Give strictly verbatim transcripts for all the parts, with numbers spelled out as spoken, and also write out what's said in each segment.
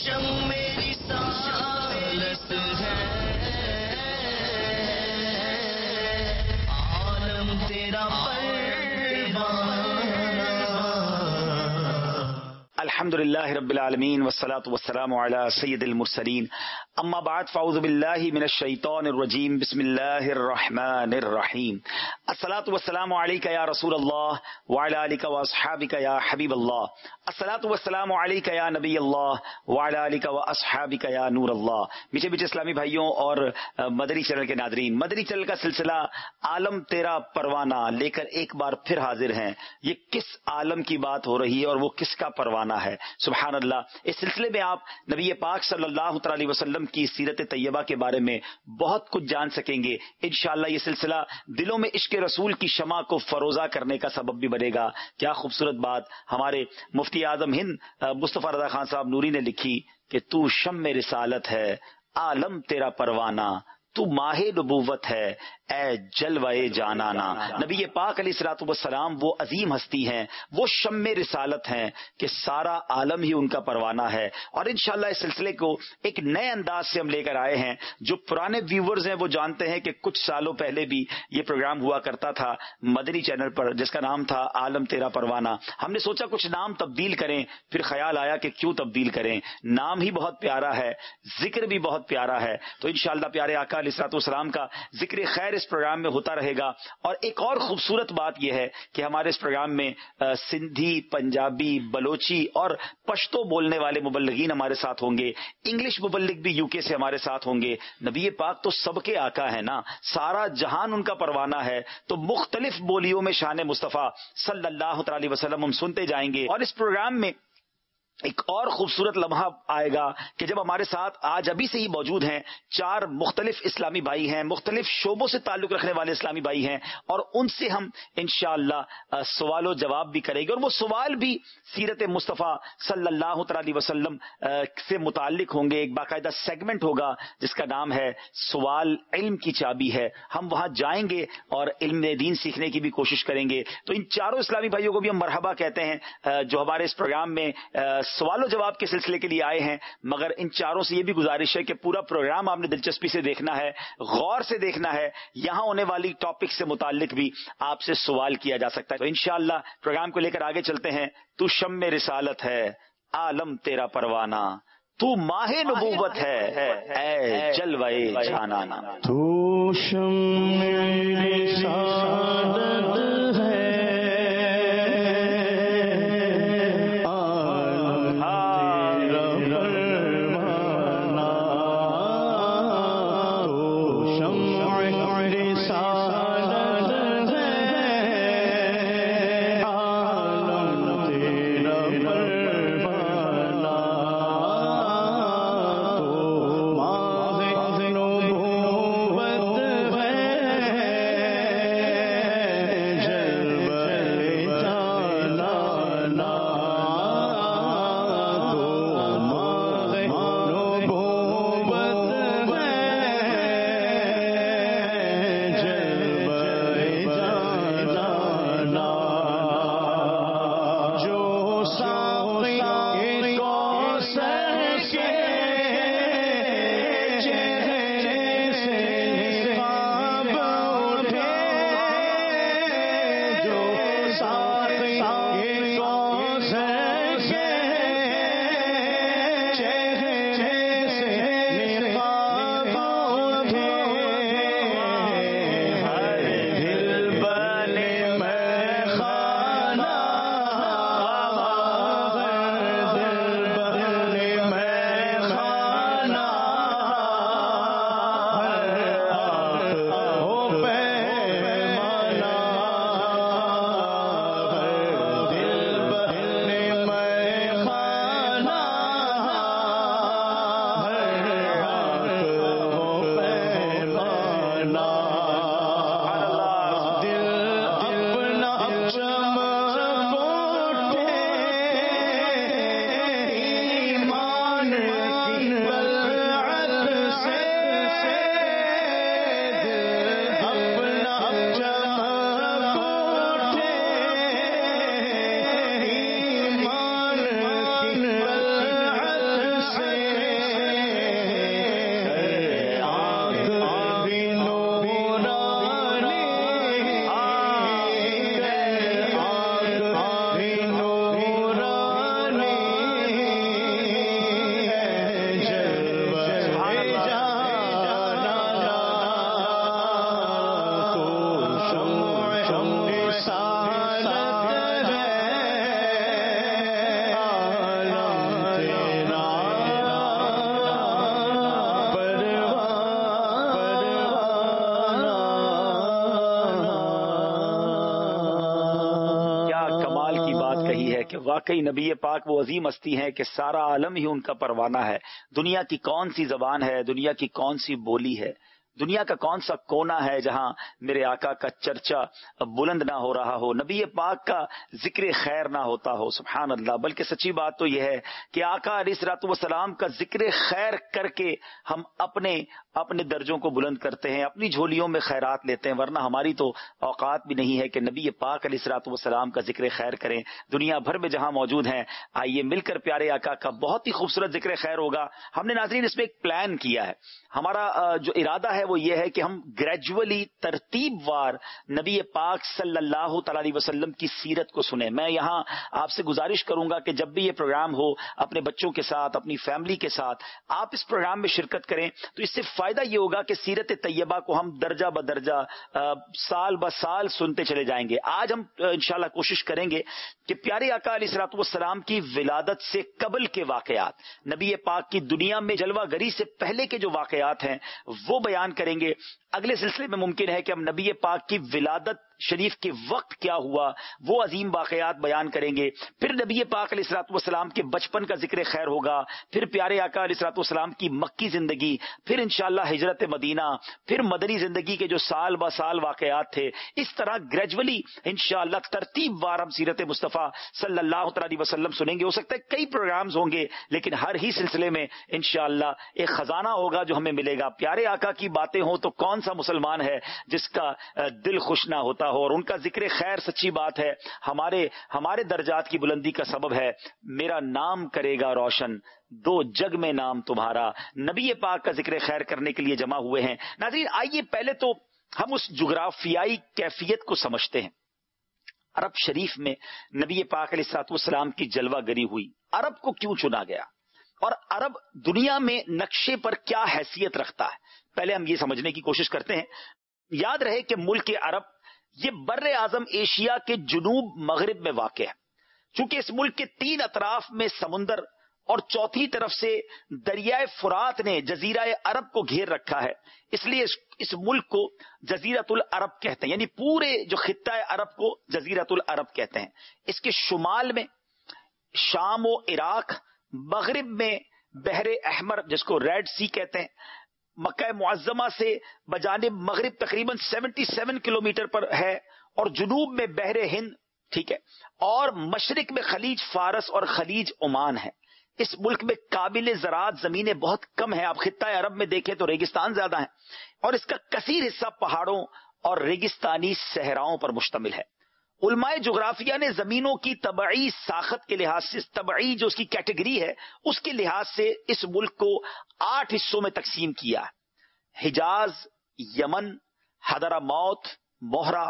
الحمد للہ رب العالمین والصلاة والسلام علی سید المرسلین اما بعد فاعوذ باللہ من الشیطان الرجیم بسم اللہ الرحمن الرحیم الصلاة والسلام علیک یا رسول اللہ وعلی آلک واصحابک یا حبیب اللہ الصلاة والسلام علیک یا نبی اللہ وعلی آلک واصحابک یا نور اللہ۔ میٹھے میٹھے اسلامی بھائیوں اور مدنی چینل کے ناظرین، مدنی چینل کا سلسلہ عالم تیرا پروانہ لے کر ایک بار پھر حاضر ہیں۔ یہ کس عالم کی بات ہو رہی ہے اور وہ کس کا پروانہ ہے؟ سبحان اللہ۔ اس سلسلے میں آپ نبی پاک صلی اللہ تعالی وسلم کی سیرت طیبہ کے بارے میں بہت کچھ جان سکیں گے انشاءاللہ۔ یہ سلسلہ دلوں میں عشق رسول کی شمع کو فروزہ کرنے کا سبب بھی بنے گا۔ کیا خوبصورت بات ہمارے مفتی اعظم ہند مصطفیٰ رضا خان صاحب نوری نے لکھی کہ تو شمع رسالت ہے، عالم تیرا پروانہ، تو ماہ نبوت ہے، اے جلوے جانانا۔ نبی پاک علیہ الصلوۃ والسلام وہ عظیم ہستی ہیں، وہ شمع رسالت ہیں کہ سارا عالم ہی ان کا پروانہ ہے۔ اور انشاءاللہ اس سلسلے کو ایک نئے انداز سے ہم لے کر آئے ہیں۔ جو پرانے ویورز ہیں وہ جانتے ہیں کہ کچھ سالوں پہلے بھی یہ پروگرام ہوا کرتا تھا مدنی چینل پر جس کا نام تھا عالم تیرا پروانہ۔ ہم نے سوچا کچھ نام تبدیل کریں، پھر خیال آیا کہ کیوں تبدیل کریں، نام ہی بہت پیارا ہے، ذکر بھی بہت پیارا ہے، تو انشاءاللہ پیارے آقا علیہ الصلوۃ والسلام کا ذکر خیر اس پروگرام میں ہوتا رہے گا۔ اور ایک اور خوبصورت بات یہ ہے کہ ہمارے اس پروگرام میں سندھی، پنجابی، بلوچی اور پشتو بولنے والے مبلغین ہمارے ساتھ ہوں گے، انگلش مبلغ بھی یو کے سے ہمارے ساتھ ہوں گے۔ نبی پاک تو سب کے آقا ہے نا، سارا جہان ان کا پروانہ ہے، تو مختلف بولیوں میں شان مصطفیٰ صلی اللہ تعالی وسلم ہم سنتے جائیں گے۔ اور اس پروگرام میں ایک اور خوبصورت لمحہ آئے گا کہ جب ہمارے ساتھ آج ابھی سے ہی موجود ہیں چار مختلف اسلامی بھائی ہیں، مختلف شعبوں سے تعلق رکھنے والے اسلامی بھائی ہیں، اور ان سے ہم انشاءاللہ سوال و جواب بھی کریں گے، اور وہ سوال بھی سیرت مصطفیٰ صلی اللہ تعالی وسلم سے متعلق ہوں گے۔ ایک باقاعدہ سیگمنٹ ہوگا جس کا نام ہے سوال علم کی چابی ہے۔ ہم وہاں جائیں گے اور علم دین سیکھنے کی بھی کوشش کریں گے۔ تو ان چاروں اسلامی بھائیوں کو بھی ہم مرحبا کہتے ہیں جو ہمارے اس پروگرام میں سوال و جواب کے سلسلے کے لیے آئے ہیں، مگر ان چاروں سے یہ بھی گزارش ہے کہ پورا پروگرام آپ نے دلچسپی سے دیکھنا ہے، غور سے دیکھنا ہے، یہاں ہونے والی ٹاپک سے متعلق بھی آپ سے سوال کیا جا سکتا ہے۔ تو انشاءاللہ پروگرام کو لے کر آگے چلتے ہیں۔ تو شمع رسالت ہے، عالم تیرا پروانہ، تو ماہ نبوت ہے، اے جلوے جانانا۔ تو شمع رسالت واقعی نبی پاک وہ عظیم ہستی ہیں کہ سارا عالم ہی ان کا پروانہ ہے. دنیا کی کون سی زبان ہے, دنیا کی کون سی بولی ہے, دنیا کا کون سا کونا ہے جہاں میرے آقا کا چرچا بلند نہ ہو رہا ہو, نبی پاک کا ذکر خیر نہ ہوتا ہو. سبحان اللہ. بلکہ سچی بات تو یہ ہے کہ آقا علیہ الصلوۃ والسلام کا ذکر خیر کر کے ہم اپنے اپنے درجوں کو بلند کرتے ہیں, اپنی جھولیوں میں خیرات لیتے ہیں, ورنہ ہماری تو اوقات بھی نہیں ہے کہ نبی پاک علیہ الصلوۃ والسلام کا ذکر خیر کریں. دنیا بھر میں جہاں موجود ہیں, آئیے مل کر پیارے آقا کا بہت ہی خوبصورت ذکر خیر ہوگا. ہم نے ناظرین اس میں ایک پلان کیا ہے. ہمارا جو ارادہ ہے وہ یہ ہے کہ ہم گریجولی ترتیب وار نبی پاک صلی اللہ تعالی علیہ وسلم کی سیرت کو سنیں. میں یہاں آپ سے گزارش کروں گا کہ جب بھی یہ پروگرام ہو, اپنے بچوں کے ساتھ, اپنی فیملی کے ساتھ آپ اس پروگرام میں شرکت کریں, تو اس سے فائدہ یہ ہوگا کہ سیرت طیبہ کو ہم درجہ بدرجہ سال ب سال سنتے چلے جائیں گے. آج ہم انشاءاللہ کوشش کریں گے کہ پیارے آقا علیہ الصلوۃ والسلام کی ولادت سے قبل کے واقعات, نبی پاک کی دنیا میں جلوہ گری سے پہلے کے جو واقعات ہیں وہ بیان کریں گے. اگلے سلسلے میں ممکن ہے کہ ہم نبی پاک کی ولادت شریف کے وقت کیا ہوا وہ عظیم واقعات بیان کریں گے. پھر نبی پاک علیہ الصلوۃ والسلام کے بچپن کا ذکر خیر ہوگا, پھر پیارے آقا علیہ الصلوۃ والسلام کی مکی زندگی, پھر انشاءاللہ ہجرت مدینہ, پھر مدنی زندگی کے جو سال با سال واقعات تھے. اس طرح گریجولی انشاءاللہ ترتیب وار ہم سیرت مصطفیٰ صلی اللہ تعالی علیہ وسلم سنیں گے. ہو سکتا ہے کئی پروگرامز ہوں گے, لیکن ہر ہی سلسلے میں انشاءاللہ ایک خزانہ ہوگا جو ہمیں ملے گا. پیارے آقا کی باتیں ہوں تو کون سا مسلمان ہے جس کا دل خوش نہ ہوتا ہو, اور ان کا ذکر خیر سچی بات ہے ہمارے ہمارے درجات کی بلندی کا سبب ہے. میرا نام کرے گا روشن دو جگ میں نام تمہارا, نبی پاک کا ذکر خیر کرنے کے لیے جمع ہوئے ہیں. ناظرین آئیے پہلے تو ہم اس جغرافیائی کیفیت کو سمجھتے ہیں. عرب شریف میں نبی پاک علیہ الصلوۃ والسلام کی جلوہ گری ہوئی. عرب کو کیوں چنا گیا اور عرب دنیا میں نقشے پر کیا حیثیت رکھتا ہے, پہلے ہم یہ سمجھنے کی کوشش کرتے ہیں. یاد رہے کہ ملک عرب یہ بر اعظم ایشیا کے جنوب مغرب میں واقع ہے. چونکہ اس ملک کے تین اطراف میں سمندر اور چوتھی طرف سے دریائے فرات نے جزیرہ عرب کو گھیر رکھا ہے, اس لیے اس ملک کو جزیرۃ العرب کہتے ہیں, یعنی پورے جو خطہ عرب کو جزیرۃ العرب کہتے ہیں. اس کے شمال میں شام و عراق, مغرب میں بحر احمر جس کو ریڈ سی کہتے ہیں, مکہ معظمہ سے بجانب مغرب تقریباً سیونٹی سیون کلومیٹر پر ہے, اور جنوب میں بحر ہند, ٹھیک ہے, اور مشرق میں خلیج فارس اور خلیج عمان ہے. اس ملک میں قابل زراعت زمینیں بہت کم ہیں. آپ خطہ عرب میں دیکھیں تو ریگستان زیادہ ہیں, اور اس کا کثیر حصہ پہاڑوں اور ریگستانی صحراؤں پر مشتمل ہے. علماء جغرافیہ نے زمینوں کی طبعی ساخت کے لحاظ سے, طبعی جو اس کی کیٹیگری ہے اس کے لحاظ سے اس ملک کو آٹھ حصوں میں تقسیم کیا. حجاز, یمن, حضرموت, موہرا,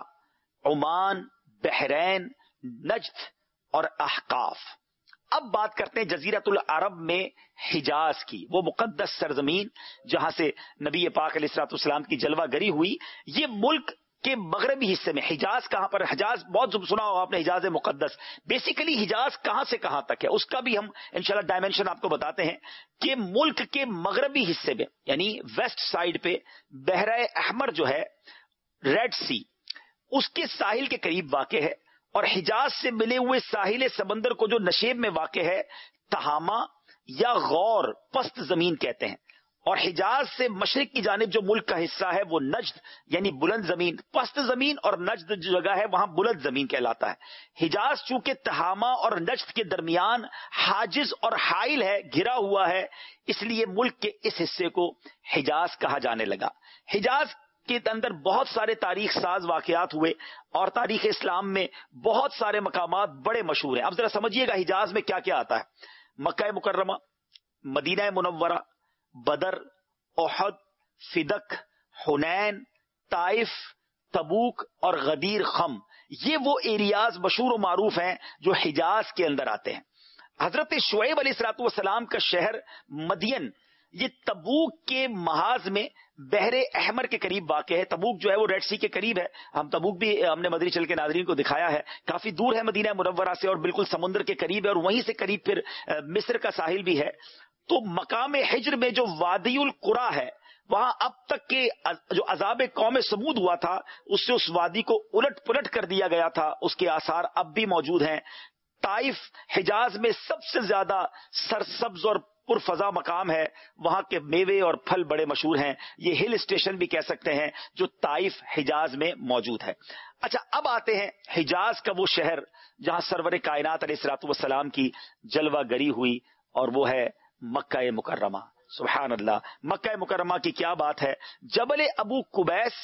عمان, بحرین, نجد اور احقاف. اب بات کرتے ہیں جزیرۃ العرب میں حجاز کی, وہ مقدس سرزمین جہاں سے نبی پاک علیہ الصلوۃ والسلام کی جلوہ گری ہوئی. یہ ملک کے مغربی حصے میں حجاز کہاں پر, حجاز بہت سنا ہوگا آپ نے, حجاز مقدس. بیسیکلی حجاز کہاں سے کہاں تک ہے اس کا بھی ہم انشاءاللہ ڈائمنشن آپ کو بتاتے ہیں کہ ملک کے مغربی حصے میں یعنی ویسٹ سائڈ پہ بحر احمر جو ہے, ریڈ سی, اس کے ساحل کے قریب واقع ہے, اور حجاز سے ملے ہوئے ساحل سمندر کو جو نشیب میں واقع ہے تہامہ یا غور پست زمین کہتے ہیں. اور حجاز سے مشرق کی جانب جو ملک کا حصہ ہے وہ نجد یعنی بلند زمین, پست زمین, اور نجد جو جگہ ہے وہاں بلند زمین کہلاتا ہے. حجاز چونکہ تہامہ اور نجد کے درمیان حاجز اور حائل ہے, گھرا ہوا ہے, اس لیے ملک کے اس حصے کو حجاز کہا جانے لگا. حجاز کے اندر بہت سارے تاریخ ساز واقعات ہوئے, اور تاریخ اسلام میں بہت سارے مقامات بڑے مشہور ہیں. اب ذرا سمجھیے گا حجاز میں کیا کیا آتا ہے. مکہ مکرمہ, مدینہ منورہ, بدر, احد, فدق, حنین, طائف, تبوک اور غدیر خم, یہ وہ ایریاز مشہور و معروف ہیں جو حجاز کے اندر آتے ہیں. حضرت شعیب علیہ الصلوۃ والسلام کا شہر مدین یہ تبوک کے محاذ میں بحر احمر کے قریب واقع ہے. تبوک جو ہے وہ ریڈ سی کے قریب ہے. ہم تبوک بھی ہم نے مدری چل کے ناظرین کو دکھایا ہے, کافی دور ہے مدینہ منورہ سے, اور بالکل سمندر کے قریب ہے, اور وہیں سے قریب پھر مصر کا ساحل بھی ہے. تو مقام حجر میں جو وادی القرا ہے وہاں اب تک کے جو عذاب قوم سمود ہوا تھا اس سے اس وادی کو الٹ پلٹ کر دیا گیا تھا, اس کے آثار اب بھی موجود ہیں. طائف حجاز میں سب سے زیادہ سرسبز اور پرفضا مقام ہے، وہاں کے میوے اور پھل بڑے مشہور ہیں، یہ ہل اسٹیشن بھی کہہ سکتے ہیں جو طائف حجاز میں موجود ہے۔ اچھا، اب آتے ہیں حجاز کا وہ شہر جہاں سرور کائنات علیہ الصلوۃ والسلام کی جلوہ گری ہوئی، اور وہ ہے مکہ مکرمہ۔ سبحان اللہ، مکہ مکرمہ کی کیا بات ہے۔ جبل ابو قبیس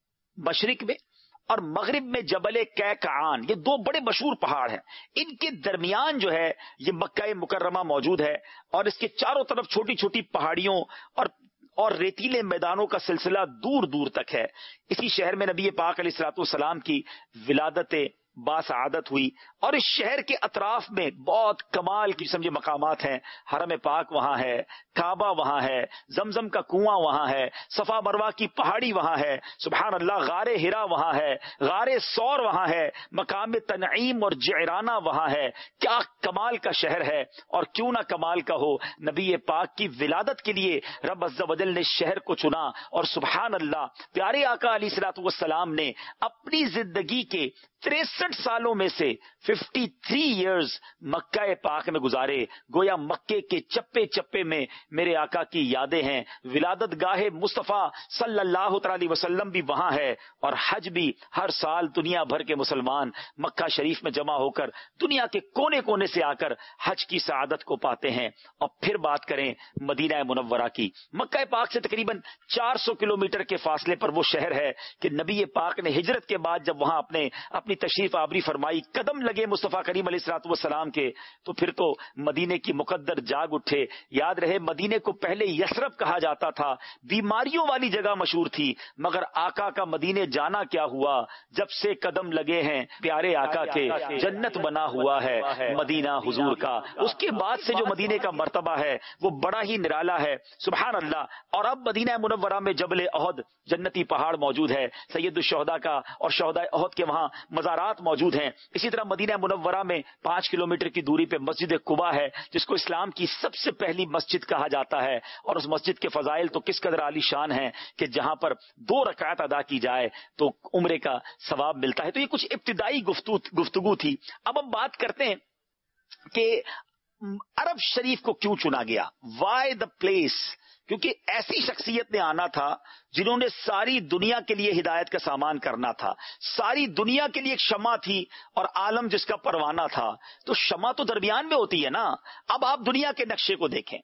مشرق میں اور مغرب میں جبل کیکعان، یہ دو بڑے مشہور پہاڑ ہیں، ان کے درمیان جو ہے یہ مکہ مکرمہ موجود ہے، اور اس کے چاروں طرف چھوٹی چھوٹی پہاڑیوں اور اور ریتیلے میدانوں کا سلسلہ دور دور تک ہے۔ اسی شہر میں نبی پاک علیہ الصلوۃ والسلام کی ولادت باسعادت ہوئی، اور اس شہر کے اطراف میں بہت کمال کی سمجھے مقامات ہیں۔ حرم پاک وہاں ہے، کعبہ وہاں ہے، زمزم کا کنواں وہاں ہے، صفا مروہ کی پہاڑی وہاں ہے، سبحان اللہ، غار ہرا وہاں ہے، غار سور وہاں ہے، مقام تنعیم اور جعرانہ وہاں ہے۔ کیا کمال کا شہر ہے، اور کیوں نہ کمال کا ہو، نبی پاک کی ولادت کے لیے رب عز و جل نے شہر کو چنا، اور سبحان اللہ، پیارے آقا علیہ الصلوۃ والسلام نے اپنی زندگی کے تریسٹھ سالوں میں سے ففٹی تھری ایئرز مکہ پاک میں گزارے۔ گویا مکے کے چپے چپے میں میرے آقا کی یادیں ہیں۔ ولادت گاہ مصطفیٰ صلی اللہ تعالی وسلم بھی وہاں ہے، اور حج بھی ہر سال دنیا بھر کے مسلمان مکہ شریف میں جمع ہو کر دنیا کے کونے کونے سے آ کر حج کی سعادت کو پاتے ہیں۔ اور پھر بات کریں مدینہ منورہ کی، مکہ پاک سے تقریباً چار سو کلومیٹر کے فاصلے پر وہ شہر ہے کہ نبی پاک نے ہجرت کے بعد جب وہاں اپنے اپنی تشریف آوری فرمائی، قدم لگے مصطفیٰ کریم علیہ الصلوۃ والسلام کے، تو پھر تو مدینے کی مقدر جاگ اٹھے۔ یاد رہے مدینے کو پہلے یثرب کہا جاتا تھا، بیماریوں والی جگہ مشہور تھی، مگر آقا کا مدینے جانا کیا ہوا، جب سے قدم لگے ہیں پیارے آقا کے جنت بنا ہوا ہے مدینہ حضور کا۔ اس کے بعد سے جو مدینے کا مرتبہ ہے وہ بڑا ہی نرالا ہے، سبحان اللہ۔ اور اب مدینہ منورہ میں جبل احد جنتی پہاڑ موجود ہے، سید الشہداء کا، اور شہداء احد کے وہاں مزارات موجود ہیں۔ اسی طرح مدینہ منورہ میں پانچ کلومیٹر کی دوری پہ مسجد قباء ہے، جس کو اسلام کی سب سے پہلی مسجد کہا جاتا ہے، اور اس مسجد کے فضائل تو کس قدر عالی شان ہیں کہ جہاں پر دو رکعت ادا کی جائے تو عمرے کا ثواب ملتا ہے۔ تو یہ کچھ ابتدائی گفتگو تھی۔ اب ہم بات کرتے ہیں کہ عرب شریف کو کیوں چنا گیا، وائی دا پلیس، کیونکہ ایسی شخصیت نے آنا تھا جنہوں نے ساری دنیا کے لیے ہدایت کا سامان کرنا تھا، ساری دنیا کے لیے ایک شمع تھی اور عالم جس کا پروانہ تھا۔ تو شمع تو درمیان میں ہوتی ہے نا۔ اب آپ دنیا کے نقشے کو دیکھیں،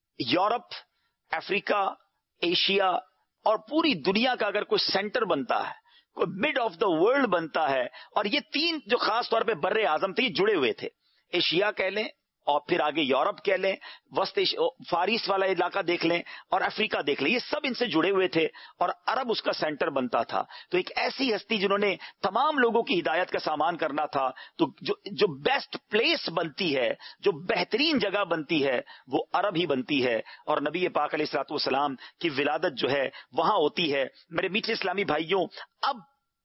یورپ، افریقہ، ایشیا اور پوری دنیا کا اگر کوئی سینٹر بنتا ہے، کوئی مڈ آف دا ورلڈ بنتا ہے، اور یہ تین جو خاص طور پہ بر اعظم تھے یہ جڑے ہوئے تھے، ایشیا کہہ لیں اور پھر آگے یورپ کہہ لیں، وسط فارس والا علاقہ دیکھ لیں اور افریقہ دیکھ لیں، یہ سب ان سے جڑے ہوئے تھے اور عرب اس کا سینٹر بنتا تھا۔ تو ایک ایسی ہستی جنہوں نے تمام لوگوں کی ہدایت کا سامان کرنا تھا، تو جو جو بیسٹ پلیس بنتی ہے، جو بہترین جگہ بنتی ہے، وہ عرب ہی بنتی ہے، اور نبی پاک علیہ الصلوۃ والسلام کی ولادت جو ہے وہاں ہوتی ہے۔ میرے میٹھے اسلامی بھائیوں، اب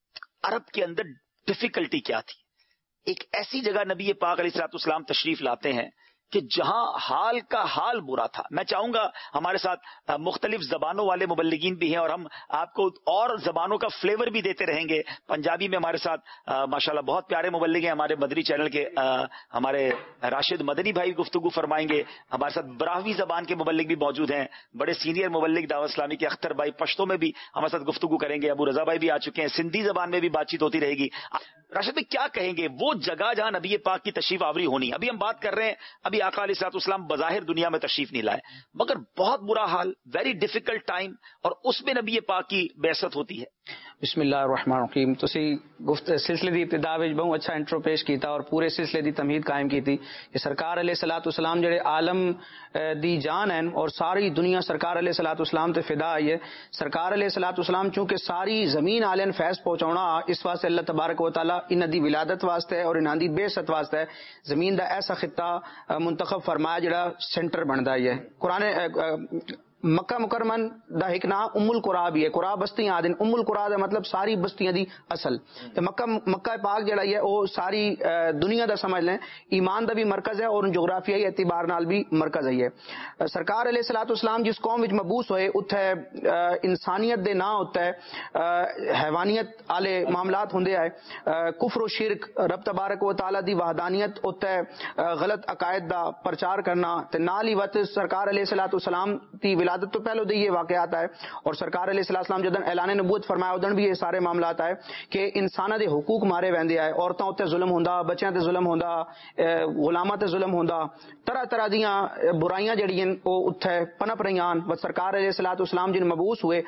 عرب کے اندر ڈیفیکلٹی کیا تھی؟ ایک ایسی جگہ نبی پاک علیہ الصلوۃ والسلام تشریف لاتے ہیں کہ جہاں حال کا حال برا تھا۔ میں چاہوں گا ہمارے ساتھ مختلف زبانوں والے مبلغین بھی ہیں، اور ہم آپ کو اور زبانوں کا فلیور بھی دیتے رہیں گے۔ پنجابی میں ہمارے ساتھ ماشاءاللہ بہت پیارے مبلغ ہیں ہمارے مدنی چینل کے، ہمارے راشد مدنی بھائی گفتگو فرمائیں گے۔ ہمارے ساتھ براہوی زبان کے مبلغ بھی موجود ہیں، بڑے سینئر مبلغ دعوت اسلامی کے اختر بھائی پشتو میں بھی ہمارے ساتھ گفتگو کریں گے، ابو رضا بھائی بھی آ چکے ہیں، سندھی زبان میں بھی بات چیت ہوتی رہے گی۔ راشد بھائی کیا کہیں گے وہ جگہ جہاں نبی پاک کی تشریف آوری ہونی؟ ابھی ہم بات کر رہے ہیں، ابھی آقا علیہ الصلوۃ والسلام بظاہر دنیا میں تشریف نہیں لائے، مگر بہت برا حال، ویری ڈیفیکلٹ ٹائم، اور اس میں نبی پاک کی بعثت ہوتی ہے۔ بسم اللہ الرحمن الرحیم۔ تسی گفت سلسلے دی ابتدا وچ بہت اچھا انٹرو پیش کیتا اور پورے سلسلے دی تمہید قائم کی تھی کہ سرکار علیہ الصلوۃ والسلام جڑے عالم دی جان ہیں اور ساری دنیا سرکار علیہ الصلوۃ والسلام تے فدا آئی ہے۔ سرکار علیہ الصلوۃ والسلام چونکہ ساری زمین عالین فیض پہنچاونا اس واسطے اللہ تبارک و تعالی انہاں دی ولادت واسطے اور انہاں دی بعثت واسطے زمین دا ایسا خطہ منتخب فرمایا جڑا سینٹر بندا ہے۔ قرآن مکہ مکرمہ دا ایک نام ام القرا بھی ہے، قرا بستیاں آدن، ام القرا دا مطلب ساری بستیاں دی اصل تے مکہ مکہ پاک جڑا ہے وہ ساری دنیا دا سمجھ لیں ایمان دا بھی مرکز ہے اور جغرافیائی اعتبار نال بھی مرکز ہے۔ سرکار علیہ الصلوۃ والسلام جس قوم وچ مبعوث ہوئے اتھے انسانیت دے نا ہوتا ہے حیوانیت والے معاملات ہوندے آئے، کفر و شرک، رب تبارک و تعالی دی وحدانیت ہوتا ہے، غلط عقائد دا پرچار کرنا تے نال ہی وقت سرکار علیہ الصلوۃ والسلام دی ولادت تو پہلو دی یہ واقعات آئے اور سرکار علیہ السلام جدن اعلان نبوت فرمایا ادن بھی یہ سارے معاملات آئے کہ انساناں دے حقوق مارے ویندے آئے، عورتاں تے ظلم ہوندا، بچیاں تے ظلم ہوندا، غلاماں تے ظلم ہوندا، طرح طرح دیاں برائیاں جڑیاں او اتھے پنپ رہیاں۔ بس سرکار علیہ الصلوۃ والسلام جن مبعوث ہوئے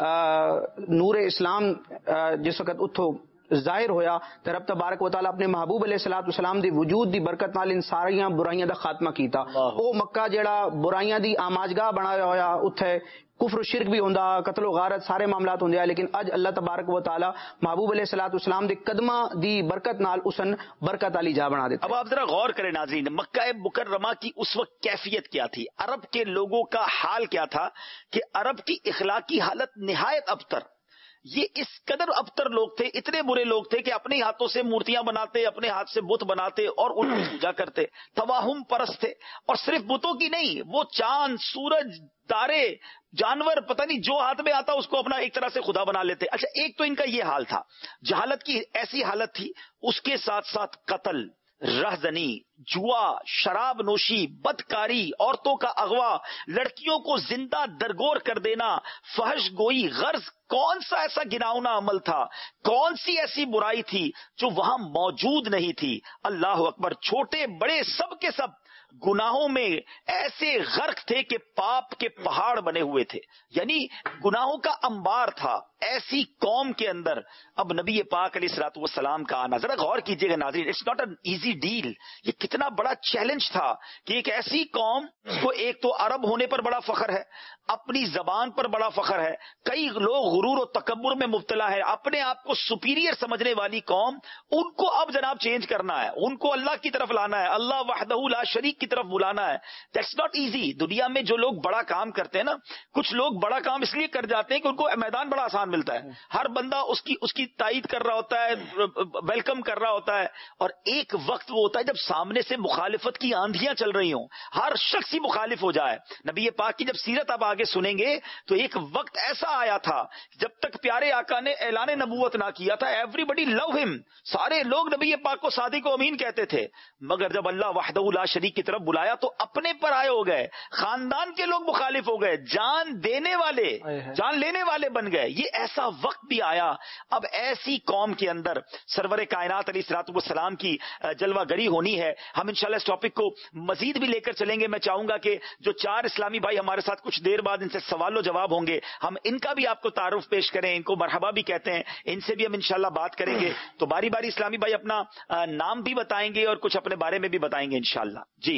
نور اسلام جس وقت اتھو ظاہر ہویا تے رب تبارک و تعالی اپنے محبوب علیہ الصلوۃ والسلام دی وجود دی برکت نال ان ساریاں برائیاں دا خاتمہ کیتا۔ او مکہ جڑا برائیاں دی آماجگاہ بنایا ہویا اتھے کفر و شرک بھی ہوندا، قتل و غارت سارے معاملات ہوندے ہیں، لیکن اج اللہ تبارک و تعالی محبوب علیہ الصلوۃ والسلام دے قدماں دی برکت نال اسن برکت والی جا بنا دیتا۔ اب آپ ذرا غور کریں ناظرین، مکہ مکرمہ کی اس وقت کیفیت کیا تھی، عرب کے لوگوں کا حال کیا تھا کہ عرب کی اخلاقی حالت نہایت ابتر، یہ اس قدر ابتر لوگ تھے، اتنے برے لوگ تھے کہ اپنے ہاتھوں سے مورتیاں بناتے، اپنے ہاتھ سے بت بناتے اور ان کو پوجا کرتے، تواہم پرست تھے۔ اور صرف بتوں کی نہیں، وہ چاند، سورج، تارے، جانور، پتہ نہیں جو ہاتھ میں آتا اس کو اپنا ایک طرح سے خدا بنا لیتے۔ اچھا، ایک تو ان کا یہ حال تھا، جہالت کی ایسی حالت تھی، اس کے ساتھ ساتھ قتل، رہزنی، جوا، شراب نوشی، بدکاری، عورتوں کا اغوا، لڑکیوں کو زندہ درگور کر دینا، فحش گوئی، غرض کون سا ایسا گناؤنا عمل تھا، کون سی ایسی برائی تھی جو وہاں موجود نہیں تھی؟ اللہ اکبر، چھوٹے بڑے سب کے سب گناہوں میں ایسے غرق تھے کہ پاپ کے پہاڑ بنے ہوئے تھے، یعنی گناہوں کا انبار تھا ایسی قوم کے اندر۔ اب نبی پاک علیہ الصلوۃ والسلام کا آنا، ذرا غور کیجئے گا ناظرین، it's not an easy deal, یہ کتنا بڑا چیلنج تھا کہ ایک ایسی قوم کو ایک تو عرب ہونے پر بڑا فخر ہے، اپنی زبان پر بڑا فخر ہے، کئی لوگ غرور و تکبر میں مبتلا ہے، اپنے آپ کو سپیریئر سمجھنے والی قوم، ان کو اب جناب چینج کرنا ہے، ان کو اللہ کی طرف لانا ہے، اللہ وحدہ لا شریک کی طرف بلانا ہے۔ That's not easy. دنیا میں جو لوگ بڑا کام کرتے ہیں نا، کچھ لوگ بڑا کام اس لیے کر جاتے ہیں کہ ان کو میدان بڑا آسان ملتا ہے، ہر بندہ اس کی اس کی تائید کر رہا ہوتا ہے، ویلکم کر رہا ہوتا ہے، اور ایک وقت وہ ہوتا ہے جب سامنے سے مخالفت کی آندھیاں چل رہی ہوں، ہر شخص ہی مخالف ہو جائے۔ نبی پاک کی جب سیرت آپ آگے سنیں گے تو ایک وقت ایسا آیا تھا جب تک پیارے آقا نے اعلان نبوت نہ کیا تھا، ایوری بڈی لو ہم، سارے لوگ نبی پاک کو صادق و امین کہتے تھے، مگر جب اللہ وحدہ لا شریک کی طرف بلایا تو اپنے پر آئے ہو گئے، خاندان کے لوگ مخالف ہو گئے، جان دینے والے جان لینے والے بن گئے۔ یہ ایسا وقت بھی آیا۔ اب ایسی قوم کے اندر سرور کائنات علیہ الصلوۃ والسلام کی جلوہ گری ہونی ہے۔ ہم انشاءاللہ اس ٹاپک کو مزید بھی لے کر چلیں گے۔ میں چاہوں گا کہ جو چار اسلامی بھائی ہمارے ساتھ کچھ دیر بعد ان سے سوال و جواب ہوں گے، ہم ان کا بھی آپ کو تعارف پیش کریں، ان کو مرحبا بھی کہتے ہیں، ان سے بھی ہم انشاءاللہ بات کریں گے۔ تو باری باری اسلامی بھائی اپنا نام بھی بتائیں گے اور کچھ اپنے بارے میں بھی بتائیں گے انشاءاللہ۔ جی،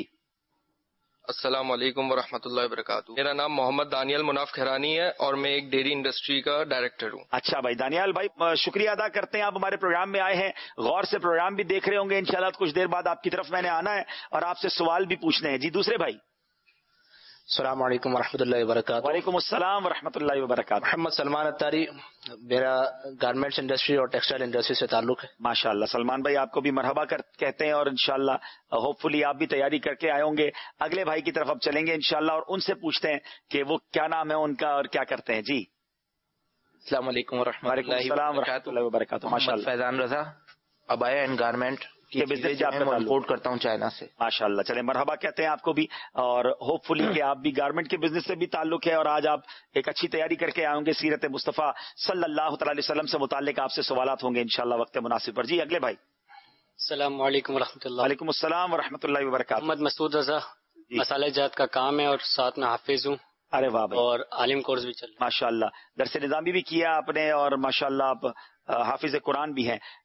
السلام علیکم ورحمۃ اللہ وبرکاتہ۔ میرا نام محمد دانیال مناف کھیرانی ہے اور میں ایک ڈیری انڈسٹری کا ڈائریکٹر ہوں۔ اچھا بھائی دانیال بھائی، شکریہ ادا کرتے ہیں، آپ ہمارے پروگرام میں آئے ہیں، غور سے پروگرام بھی دیکھ رہے ہوں گے انشاءاللہ۔ کچھ دیر بعد آپ کی طرف میں نے آنا ہے اور آپ سے سوال بھی پوچھنے ہیں۔ جی دوسرے بھائی۔ السلام علیکم ورحمۃ اللہ وبرکاتہ۔ وعلیکم السلام ورحمۃ اللہ وبرکاتہ۔ محمد سلمان اتاری، میرا گارمنٹس انڈسٹری اور ٹیکسٹائل انڈسٹری سے تعلق ہے۔ ماشاء اللہ، سلمان بھائی آپ کو بھی مرحبا کہتے ہیں اور انشاءاللہ ہوپ فلی آپ بھی تیاری کر کے آئے ہوں گے۔ اگلے بھائی کی طرف اب چلیں گے انشاءاللہ اور ان سے پوچھتے ہیں کہ وہ کیا نام ہے ان کا اور کیا کرتے ہیں۔ جی السلام علیکم ورحمۃ اللہ وبرکاتہ۔ ماشاء اللہ، فیضان رضا، ابایا اینڈ گارمنٹ یہ بزنس سے آپ کا امپورٹ کرتا ہوں چائنا سے۔ ماشاء اللہ، چلے مرحبا کہتے ہیں آپ کو بھی، اور ہوپ فلی کہ آپ بھی گارمنٹ کے بزنس سے بھی تعلق ہے اور آج آپ ایک اچھی تیاری کر کے آئے ہوں گے۔ سیرت مصطفیٰ صلی اللہ تعالی علیہ وسلم سے متعلق آپ سے سوالات ہوں گے انشاءاللہ وقت مناسب پر۔ جی اگلے بھائی۔ السلام علیکم ورحمۃ اللہ۔ وعلیکم السلام ورحمۃ اللہ وبرکاتہ۔ محمد مسعود رضا، مسالہ جات کا کام ہے اور ساتھ میں حافظ ہوں۔ ارے واہ بھائی، اور عالم کورس بھی چل رہا ہے ماشاء اللہ، درس نظامی بھی کیا آپ نے اور ماشاء اللہ آپ حافظ قرآن بھی ہیں۔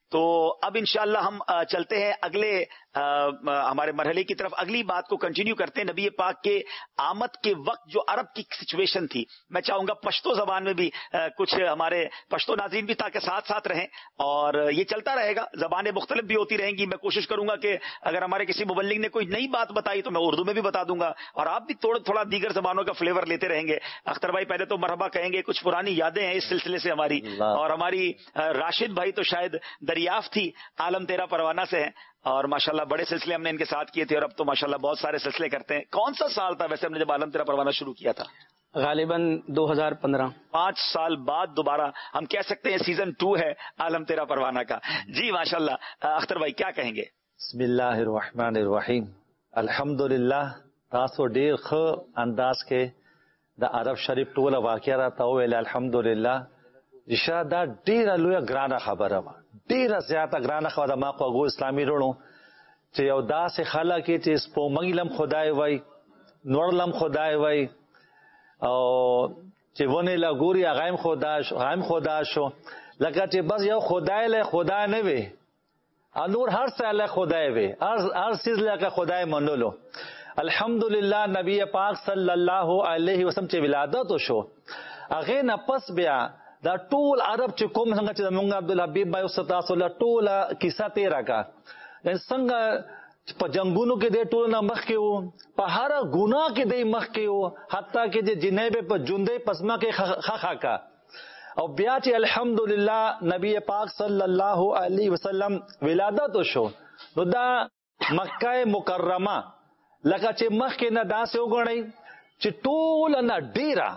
تو اب انشاءاللہ ہم چلتے ہیں اگلے ہمارے مرحلے کی طرف. اگلی بات کو کنٹینیو کرتے ہیں. نبی پاک کے آمد کے وقت جو عرب کی سچویشن تھی, میں چاہوں گا پشتو زبان میں بھی کچھ ہمارے پشتو ناظرین بھی تاکہ ساتھ ساتھ رہیں, اور یہ چلتا رہے گا. زبانیں مختلف بھی ہوتی رہیں گی. میں کوشش کروں گا کہ اگر ہمارے کسی مبلغ نے کوئی نئی بات بتائی تو میں اردو میں بھی بتا دوں گا, اور آپ بھی تھوڑا تھوڑا دیگر زبانوں کا فلیور لیتے رہیں گے. اختر بھائی پہلے تو مرحبا کہیں گے, کچھ پرانی یادیں ہیں اس سلسلے سے ہماری, اور ہماری راشد بھائی تو شاید دریافت تھی عالم تیرا پروانہ سے ہیں, اور ماشاءاللہ بڑے سلسلے ہم نے ان کے ساتھ کیے تھے, اور اب تو ماشاءاللہ بہت سارے سلسلے کرتے ہیں. کون سا سال تھا ویسے ہم نے جب عالم تیرا پروانہ شروع کیا تھا؟ غالباً دو ہزار پندرہ. پانچ سال بعد دوبارہ ہم کہہ سکتے ہیں سیزن ٹو ہے عالم تیرا پروانہ کا. جی ماشاءاللہ, اختر بھائی کیا کہیں گے؟ بسم اللہ الرحمن الرحیم. الحمدللہ تاسو ډیر ښه انداز کې د عرب شریف ټوله واقعه راته وویل. الحمدلله رشا دا ډیره لویه ګرانه خبره وه, ډیره زیاته ګرانه خبره. ما خواږو اسلامي وروڼو چې یو داسې خلک یې چې سپوږمۍ لم خدای وای, نور لم خدای وای, او چې ونې له ګوري هغه هم خدا شو, هغه هم خدا شو, لکه چې بس یو خدای له خدای نه وي, نور هر څه له خدای وي, هر څیز لکه خدای منلو. الحمدلله نبی پاک صلی الله علیه وسلم چې ولادت وشو, هغې نه پس بیا دا ټول عرب چې کوم څنګه چې زمونږ عبدالحبیب بھائی استاد تاسو له ټوله کیسه تیره کا, څنګه په جنگونو کې دی ټول نه مخکې وو, په هر ګناه کې دی مخکې وو, حتی کې چې جنیب په جوندې پسما کې خخا کا, او بیا چې الحمدلله نبی پاک صلی الله علیه وسلم ولادت وشو, نو دا مکه مکرمه لکه چې مخکې نه داسې وګڼئ چې ټوله نه ډیره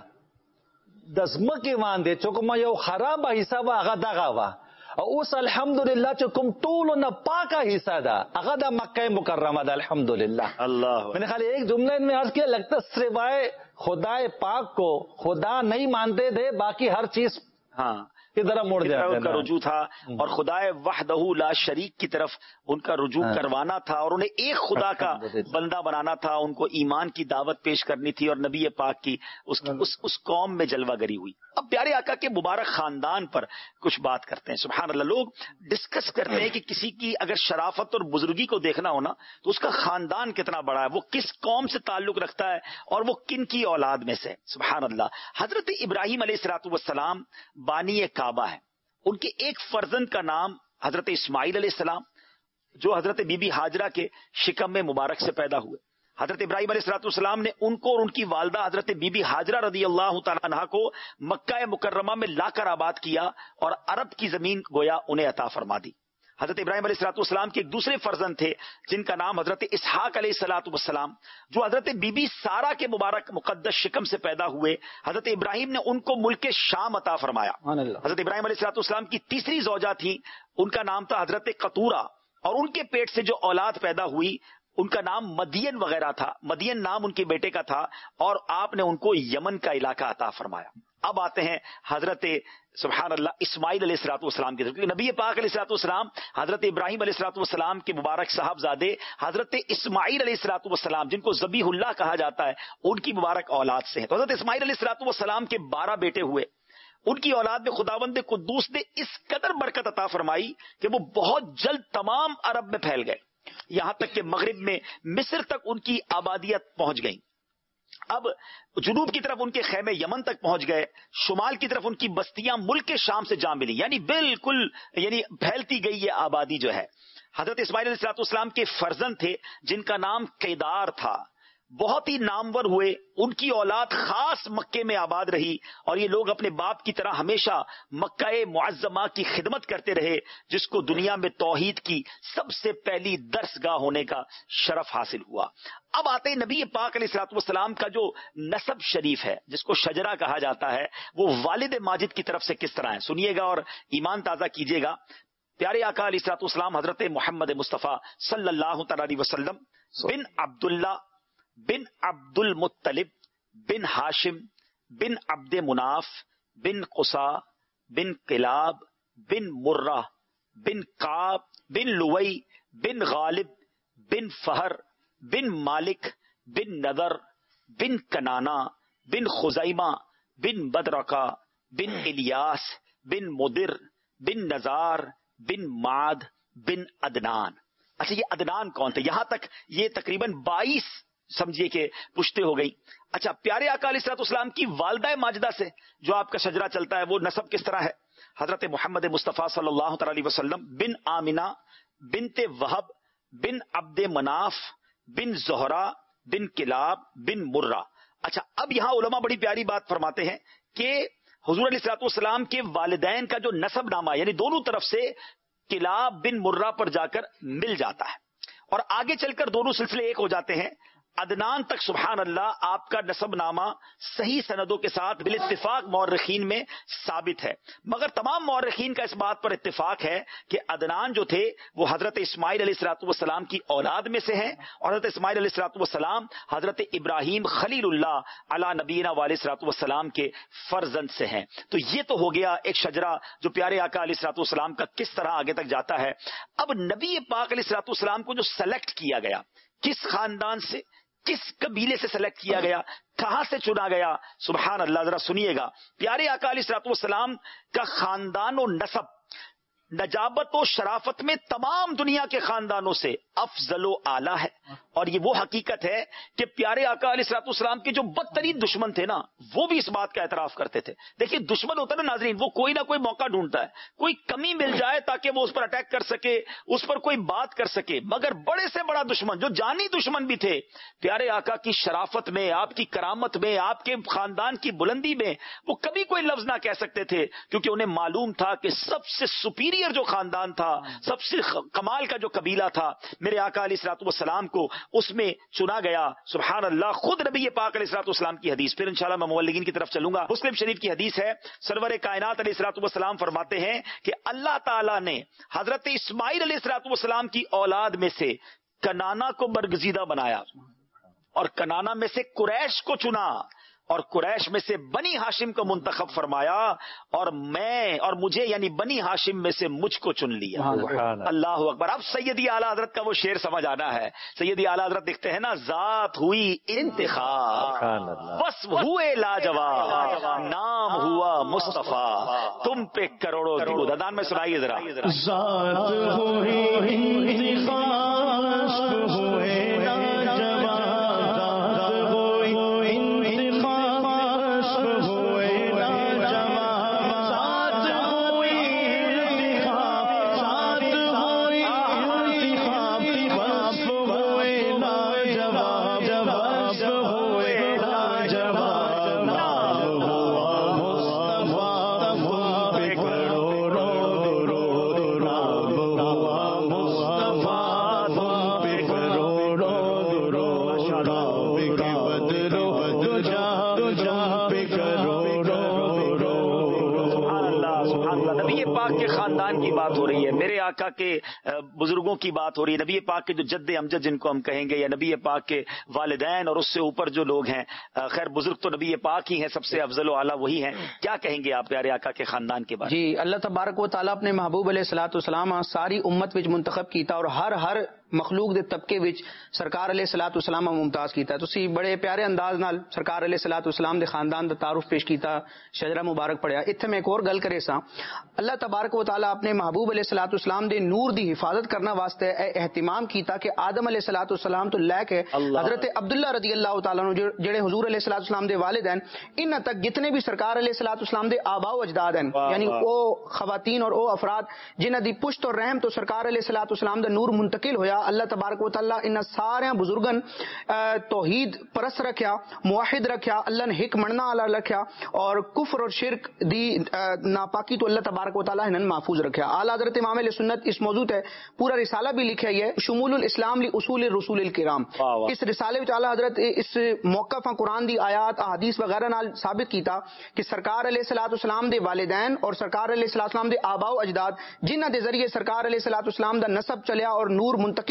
د ځمکې باندې چې کومه یو خرابه حصه وه هغه دغه وه, او اوس الحمدلله چې کوم ټولو نه پاکه حصہ ده هغه د مکہ مکرمه ده. الحمدللہ. اللہ, میں نے خالی ایک جملے میں عرض کیا, لگتا سوائے خدائے پاک کو خدا نہیں مانتے تھے, باقی ہر چیز ہاں کی طرف مڑ جاتا کا رجوع تھا, اور خدائے وحدہ لا شریک کی طرف ان کا رجوع کروانا تھا, اور انہیں ایک خدا کا بندہ بنانا تھا, ان کو ایمان کی دعوت پیش کرنی تھی, اور نبی پاک کی اس, اس, اس قوم میں جلوہ گری ہوئی. اب پیارے آقا کے مبارک خاندان پر کچھ بات کرتے ہیں. سبحان اللہ, لوگ ڈسکس کرتے ہیں کہ کسی کی اگر شرافت اور بزرگی کو دیکھنا ہونا تو اس کا خاندان کتنا بڑا ہے, وہ کس قوم سے تعلق رکھتا ہے, اور وہ کن کی اولاد میں سے. سبحان اللہ. حضرت ابراہیم علیہ الصلوۃ والسلام بانی کعبہ ہے. ان کے ایک فرزند کا نام حضرت اسماعیل علیہ السلام, جو حضرت بی بی ہاجرہ کے شکم میں مبارک سے پیدا ہوئے. حضرت ابراہیم علیہ الصلوۃ والسلام نے ان کو اور ان کی والدہ حضرت بی بی ہاجرہ رضی اللہ تعالیٰ عنہا کو مکہ مکرمہ میں لا کر آباد کیا, اور عرب کی زمین گویا انہیں عطا فرما دی. حضرت ابراہیم علیہ الصلوۃ والسلام کے ایک دوسرے فرزند تھے جن کا نام حضرت اسحاق علیہ الصلوۃ والسلام, جو حضرت بی بی سارہ کے مبارک مقدس شکم سے پیدا ہوئے. حضرت ابراہیم نے ان کو ملک شام عطا فرمایا. حضرت ابراہیم علیہ الصلوۃ والسلام کی تیسری زوجہ تھی, ان کا نام تھا حضرت قطورہ, اور ان کے پیٹ سے جو اولاد پیدا ہوئی ان کا نام مدین وغیرہ تھا. مدین نام ان کے بیٹے کا تھا, اور آپ نے ان کو یمن کا علاقہ عطا فرمایا. اب آتے ہیں حضرت سبحان اللہ اسماعیل علیہ الصلوۃ والسلام کی طرف, کیونکہ نبی پاک علیہ الصلوۃ والسلام حضرت ابراہیم علیہ الصلوۃ والسلام کے مبارک صاحبزادے حضرت اسماعیل علیہ الصلوۃ والسلام, جن کو ذبیح اللہ کہا جاتا ہے, ان کی مبارک اولاد سے ہیں. تو حضرت اسماعیل علیہ الصلوۃ والسلام کے بارہ بیٹے ہوئے. ان کی اولاد میں خداوند قدوس نے اس قدر برکت عطا فرمائی کہ وہ بہت جلد تمام عرب میں پھیل گئے, یہاں تک کہ مغرب میں مصر تک ان کی آبادیت پہنچ گئی. اب جنوب کی طرف ان کے خیمے یمن تک پہنچ گئے, شمال کی طرف ان کی بستیاں ملک شام سے جا ملی, یعنی بالکل یعنی پھیلتی گئی یہ آبادی جو ہے. حضرت اسماعیل علیہ الصلوۃ والسلام کے فرزند تھے جن کا نام قیدار تھا, بہت ہی نامور ہوئے. ان کی اولاد خاص مکے میں آباد رہی, اور یہ لوگ اپنے باپ کی طرح ہمیشہ مکہ معظمہ کی خدمت کرتے رہے, جس کو دنیا میں توحید کی سب سے پہلی درس گاہ ہونے کا شرف حاصل ہوا. اب آتے ہیں نبی پاک علیہ الصلوۃ والسلام کا جو نسب شریف ہے, جس کو شجرہ کہا جاتا ہے, وہ والد ماجد کی طرف سے کس طرح ہے. سنیے گا اور ایمان تازہ کیجیے گا. پیارے آقا علیہ الصلوۃ والسلام حضرت محمد مصطفیٰ صلی اللہ تعالی علیہ وسلم بن عبداللہ بن عبد المطلب بن ہاشم بن عبد مناف بن قصا بن قلاب بن مرہ بن قاب بن لوئی بن غالب بن فہر بن مالک بن نذر بن کنانا بن خزیمہ بن بدرقہ بن الیاس بن مدر بن نزار بن معد بن عدنان. اچھا یہ عدنان کون تھے؟ یہاں تک یہ تقریباً بائیس سمجھیے کہ پشتے ہو گئی. اچھا پیارے آقا علیہ الصلوۃ والسلام کی والدہ ماجدہ سے جو آپ کا شجرہ چلتا ہے وہ نسب کس طرح ہے؟ حضرت محمد مصطفیٰ صلی اللہ تعالی علیہ وسلم بن آمنہ بنت وہب بن عبد مناف بن زہرا بن کلاب بن مرہ. اچھا اب یہاں علماء بڑی پیاری بات فرماتے ہیں کہ حضور علیہ الصلوۃ والسلام کے والدین کا جو نسب نامہ یعنی دونوں طرف سے کلاب بن مرہ پر جا کر مل جاتا ہے اور آگے چل کر دونوں سلسلے ایک ہو جاتے ہیں. عدنان تک سبحان اللہ آپ کا نسب نامہ صحیح سندوں کے ساتھ بالاتفاق مورخین میں ثابت ہے، مگر تمام مورخین کا اس بات پر اتفاق ہے کہ عدنان جو تھے وہ حضرت اسماعیل علیہ الصلوۃ والسلام کی اولاد میں سے ہیں اور حضرت اسماعیل علیہ الصلوۃ والسلام حضرت ابراہیم خلیل اللہ علی نبینا علیہ الصلوۃ والسلام کے فرزند سے ہیں. تو یہ تو ہو گیا ایک شجرہ جو پیارے آقا علیہ الصلوۃ والسلام کا کس طرح آگے تک جاتا ہے. اب نبی پاک علیہ الصلوۃ والسلام کو جو سلیکٹ کیا گیا کس خاندان سے کس قبیلے سے سلیکٹ کیا گیا کہاں سے چنا گیا سبحان اللہ ذرا سنیے گا. پیارے آقا علیہ الصلوۃ والسلام کا خاندان و نسب نجابت و شرافت میں تمام دنیا کے خاندانوں سے افضل و اعلیٰ ہے اور یہ وہ حقیقت ہے کہ پیارے آقا علیہ الصلوۃ والسلام کے جو بدترین دشمن تھے نا وہ بھی اس بات کا اعتراف کرتے تھے. دیکھیے دشمن ہوتا ہے نا ناظرین وہ کوئی نہ کوئی موقع ڈھونڈتا ہے کوئی کمی مل جائے تاکہ وہ اس پر اٹیک کر سکے اس پر کوئی بات کر سکے، مگر بڑے سے بڑا دشمن جو جانی دشمن بھی تھے پیارے آقا کی شرافت میں آپ کی کرامت میں آپ کے خاندان کی بلندی میں وہ کبھی کوئی لفظ نہ کہہ سکتے تھے کیونکہ انہیں معلوم تھا کہ سب سے سپیریئر جو خاندان تھا سب سے کمال کا جو قبیلہ تھا میرے آقا علیہ الصلوۃ والسلام کو اس میں چنا گیا. سبحان اللہ خود نبی پاک علیہ الصلوۃ والسلام کی حدیث، پھر انشاءاللہ میں مولگین کی طرف چلوں گا. مسلم شریف کی حدیث ہے سرور کائنات علیہ الصلوۃ والسلام فرماتے ہیں کہ اللہ تعالیٰ نے حضرت اسماعیل علیہ الصلوۃ والسلام کی اولاد میں سے کنانا کو برگزیدہ بنایا اور کنانا میں سے قریش کو چنا اور قریش میں سے بنی ہاشم کو منتخب فرمایا اور میں اور مجھے یعنی بنی ہاشم میں سے مجھ کو چن لیا. اللہ اکبر. اب سیدی اعلیٰ حضرت کا وہ شعر سمجھ آنا ہے. سیدی اعلیٰ حضرت دیکھتے ہیں نا ذات ہوئی انتخاب بس ہوئے لاجواب نام ہوا مصطفیٰ تم پہ کروڑوں درود. ادان میں سنائیے ذرا. ذات ہوئی انتخاب ہوئے کی بات ہو رہی ہے میرے آقا کے بزرگوں کی بات ہو رہی ہے نبی پاک کے جو جد امجد جن کو ہم کہیں گے یا نبی پاک کے والدین اور اس سے اوپر جو لوگ ہیں خیر بزرگ تو نبی پاک ہی ہیں سب سے افضل و اعلیٰ وہی ہیں. کیا کہیں گے آپ پیارے آقا کے خاندان کے بارے میں؟ جی اللہ تبارک و تعالیٰ اپنے محبوب علیہ الصلوۃ والسلام ساری امت وچ منتخب کیتا اور ہر ہر مخلوق دے طبقے وچ سرکار علیہ الصلوۃ والسلام ممتاز کیتا. تسی بڑے پیارے انداز نال سرکار علیہ الصلوۃ والسلام دے خاندان دا تعارف پیش کیتا شجرہ مبارک پڑھیا. ایتھے میں ایک اور گل کرے سا اللہ تبارک و تعالیٰ اپنے محبوب علیہ الصلوۃ والسلام دے نور دی حفاظت کرنا واسطے اے اہتمام کیتا کہ آدم علیہ الصلوۃ والسلام تو لے کے حضرت عبداللہ رضی اللہ تعالیٰ عنہ جڑے حضور علیہ الصلوۃ والسلام دے والد ہیں ان تک جتنے بھی سرکار علیہ الصلوۃ والسلام دے آباء و اجداد ہیں یعنی او خواتین اور او افراد جنہاں دی پشت اور رحم تو سرکار علیہ الصلوۃ والسلام دا نور منتقل ہویا اللہ تبارک و تعالیٰ ان سارے بزرگن توحید پرست رکھیا موحد رکھیا اللہ نے حق مننا والا رکھیا اور کفر اور شرک دی ناپاکی تو اللہ تبارک و تعالیٰ انہوں محفوظ رکھیا. اعلیٰ حضرت امام علیہ سنت اس موضوع ہے پورا رسالہ بھی لکھا ہے شمول الاسلام لی اصول الرسول الکرام. اس رسالے وچ اعلیٰ حضرت اس موقف قرآن دی آیات احادیث وغیرہ نال ثابت کیتا کہ سرکار علیہ الصلوۃ والسلام دے والدین اور سرکار علیہ الصلوۃ والسلام دے آباء و اجداد جنہاں دے ذریعے سرکار علیہ الصلوۃ والسلام دا نسب چلیا اور نور منتقل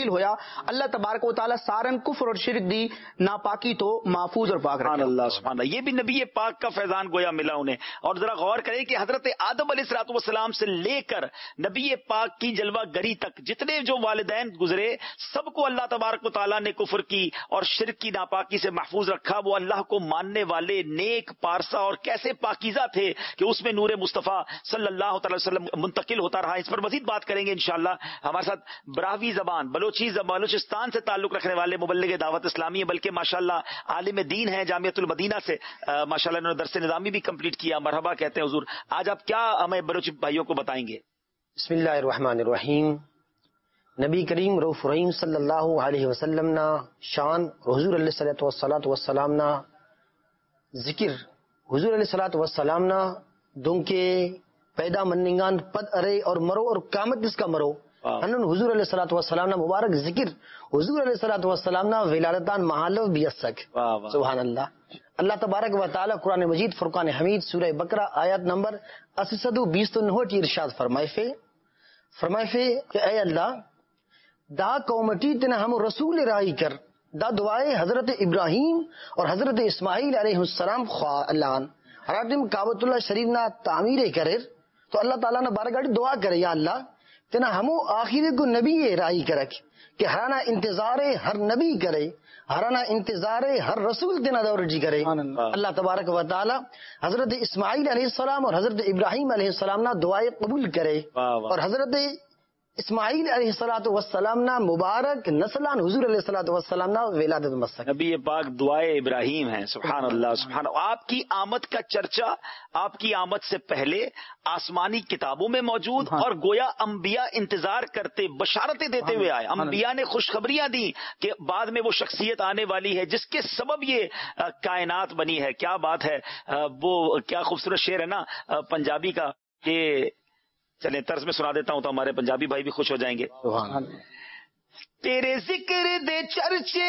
منتقل ہویا. اللہ تبارک و تعالیٰ سارن کفر اور شرک دی ناپاکی تو محفوظ اور پاک رکھے. سبحان اللہ سبحان اللہ. یہ بھی نبی پاک کا فیضان گویا ملا انہیں. اور ذرا غور کریں کہ حضرت آدم علیہ الصلوۃ والسلام سے لے کر نبی پاک کی جلوہ گری تک جتنے جو والدین گزرے سب کو اللہ تبارک و تعالیٰ نے کفر کی اور شرک کی ناپاکی سے محفوظ رکھا. وہ اللہ کو ماننے والے نیک پارسا اور کیسے پاکیزہ تھے کہ اس میں نور مصطفیٰ صلی اللہ تعالی وسلم منتقل ہوتا رہا. اس پر مزید بات کریں گے انشاءاللہ. ہمارے ساتھ براہوی زبان بلوچی بلوچستان سے تعلق رکھنے والے مبلغ دعوت اسلامی ہے، بلکہ ماشاءاللہ عالم دین ہے، جامعۃ المدینہ سے ماشاءاللہ انہوں نے درس نظامی بھی کمپلیٹ کیا. مرحبا کہتے ہیں حضور. آج آپ کیا ہمیں بلوچ بھائیوں کو بتائیں گے؟ بسم اللہ الرحمن الرحیم. نبی کریم رؤوف رحیم صلی اللہ علیہ وسلم نا شان حضور علیہ الصلوۃ والصلاۃ والسلام نا ذکر حضور علیہ الصلوۃ والسلام نا دوں کے پیدا مننگان پد ارے اور مرو اور قیامت اس کا مرو انن حضور علیہ الصلوۃ والسلام نا مبارک ذکر حضور علیہ الصلوۃ والسلام نا ولادتان محالو بیسک. سبحان اللہ. اللہ تبارک و تعالی قرآن مجید فرقان حمید سورہ بقرہ آیت نمبر اسی سدو بیس تو نہٹ ارشاد فرمائے فے فرمائے فے کہ اے اللہ دا قومٹی تن ہم رسول رائی کر دا دعائے حضرت ابراہیم اور حضرت اسماعیل علیہ السلام خواہ اللہ ہراتم کعبۃ اللہ شریف نا تعمیر کرے تو اللہ تعالیٰ نے بارگاہ دعا کرے یا اللہ تنا ہمو آخر کو نبی رائی کرک کہ ہرانا انتظار ہر نبی کرے ہرانا انتظار ہر رسول تنا دور جی کرے. اللہ تبارک و تعالی حضرت اسماعیل علیہ السلام اور حضرت ابراہیم علیہ السلام نا دعائے قبول کرے اور حضرت اسماعیل علیہ الصلوۃ والسلام نا مبارک نسلان حضور علیہ الصلوۃ والسلام نا ولادت مسک. نبی پاک دعائے ابراہیم ہیں. سبحان اللہ سبحان اللہ. آپ کی آمد کا چرچا آپ کی آمد سے پہلے آسمانی کتابوں میں موجود اور گویا انبیاء انتظار کرتے بشارتیں دیتے ہوئے آئے. انبیاء نے خوشخبریاں دی کہ بعد میں وہ شخصیت آنے والی ہے جس کے سبب یہ کائنات بنی ہے. کیا بات ہے. وہ کیا خوبصورت شعر ہے نا پنجابی کا کہ چلیں طرز میں سنا دیتا ہوں تو ہمارے پنجابی بھائی بھی خوش ہو جائیں گے. تیرے ذکر دے چرچے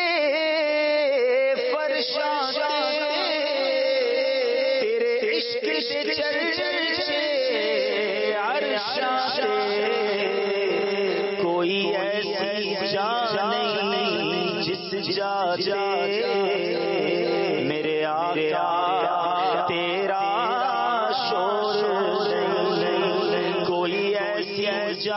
فرشاں تیرے عشق دے چرچے عرشاں کوئی ایسی جا نہیں جس جا جے میرے آقا تیرا شور جا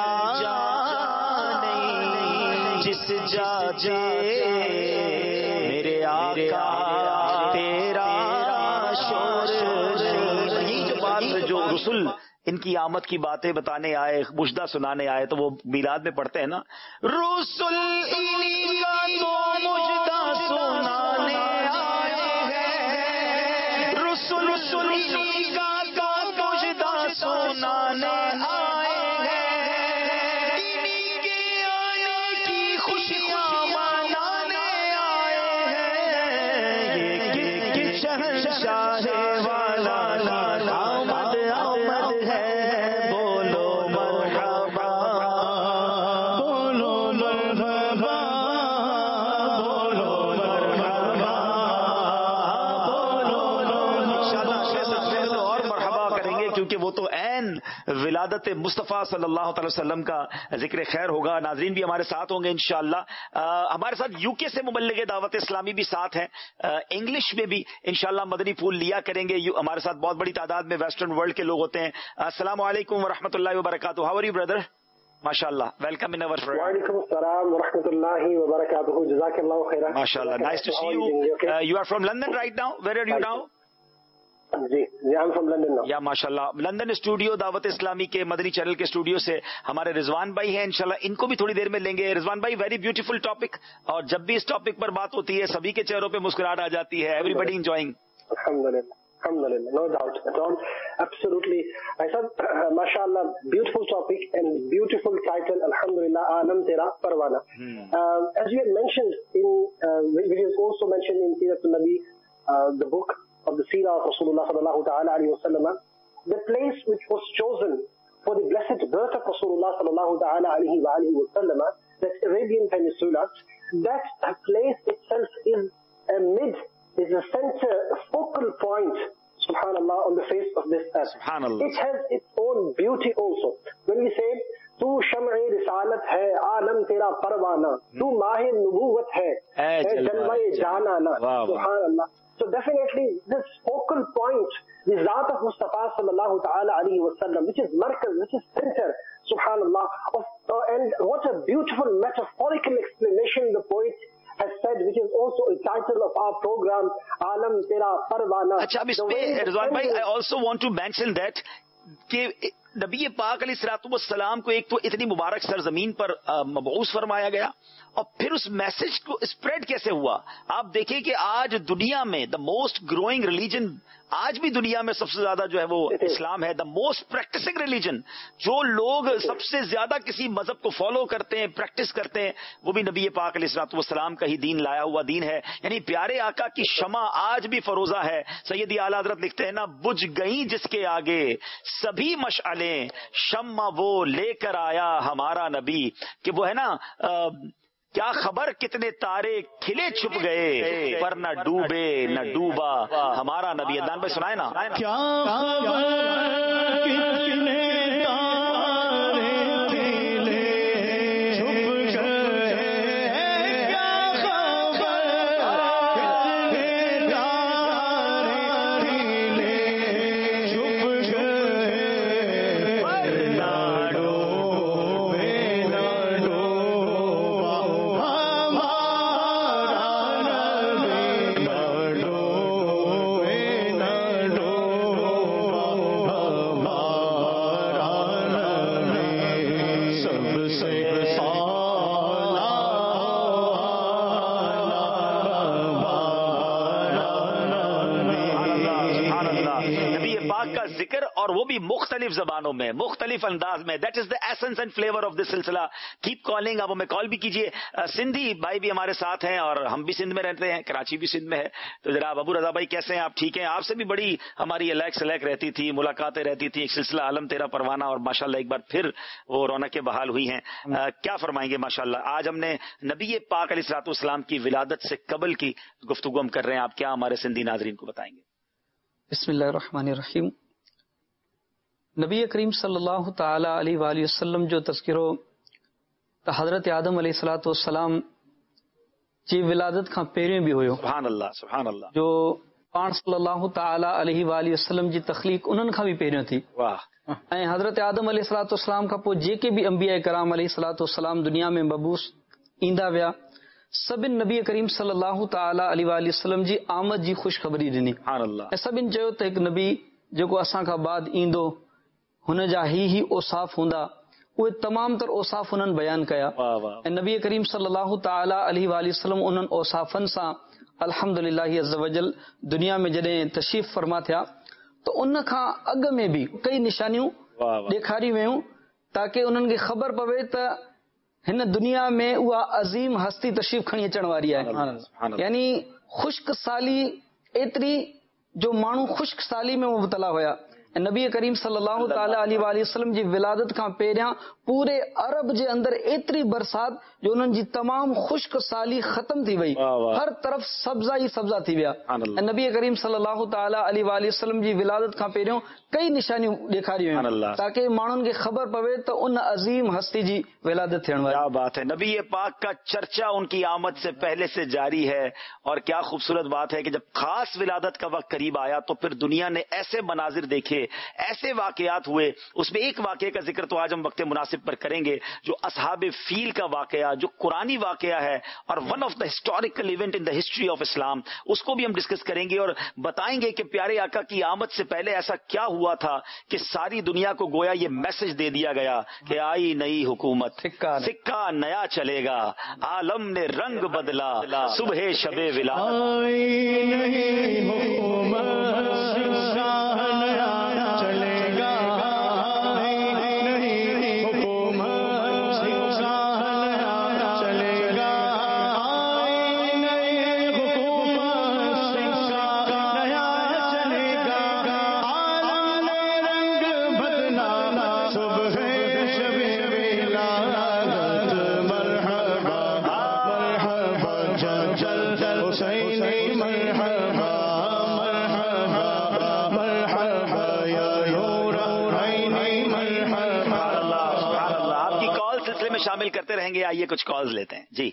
نہیں جس جا جے میرے آقا تیرا شور. یہ جو بات جو رسول ان کی آمد کی باتیں بتانے آئے مجدہ سنانے آئے تو وہ میلاد میں پڑھتے ہیں نا رسول انہی کا تو مجدہ سنانے آئے ہیں رسول رسول انہی کا تو مجدہ سنانے آئے وہ تو عین ولادت مصطفیٰ صلی اللہ تعالی وسلم کا ذکر خیر ہوگا. ناظرین بھی ہمارے ساتھ ہوں گے انشاءاللہ. ہمارے ساتھ یو کے سے مبلغ دعوت اسلامی بھی ساتھ ہیں. انگلش میں بھی انشاءاللہ مدنی پھول لیا کریں گے. ہمارے ساتھ بہت بڑی تعداد میں ویسٹرن ورلڈ کے لوگ ہوتے ہیں. السلام علیکم ورحمۃ اللہ وبرکاتہ. How are you brother? ماشاءاللہ ویلکم ان اور وعلیکم السلام ورحمۃ اللہ وبرکاتہ. جزاک اللہ خیرا. ماشاءاللہ nice to see you. You are from London right now. Where are you now? جی جی آئی ایم فرام لندن. یا ماشاء اللہ لندن اسٹوڈیو دعوت اسلامی کے مدنی چینل کے اسٹوڈیو سے ہمارے رضوان بھائی ہیں انشاءاللہ ان کو بھی تھوڑی دیر میں لیں گے. رضوان بھائی ویری بیوٹیفل ٹاپک اور جب بھی اس ٹاپک پر بات ہوتی ہے سبھی کے چہروں پہ مسکراہٹ آ جاتی ہے. Everybody enjoying. الحمدللہ الحمدللہ no doubt at all. Absolutely. I said mashallah beautiful topic and beautiful title. Alhamdulillah Alam Tera Parwana. Hmm. Uh, as you had mentioned in uh, which is also mentioned in Siratul Nabi, uh, the book of the Seerah of Rasulullah sallallahu ta'ala alayhi wa sallam, the place which was chosen for the blessed birth of Rasulullah sallallahu ta'ala alayhi wa alayhi wa sallam, that Arabian Peninsula, that place itself is a mid, is a center, a focal point, subhanallah, on the face of this earth. Subhanallah. It has its own beauty also. When we say تو شمع رسالت ہے عالم تیرا پروانہ, تو ماہ نبوت ہے اے جلوہ جانانا. سبحان اللہ. So definitely this focal point, the Zat of Mustafa sallallahu ta'ala alayhi wa sallam, which is markaz, which is center, subhanallah, of, uh, and what a beautiful metaphorical explanation the poet has said, which is also a title of our program, Alam Tera Parwana. Achha, ab ispe Rizwan bhai, I also want to mention that کہ نبی پاک علیہ الصلوۃ والسلام کو ایک تو اتنی مبارک سرزمین پر مبعوث فرمایا گیا, اور پھر اس میسج کو اسپریڈ کیسے ہوا. آپ دیکھیں کہ آج دنیا میں دا موسٹ گروئنگ ریلیجن, آج بھی دنیا میں سب سے زیادہ جو ہے وہ اسلام ہے. دا موسٹ پریکٹسنگ ریلیجن, جو لوگ سب سے زیادہ کسی مذہب کو فالو کرتے ہیں, پریکٹس کرتے ہیں, وہ بھی نبی پاک علیہ الصلوۃ والسلام کا ہی دین لایا ہوا دین ہے. یعنی پیارے آقا کی شمع آج بھی فروزہ ہے. سیدی اعلیٰ حضرت لکھتے ہیں نا, بجھ گئی جس کے آگے سبھی مشعلیں, شمع وہ لے کر آیا ہمارا نبی. کہ وہ ہے نا, کیا خبر کتنے تارے کھلے چھپ گئے, پر نہ ڈوبے نہ ڈوبا ہمارا نبی. عدنان بھائی سنائے نا. کیا خبر کتنے ذکر, اور وہ بھی مختلف زبانوں میں, مختلف انداز میں. That is the essence and flavour of this silsila. Keep calling, اب ہمیں کال بھی کیجیے. سندھی بھائی بھی ہمارے ساتھ ہیں, اور ہم بھی سندھ میں رہتے ہیں, کراچی بھی سندھ میں ہے. تو جناب ابو رضا بھائی کیسے ہیں آپ؟ ٹھیک ہیں؟ آپ سے بھی بڑی ہماری الیک سلیک رہتی تھی, ملاقاتیں رہتی تھی, ایک سلسلہ عالم تیرا پروانہ, اور ماشاءاللہ ایک بار پھر وہ رونقیں بحال ہوئی ہیں. کیا فرمائیں گے؟ ماشاءاللہ آج ہم نے نبی پاک علیہ الصلوۃ والسلام کی ولادت سے قبل کی گفتگو ہم کر رہے ہیں. آپ کیا ہمارے سندھی ناظرین کو بتائیں گے؟ بسم اللہ الرحمن الرحیم. نبی کریم صلی اللہ تعالی علیہ وآلہ وسلم جو تذکرو تا حضرت آدم علیہ الصلوۃ والسلام جی ولادت کا پہریں بھی ہوئے. سبحان اللہ سبحان اللہ. جو پان صلی اللہ تعالی علیہ وآلہ وسلم جی تخلیق انہن کا بھی پہریں تھی. واہ. ऐं हज़रत आदम अलैहिस्सलातु वस्सलाम खां पोइ जेके बि अंबिया कराम अलैहिस्सलातु वस्सलाम दुनिया में मबूस ईंदा विया, सभिनि नबी करीम सल्लल्लाहु ताला अलैहि वसल्लम जी आमद जी ख़ुशख़बरी ॾिनी. ऐं सभिनि चयो त हिकु नबी जेको असां खां बाद ईंदो हुन जा ही ही औसाफ़ हूंदा. उहे तमाम तर औसाफ़ उन्हनि बयान कया. ऐं नबी करीम सल्लल्लाहु ताला अलैहि वसल्लम उन्हनि औसाफ़नि सां अल्हम्दुलिल्लाह अज़्ज़ वजल दुनिया में जॾहिं तशरीफ़ फरमा थिया तो उन खां अॻु में बि कई निशानियूं ॾेखारी वयूं ताकि उन्हनि खे ख़बर पवे त हिन दुनिया में उहा अज़ीम हस्ती तशरीफ़ खणी अचण वारी आहे. यानी ख़ुश्क साली एतिरी जो माण्हू ख़ुश्क साली में मुबतला हुया. नबी करीम सल्लल्लाहु ताला अलैहि वसल्लम जी विलादत खां पहिरियां पूरे अरब जे अंदर एतिरी बरसात जो उन्हनि जी तमाम ख़ुश्क साली ख़त्म थी वई. हर तरफ़ सब्ज़ा ई सब्ज़ा थी विया. ऐं नबी करीम सल्लल्लाहु ताला अलैहि वसल्लम जी विलादत खां पहिरियों कई निशानियूं ॾेखारी वयूं ताकि माण्हुनि खे ख़बर पवे त उन अज़ीम हस्ती जी विलादत थियण वारी. क्या बात है. नबी पाक का चर्चा उनकी आमद से पहले से जारी है. और क्या खूबसूरत बात है कि जब खास विलादत का वक्त करीब आया तो फिर दुनिया ने ऐसे मनाजिर देखे, ऐसे वाकयात हुए. उसमें एक वाकये का जिक्र तो आज हम वक्त मुनासिब पर करेंगे, जो असहाबे फील का वाकया, जो कुरानी वाकया है और one of the historical event in the history of Islam, उसको भी हम डिस्कस करेंगे और बताएंगे कि प्यारे आका की आमद से पहले ऐसा क्या हुआ था कि सारी दुनिया को गोया ये मैसेज दे दिया गया कि आई नई हुकूमत, सिक्का नया चलेगा, आलम ने रंग बदला, सुबह शबे विला. سلسلے میں شامل کرتے رہیں گے. آئیے کچھ کالز لیتے ہیں. جی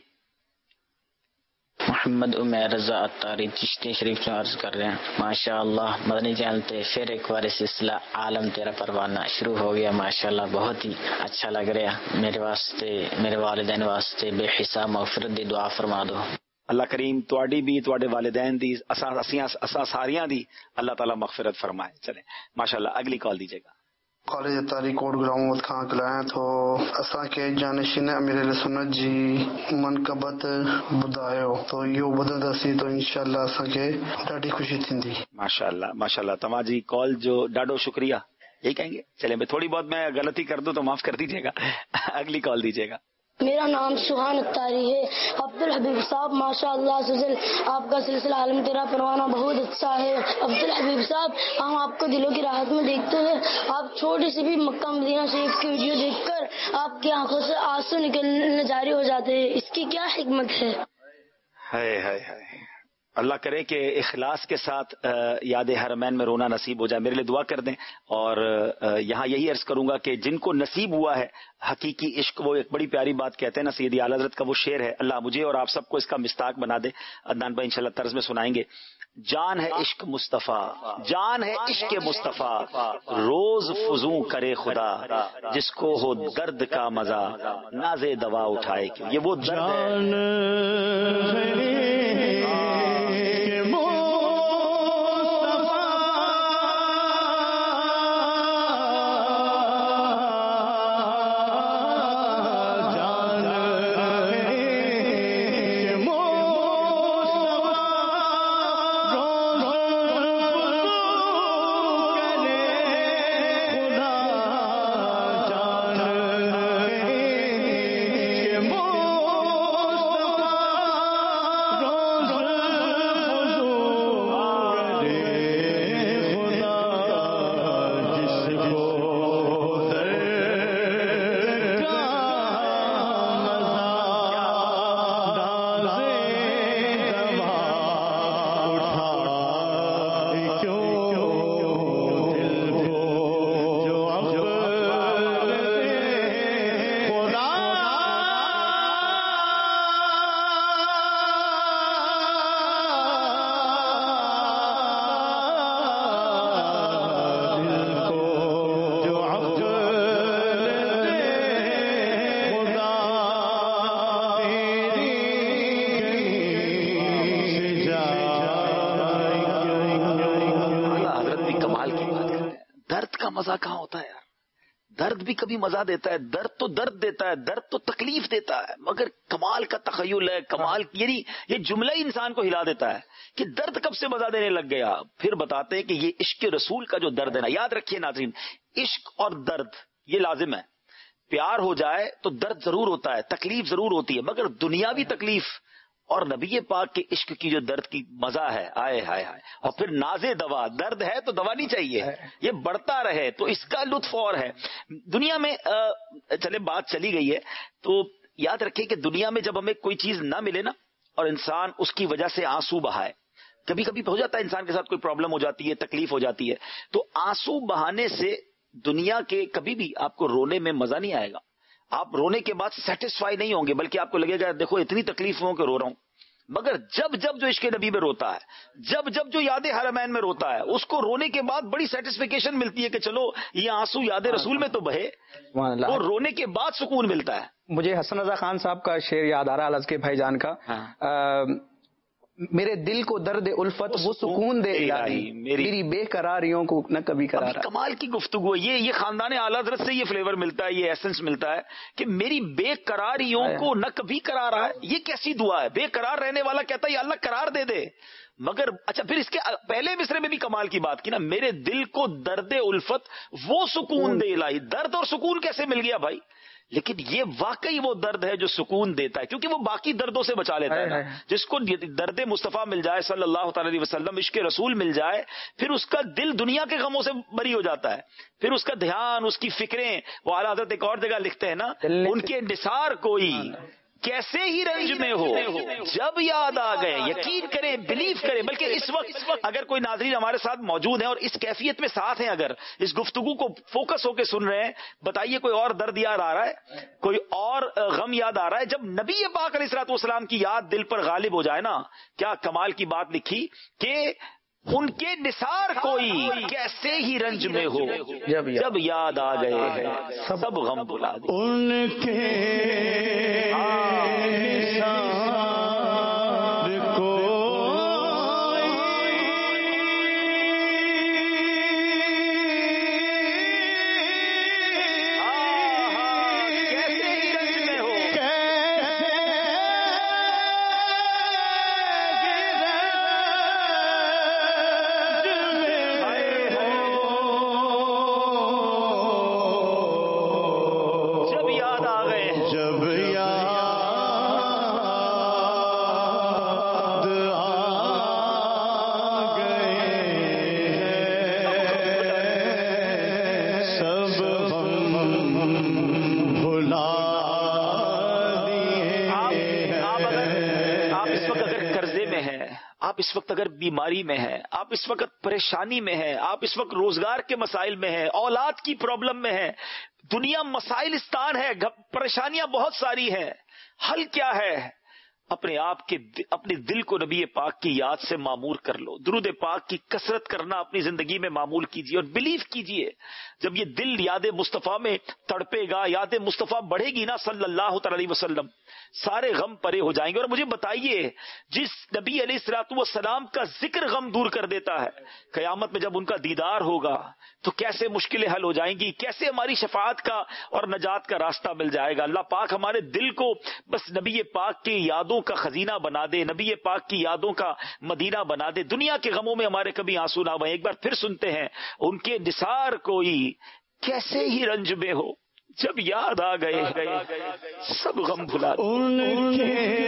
محمد عمیر رضا اتاری چشتی شریف سے عرض کر رہے ہیں. ماشاء اللہ مدنی چینل تے پھر ایک بار سلسلہ عالم تیرا پروانہ شروع ہو گیا. ماشاء اللہ بہت ہی اچھا لگ رہا. میرے واسطے میرے والدین واسطے بے حساب مغفرت دی دعا فرما دو. اللہ کریم تواڈی بھی تواڈے والدین دی اساں اسیاں اساں ساریاں دی اللہ تعالیٰ مغفرت فرمائے. چلیں ماشاءاللہ اگلی کال دیجیے گا. کالج اتاری کوٹ گراؤں کھاں کلائیں تو اساں کے جانشین امیر اہل سنت جی منقبت بدایو تو یو بدل سی تو انشاءاللہ اساں کے ڈاڈی خوشی تھیندی. ماشاءاللہ ماشاءاللہ تمام جی کال جو ڈاڈو شکریہ یہی کہیں گے. چلیں میں تھوڑی بہت میں غلطی کر دوں تو معاف کر دیجیے گا. اگلی کال دیجیے گا. میرا نام سبحان اتاری ہے. عبد الحبیب صاحب ماشاء اللہ سزل آپ کا سلسلہ عالم تیرا پروانہ بہت اچھا ہے. عبد الحبیب صاحب ہم آپ کو دلوں کی راحت میں دیکھتے ہیں. آپ چھوٹی سی بھی مکہ مدینہ شریف کی ویڈیو دیکھ کر آپ کی آنکھوں سے آنسو نکلنے جاری ہو جاتے ہیں. اس کی کیا حکمت ہے؟ ہائے ہائے ہائے اللہ کرے کہ اخلاص کے ساتھ یاد حرمین میں رونا نصیب ہو جائے. میرے لیے دعا کر دیں. اور یہاں یہی عرض کروں گا کہ جن کو نصیب ہوا ہے حقیقی عشق, وہ ایک بڑی پیاری بات کہتے ہیں نا, سیدی اعلیٰ حضرت کا وہ شعر ہے, اللہ مجھے اور آپ سب کو اس کا مستاق بنا دے. عدنان بھائی انشاءاللہ طرز میں سنائیں گے. جان ہے عشق مصطفیٰ, جان ہے عشق مصطفیٰ, روز فزوں کرے خدا, جس کو ہو درد کا مزہ ناز دوا اٹھائے. کیوں یہ وہ درد ہے مزہ کہاں ہوتا ہے یار. درد بھی کبھی مزہ دیتا ہے, درد تو درد دیتا ہے, درد تو تکلیف دیتا ہے, مگر کمال کا تخیل ہے, کمال یعنی یہ جملہ ہی انسان کو ہلا دیتا ہے کہ درد کب سے مزہ دینے لگ گیا. پھر بتاتے ہیں کہ یہ عشق رسول کا جو درد ہے نا, یاد رکھیے ناظرین, عشق اور درد یہ لازم ہے. پیار ہو جائے تو درد ضرور ہوتا ہے, تکلیف ضرور ہوتی ہے, مگر دنیاوی تکلیف اور نبی پاک کے عشق کی جو درد کی مزہ ہے, آئے ہائے ہائے. اور پھر نازے دوا, درد ہے تو دوا نہیں چاہیے, یہ بڑھتا رہے تو اس کا لطف اور ہے. دنیا میں چلے بات چلی گئی ہے تو یاد رکھیں کہ دنیا میں جب ہمیں کوئی چیز نہ ملے نا اور انسان اس کی وجہ سے آنسو بہائے, کبھی کبھی ہو جاتا ہے انسان کے ساتھ کوئی پرابلم ہو جاتی ہے, تکلیف ہو جاتی ہے, تو آنسو بہانے سے دنیا کے کبھی بھی آپ کو رونے میں مزہ نہیں آئے گا. آپ رونے کے بعد سیٹسفائی نہیں ہوں گے, بلکہ آپ کو لگے گا دیکھو اتنی تکلیف ہوں کہ رو رہا ہوں. مگر جب جب جو عشق نبی میں روتا ہے, جب جب جو یاد حرمین میں روتا ہے, اس کو رونے کے بعد بڑی سیٹسفیکیشن ملتی ہے کہ چلو یہ آنسو یاد رسول میں تو بہے, اور رونے کے بعد سکون ملتا ہے. مجھے حسن رضا خان صاحب کا شعر یاد آ رہا ہے, کے بھائی جان کا, میرے دل کو درد الفت وہ سکون دے الہی, میری بے قراریوں کو نہ کبھی قرار. کمال کی گفتگو, یہ یہ خاندان اعلیٰ حضرت سے یہ فلیور ملتا ہے, یہ ایسنس ملتا ہے کہ میری بے قراریوں کو نہ کبھی قرار ہے. یہ کیسی دعا ہے؟ بے قرار رہنے والا کہتا ہے یا اللہ قرار دے دے. مگر اچھا پھر اس کے پہلے مصرے میں بھی کمال کی بات کی نا, میرے دل کو درد الفت وہ سکون دے الہی. درد اور سکون کیسے مل گیا بھائی؟ لیکن یہ واقعی وہ درد ہے جو سکون دیتا ہے, کیونکہ وہ باقی دردوں سے بچا لیتا ہے. جس کو درد مصطفیٰ مل جائے صلی اللہ تعالی علیہ وسلم, عشق رسول مل جائے, پھر اس کا دل دنیا کے غموں سے بری ہو جاتا ہے. پھر اس کا دھیان, اس کی فکریں, وہ اعلیٰ حضرت ایک اور جگہ لکھتے ہیں نا, ان کے نثار کوئی کیسے ہی رنج میں ہو جب یاد آ گئے. یقین کریں, بلیو کریں. بلکہ اس وقت اگر کوئی ناظرین ہمارے ساتھ موجود ہیں اور اس کیفیت میں ساتھ ہیں, اگر اس گفتگو کو فوکس ہو کے سن رہے ہیں, بتائیے کوئی اور درد یاد آ رہا ہے, کوئی اور غم یاد آ رہا ہے؟ جب نبی پاک علیہ الصلوۃ والسلام کی یاد دل پر غالب ہو جائے نا, کیا کمال کی بات لکھی کہ ان کے نثار کوئی کیسے ہی رنج میں ہو جب یاد آ گئے ہیں سب غم بھلا دے. ان کے اس وقت اگر بیماری میں ہے, آپ اس وقت پریشانی میں ہیں, آپ اس وقت روزگار کے مسائل میں ہیں, اولاد کی پرابلم میں ہیں, دنیا مسائلستان ہے, پریشانیاں بہت ساری ہیں, حل کیا ہے؟ اپنے آپ کے اپنے دل کو نبی پاک کی یاد سے معمور کر لو. درود پاک کی کثرت کرنا اپنی زندگی میں معمول کیجیے اور بلیو کیجیے. جب یہ دل یاد مصطفیٰ میں تڑپے گا, یاد مصطفیٰ بڑھے گی نا صلی اللہ تعالی علیہ وسلم, سارے غم پرے ہو جائیں گے. اور مجھے بتائیے, جس نبی علیہ الصلوۃ والسلام کا ذکر غم دور کر دیتا ہے, قیامت میں جب ان کا دیدار ہوگا تو کیسے مشکلیں حل ہو جائیں گی, کیسے ہماری شفاعت کا اور نجات کا راستہ مل جائے گا. اللہ پاک ہمارے دل کو بس نبی پاک کی یادوں کا خزینہ بنا دے, نبی پاک کی یادوں کا مدینہ بنا دے. دنیا کے غموں میں ہمارے کبھی آنسو نہ بہیں. ایک بار پھر سنتے ہیں, ان کے نثار کوئی کیسے ہی رنج میں ہو جب یاد آ گئے سب غم بھلا دے.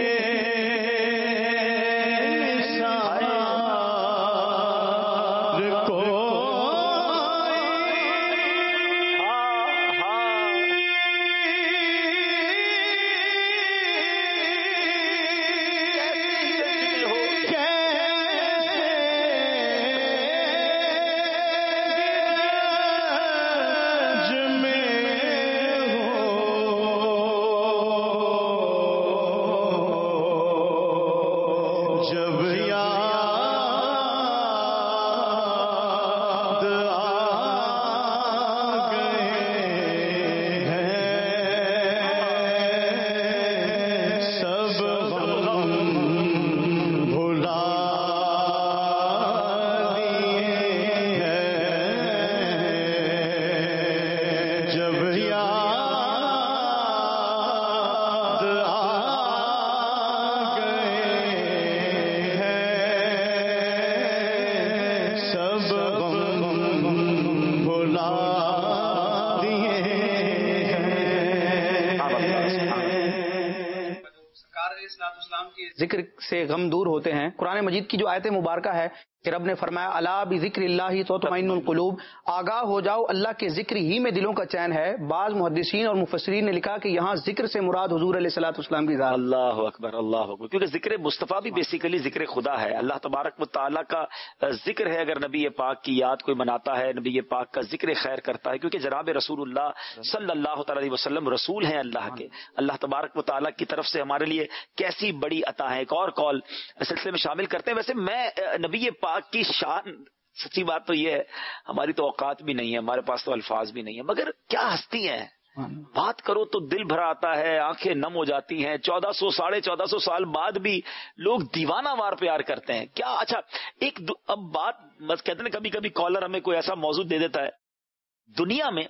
ذکر سے غم دور ہوتے ہیں. قرآن مجید کی جو آیت مبارکہ ہے کہ رب نے فرمایا الا بذکر اللہ تطمئن القلوب, آگاہ ہو جاؤ اللہ کے ذکر ہی میں دلوں کا چین ہے. بعض محدثین اور مفسرین نے لکھا کہ یہاں ذکر سے مراد حضور علیہ الصلوۃ والسلام کی ذات. اللہ اکبر, اللہ اکبر. کیونکہ ذکر مصطفیٰ بھی بیسیکلی ذکر خدا ہے. اللہ تبارک و تعالیٰ کا ذکر ہے. اگر نبی پاک کی یاد کوئی مناتا ہے, نبی پاک کا ذکر خیر کرتا ہے, کیونکہ جناب رسول اللہ صلی اللہ تعالی علیہ وسلم رسول ہیں اللہ کے. اللہ تبارک و تعالیٰ کی طرف سے ہمارے لیے کیسی بڑی عطا ہے. ایک اور کال سلسلے میں شامل کرتے ہیں. ویسے میں نبی پاک کی شان, سچی بات تو یہ ہے, ہماری تو اوقات بھی نہیں ہے, ہمارے پاس تو الفاظ بھی نہیں ہے, مگر کیا ہستی ہیں. بات کرو تو دل بھرا آتا ہے, آنکھیں نم ہو جاتی ہیں. چودہ سو ساڑھے چودہ سو سال بعد بھی لوگ دیوانہ وار پیار کرتے ہیں. کیا اچھا ایک اب بات بس کہتے ہیں کبھی کبھی کالر ہمیں کوئی ایسا موضوع دے دیتا ہے. دنیا میں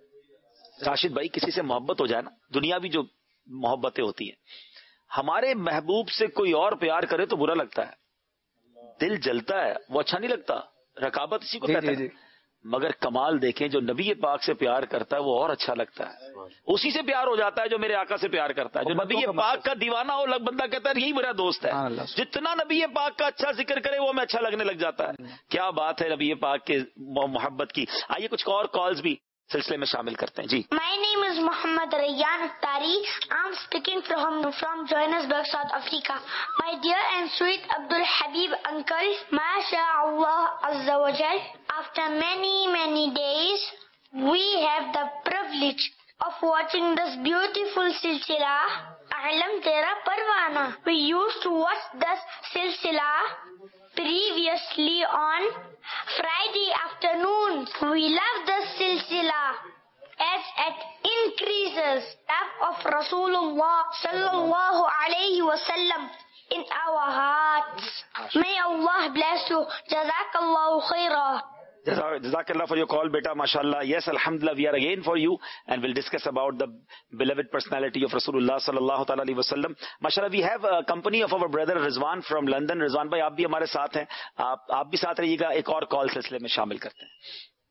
راشد بھائی کسی سے محبت ہو جائے نا, دنیا بھی جو محبتیں ہوتی ہیں, ہمارے محبوب سے کوئی اور پیار کرے تو برا لگتا ہے, دل جلتا ہے, وہ اچھا نہیں لگتا. رقابت اسی کو کہتے ہیں. مگر کمال دیکھیں, جو نبی پاک سے پیار کرتا ہے وہ اور اچھا لگتا ہے. اسی سے پیار ہو جاتا ہے جو میرے آقا سے پیار کرتا ہے. جو نبی پاک کا دیوانہ ہو لگ بندہ کہتا ہے یہی میرا دوست ہے. جتنا نبی پاک کا اچھا ذکر کرے وہ ہمیں اچھا لگنے لگ جاتا ہے. کیا بات ہے نبی پاک کے محبت کی. آئیے کچھ اور کالز بھی سلسلے میں شامل کرتے ہیں. جی. My name is Muhammad Rayyan Attari. I'm speaking from from Johannesburg, South Africa. My dear and sweet Abdul Habib uncle, MashaAllah Azza wa Jal, after many many days, we have the privilege of watching this beautiful silsila, Alam Tera Parwana. We used to watch this silsila previously on Friday afternoon. We love this silsila as it increases love of Rasulullah sallallahu alayhi wa sallam in our hearts. May Allah bless you. Jazakallahu khairah. Jazakallah for your call, beta. MashaAllah. Yes, Alhamdulillah, we are again for you and we'll discuss about the beloved personality of Rasulullah sallallahu ta'ala alayhi wa sallam. MashaAllah, we have a company of our brother Rizwan from London. Rizwan bhai, آپ بھی ہمارے ساتھ ہیں. آپ آپ بھی ساتھ رہیے گا. ایک اور کال سلسلے میں شامل کرتے ہیں.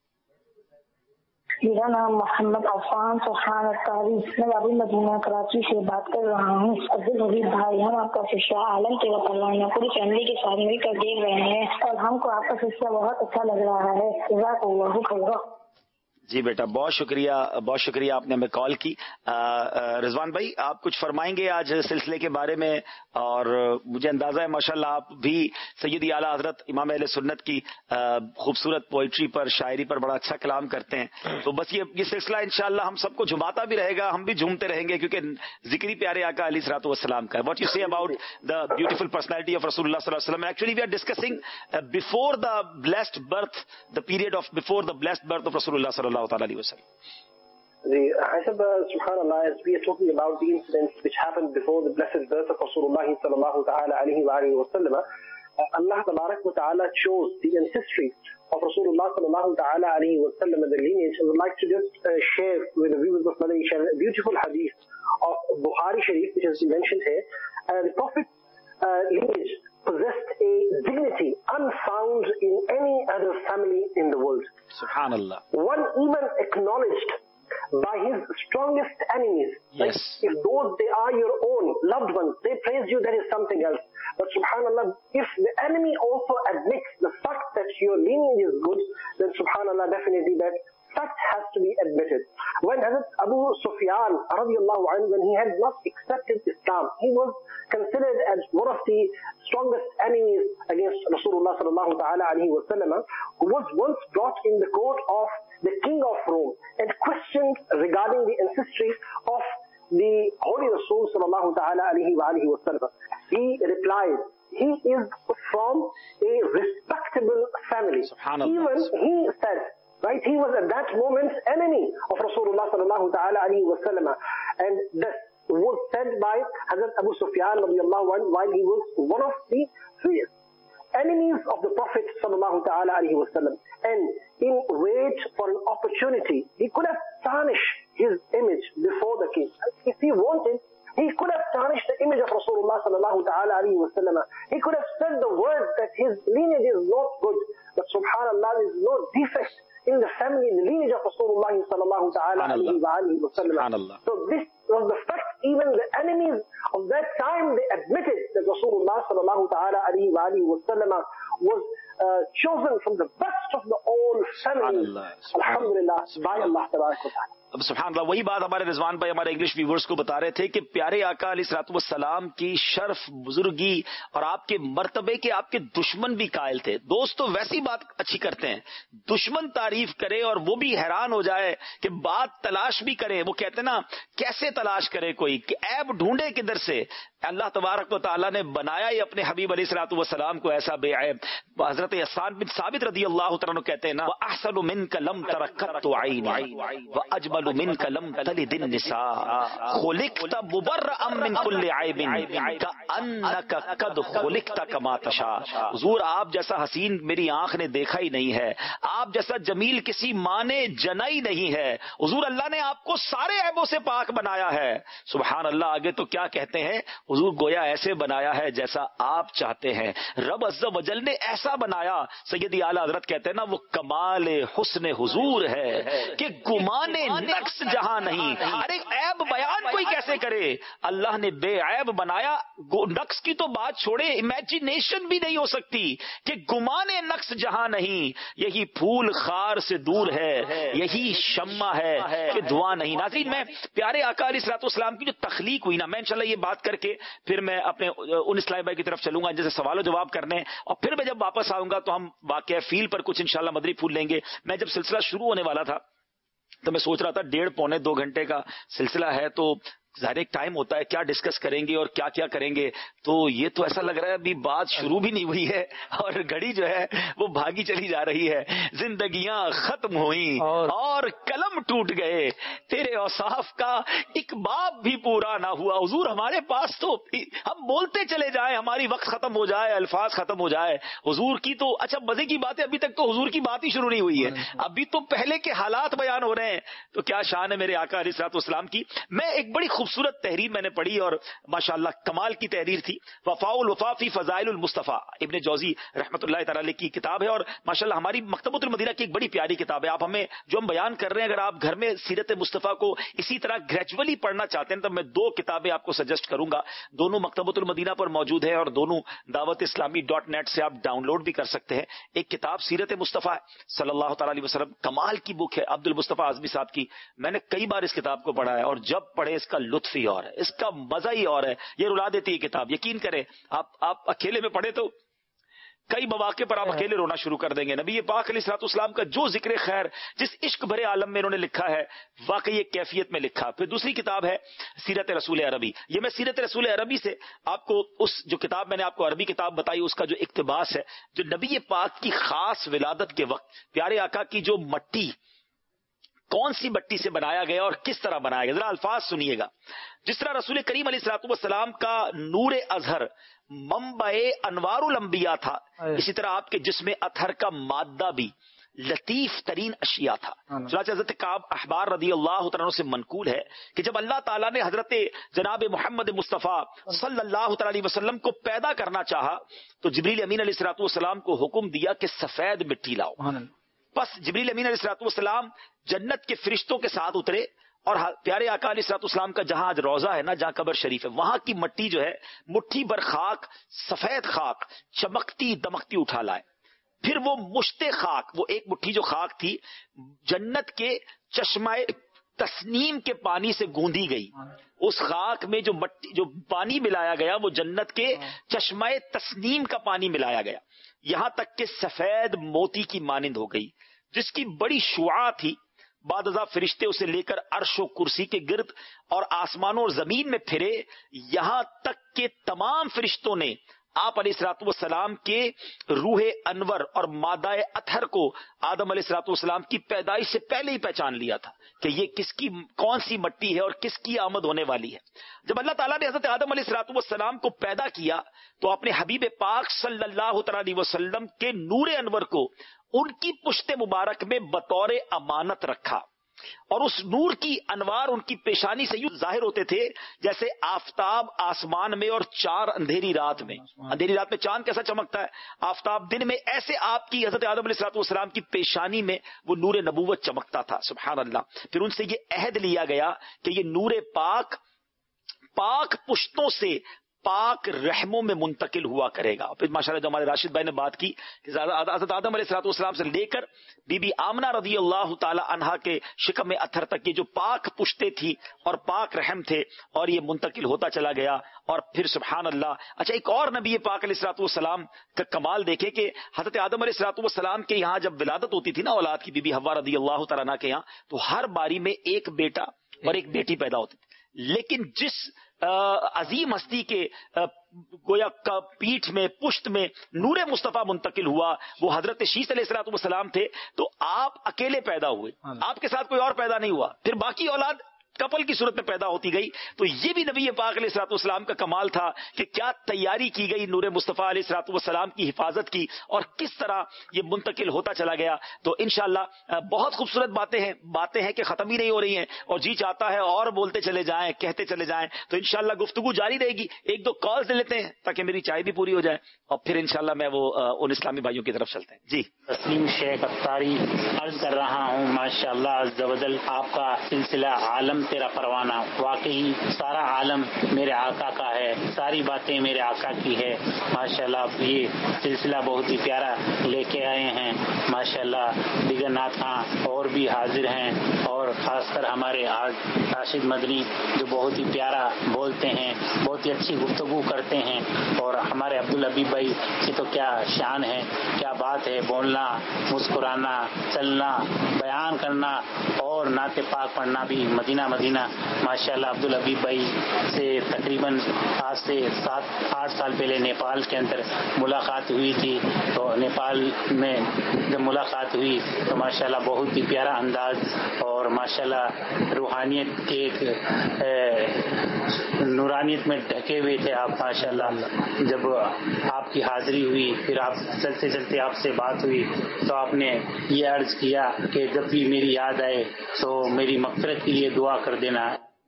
میرا نام محمد عفان سبحان الطاری، میں ابھی مدینہ کراچی سے بات کر رہا ہوں. عبد الحبیب بھائی، ہم آپ کا سلسلہ عالم تیرا پروانہ پوری فیملی کے ساتھ مل کر دیکھ رہے ہیں اور ہم کو آپ کا سلسلہ بہت اچھا لگ رہا ہے. جزاک اللہ خیر. جی بیٹا، بہت شکریہ، بہت شکریہ آپ نے ہمیں کال کی. رضوان بھائی، آپ کچھ فرمائیں گے آج سلسلے کے بارے میں؟ اور مجھے اندازہ ہے ماشاءاللہ آپ بھی سیدی اعلیٰ حضرت امام اہل سنت کی خوبصورت پوئٹری پر، شاعری پر بڑا اچھا کلام کرتے ہیں. تو بس یہ یہ سلسلہ انشاءاللہ ہم سب کو جھماتا بھی رہے گا، ہم بھی جھومتے رہیں گے، کیونکہ ذکری پیارے آقا علیہ الصلوۃ والسلام کا. What you say about the beautiful personality of رسول اللہ صلی اللہ علیہ وسلم؟ Actually we are discussing before the blessed birth, the period of before the blessed birth of رسول اللہ صلی اللہ تعالی علیہ وسلم. The, I said, uh, subhanallah, as we are talking about the incidents which happened before the blessed birth of Rasulullah sallallahu ta'ala alayhi wa alayhi wa sallam, uh, Allah tabarak wa ta'ala chose the ancestry of Rasulullah sallallahu ta'ala alayhi wa sallam and the lineage. I would like to just uh, share with the viewers of Malaysia a beautiful hadith of Bukhari Sharif, which has been mentioned here. Uh, the Prophet's uh, lineage possessed a dignity unfound in any other family in the world. Subhanallah. One even acknowledged by his strongest enemies. Yes. Like if those they are your own loved ones, they praise you, that is something else. But subhanallah, if the enemy also admits the fact that your lineage is good, then subhanallah, definitely that fact has to be admitted. When Hazrat Abu Sufyan radiyallahu anhu, when he had not accepted Islam, he was considered as one of the strongest enemies against Rasulullah sallallahu ta'ala alayhi wa sallam, who was once brought in the court of the king of Rome and questioned regarding the ancestry of the Holy Rasul sallallahu ta'ala alayhi wa alayhi wa sallam. He replied, he is from a respectable family. Even he said, right, he was at that moment enemy of Rasulullah sallallahu ta'ala alayhi wa sallam. And this was said by Hazrat Abu Sufyan radiyallahu anhu while he was one of the three enemies of the Prophet sallallahu ta'ala alayhi wa sallam. And in wait for an opportunity, he could have tarnished his image before the king. If he wanted, he could have tarnished the image of Rasulullah sallallahu ta'ala alayhi wa sallam. He could have said the word that his lineage is not good. But subhanallah, there is no defect in the family, in the lineage of Rasulullah sallallahu ta'ala alayhi wa alayhi wa sallam. So this was the fact. Even the enemies of that time, they admitted that Rasulullah sallallahu ta'ala alayhi wa alayhi wa sallam was uh, chosen from the best of the all families. Alhamdulillah, by Allah tabarak wa ta'ala. اب سبحان اللہ، وہی بات ہمارے رضوان بھائی ہمارے English viewers کو بتا رہے تھے کہ پیارے آقا علیہ الصلوۃ والسلام کی شرف، بزرگی اور آپ کے مرتبے کے آپ کے دشمن بھی قائل تھے. دوست تو ویسی بات اچھی کرتے ہیں، دشمن تعریف کرے اور وہ بھی حیران ہو جائے کہ بات تلاش بھی کرے. وہ کہتے نا کیسے تلاش کرے کوئی، کہ عیب ڈھونڈے کدھر سے. اللہ تبارک و تعالیٰ نے بنایا ہی اپنے حبیب علیہ الصلوۃ والسلام کو ایسا بے عیب. حضرت حسان بن ثابت رضی اللہ تعالیٰ کہتے ہیں نا، وَأَحْسَنُ مِنْكَ لَمْ تَرَ قَطُّ عَيْنِي وَأَجْمَلُ مِنْكَ لَمْ تَلِدِ النِّسَاءُ خُلِقْتَ مُبَرَّأً مِنْ كُلِّ عَيْبٍ كَأَنَّكَ قَدْ خُلِقْتَ كَمَا تَشَاءُ. حضور آپ جیسا حسین میری آنکھ نے دیکھا ہی نہیں ہے، آپ جیسا جمیل کسی ماں نے جنا ہی نہیں ہے. حضور اللہ نے آپ کو سارے عیبوں سے پاک بنایا ہے. سبحان اللہ. آگے تو کیا کہتے ہیں حضور، گویا ایسے بنایا ہے جیسا آپ چاہتے ہیں. رب عز و جل نے ایسا بنایا. سیدی اعلیٰ حضرت کہتے ہیں نا، وہ کمال حسن حضور ہے کہ گمان نقص جہاں نہیں. ارے عیب بیان کوئی کیسے کرے؟ اللہ نے بے عیب بنایا. نقص کی تو بات چھوڑے, امیجنیشن بھی نہیں ہو سکتی کہ گمانے نقص جہاں نہیں. یہی پھول خار سے دور ہے, یہی شمع ہے کہ دھواں نہیں. ناظرین, میں پیارے آقا علیہ الصلوۃ والسلام کی جو تخلیق ہوئی نا, میں انشاءاللہ یہ بات کر کے پھر میں اپنے ان اسلامی بھائی کی طرف چلوں گا جیسے سوال و جواب کرنے, اور پھر میں جب واپس آؤں گا تو ہم واقعہ فیل پر کچھ انشاءاللہ مدری پھول لیں گے. میں جب سلسلہ شروع ہونے والا تھا تو میں سوچ رہا تھا ڈیڑھ پونے دو گھنٹے کا سلسلہ ہے تو ظاہر ایک ٹائم ہوتا ہے کیا ڈسکس کریں گے اور کیا کیا کریں گے. تو یہ تو ایسا لگ رہا ہے ابھی بات شروع بھی نہیں ہوئی ہے اور گھڑی جو ہے وہ بھاگی چلی جا رہی ہے. زندگیاں ختم ہوئیں اور قلم ٹوٹ گئے, تیرے اوصاف کا ایک باب بھی پورا نہ ہوا. حضور ہمارے پاس تو ہم بولتے چلے جائیں, ہماری وقت ختم ہو جائے, الفاظ ختم ہو جائے. حضور کی تو اچھا مزے کی بات ہے, ابھی تک تو حضور کی بات ہی شروع نہیں ہوئی ہے, ابھی تو پہلے کے حالات بیان ہو رہے ہیں. تو کیا شان ہے میرے آقا علیہ الصلوۃ والسلام کی. میں ایک بڑی خوبصورت تحریر میں نے پڑھی اور ماشاءاللہ کمال کی تحریر تھی. وفاء الوفا فی فضائل المصطفیٰ, ابن جوزی رحمۃ اللہ تعالی علیہ کی کتاب ہے اور ماشاءاللہ ہماری مکتبۃ المدینہ کی ایک بڑی پیاری کتاب ہے. آپ ہمیں جو ہم بیان کر رہے ہیں, اگر آپ گھر میں سیرت مصطفیٰ کو اسی طرح گریجولی پڑھنا چاہتے ہیں تو میں دو کتابیں آپ کو سجیسٹ کروں گا. دونوں مکتبۃ المدینہ پر موجود ہے اور دونوں دعوت اسلامی ڈاٹ نیٹ سے آپ ڈاؤن لوڈ بھی کر سکتے ہیں. ایک کتاب سیرت مصطفیٰ صلی اللہ تعالی علیہ وسلم, کمال کی بک ہے, عبد المصطفیٰ اعظمی صاحب کی. میں نے کئی بار اس کتاب کو پڑھا ہے اور جب پڑھے اس کا لطف ہی اور ہے, اس کا مزہ ہی اور ہے. یہ رلا دیتی ہے کتاب, یقین کریں آپ آپ اکیلے میں پڑھے تو کئی مواقع پر آپ اکیلے رونا شروع کر دیں گے. نبی پاک علیہ الصلوۃ والسلام کا جو ذکر خیر جس عشق بھرے عالم میں انہوں نے لکھا ہے, واقعی ایک کیفیت میں لکھا. پھر دوسری کتاب ہے سیرت رسول عربی. یہ میں سیرت رسول عربی سے آپ کو اس جو کتاب میں نے آپ کو عربی کتاب بتائی اس کا جو اقتباس ہے, جو نبی پاک کی خاص ولادت کے وقت پیارے آقا کی جو مٹی کون سی مٹی سے بنایا گیا اور کس طرح بنایا گیا, ذرا الفاظ سنیے گا. جس طرح رسول کریم علیہ الصلوۃ والسلام کا نور ازہر منبع انوار الانبیاء تھا, اسی طرح آپ کے جسم اطہر کا مادہ بھی لطیف ترین اشیاء تھا. چنانچہ حضرت کعب احبار رضی اللہ تعالیٰ سے منقول ہے کہ جب اللہ تعالیٰ نے حضرت جناب محمد مصطفیٰ صلی اللہ تعالی علیہ وسلم کو پیدا کرنا چاہا تو جبریل امین علیہ الصلوۃ والسلام کو حکم دیا کہ سفید مٹی لاؤ. بس جبریل امین علیہ الصلوۃ والسلام جنت کے فرشتوں کے ساتھ اترے اور پیارے آقا علیہ الصلوۃ والسلام کا جہاں آج روضہ ہے نا, جہاں قبر شریف ہے, وہاں کی مٹی جو ہے مٹھی بھر خاک, سفید خاک چمکتی دمکتی اٹھا لائے. پھر وہ مشت خاک, وہ ایک مٹھی جو خاک تھی جنت کے چشمہ تسنیم کے پانی سے گوندھی گئی. اس خاک میں جو مٹی جو پانی ملایا گیا وہ جنت کے چشمہ تسنیم کا پانی ملایا گیا, یہاں تک کہ سفید موتی کی مانند ہو گئی, جس کی بڑی شعاع تھی. بعد ازاں فرشتے اسے لے کر عرش و کرسی کے گرد اور آسمانوں اور زمین میں پھرے, یہاں تک کہ تمام فرشتوں نے آپ علیہ الصلوۃ والسلام کے روح انور اور مادہ اطہر کو آدم علیہ الصلوۃ والسلام کی پیدائش سے پہلے ہی پہچان لیا تھا کہ یہ کس کی کون سی مٹی ہے اور کس کی آمد ہونے والی ہے. جب اللہ تعالیٰ نے حضرت آدم علیہ الصلوۃ والسلام کو پیدا کیا تو اپنے حبیب پاک صلی اللہ تعالی علیہ وسلم کے نور انور کو ان کی پشت مبارک میں بطور امانت رکھا, اور اس نور کی انوار ان کی پیشانی سے یوں ظاہر ہوتے تھے جیسے آفتاب آسمان میں اور چار اندھیری رات میں. اندھیری رات میں چاند کیسا چمکتا ہے, آفتاب دن میں, ایسے آپ کی حضرت آدم علیہ الصلوۃ والسلام کی پیشانی میں وہ نور نبوت چمکتا تھا. سبحان اللہ. پھر ان سے یہ عہد لیا گیا کہ یہ نور پاک پاک پشتوں سے پاک رحموں میں منتقل ہوا کرے گا. پھر ماشاءاللہ جو ہمارے راشد بھائی نے بات کی کہ حضرت آدم علیہ الصلوۃ والسلام سے لے کر بی بی آمنہ رضی اللہ تعالی عنہا کے شکم اطہر تک یہ جو پاک پشتے تھی اور پاک رحم تھے, اور یہ منتقل ہوتا چلا گیا. اور پھر سبحان اللہ, اچھا ایک اور نبی پاک علیہ الصلوۃ والسلام کا کمال دیکھیں کہ حضرت آدم علیہ الصلوۃ والسلام کے یہاں جب ولادت ہوتی تھی نا اولاد کی, بی بی حوا رضی اللہ تعالی عنہا کے یہاں, تو ہر باری میں ایک بیٹا اور ایک بیٹی پیدا ہوتی تھی. لیکن جس عظیم ہستی کے گویا کا پیٹھ میں پشت میں نور مصطفیٰ منتقل ہوا وہ حضرت شیس علیہ الصلوۃ والسلام تھے. تو آپ اکیلے پیدا ہوئے, آپ کے ساتھ کوئی اور پیدا نہیں ہوا. پھر باقی اولاد کپل کی صورت میں پیدا ہوتی گئی. تو یہ بھی نبی پاک علیہ الصلوۃ والسلام کا کمال تھا کہ کیا تیاری کی گئی نور مصطفیٰ علیہ الصلوۃ والسلام کی حفاظت کی اور کس طرح یہ منتقل ہوتا چلا گیا. تو انشاءاللہ بہت خوبصورت باتیں ہیں باتیں ہیں کہ ختم ہی نہیں ہو رہی ہیں اور جی چاہتا ہے اور بولتے چلے جائیں کہتے چلے جائیں. تو انشاءاللہ گفتگو جاری رہے گی. ایک دو کالز لے لیتے ہیں تاکہ میری چائے بھی پوری ہو جائے اور پھر انشاءاللہ میں وہ ان اسلامی بھائیوں کی طرف چلتے ہیں. جی تسلیم شیخ اتاری عرض کر رہا ہوں ماشاءاللہ عز و جل آپ کا سلسلہ عالم تیرا پروانہ واقعی سارا عالم میرے آقا کا ہے, ساری باتیں میرے آقا کی ہے. ماشاءاللہ آپ یہ سلسلہ بہت ہی پیارا لے کے آئے ہیں. ماشاءاللہ دیگر نعت خواں اور بھی حاضر ہیں اور خاص کر ہمارے آج راشد مدنی جو بہت ہی پیارا بولتے ہیں, بہت ہی اچھی گفتگو کرتے ہیں. اور ہمارے عبدالحبیب بھائی کی تو کیا شان ہے, کیا بات ہے, بولنا, مسکرانا, چلنا, بیان کرنا اور نعت پاک پڑھنا بھی مدینہ مدینہ. ماشاءاللہ عبدالحبیب بھائی سے تقریباً آج سے سات آٹھ سال پہلے نیپال کے اندر ملاقات ہوئی تھی. تو نیپال میں جب ملاقات ہوئی تو ماشاءاللہ بہت ہی پیارا انداز اور ماشاءاللہ روحانیت کے ایک نورانیت میں ڈھکے ہوئے تھے آپ. ماشاءاللہ جب آپ کی حاضری ہوئی پھر آپ چلتے چلتے آپ سے بات ہوئی تو آپ نے یہ عرض کیا کہ جب بھی میری یاد آئے تو میری مغفرت کے لیے دعا کر دینا.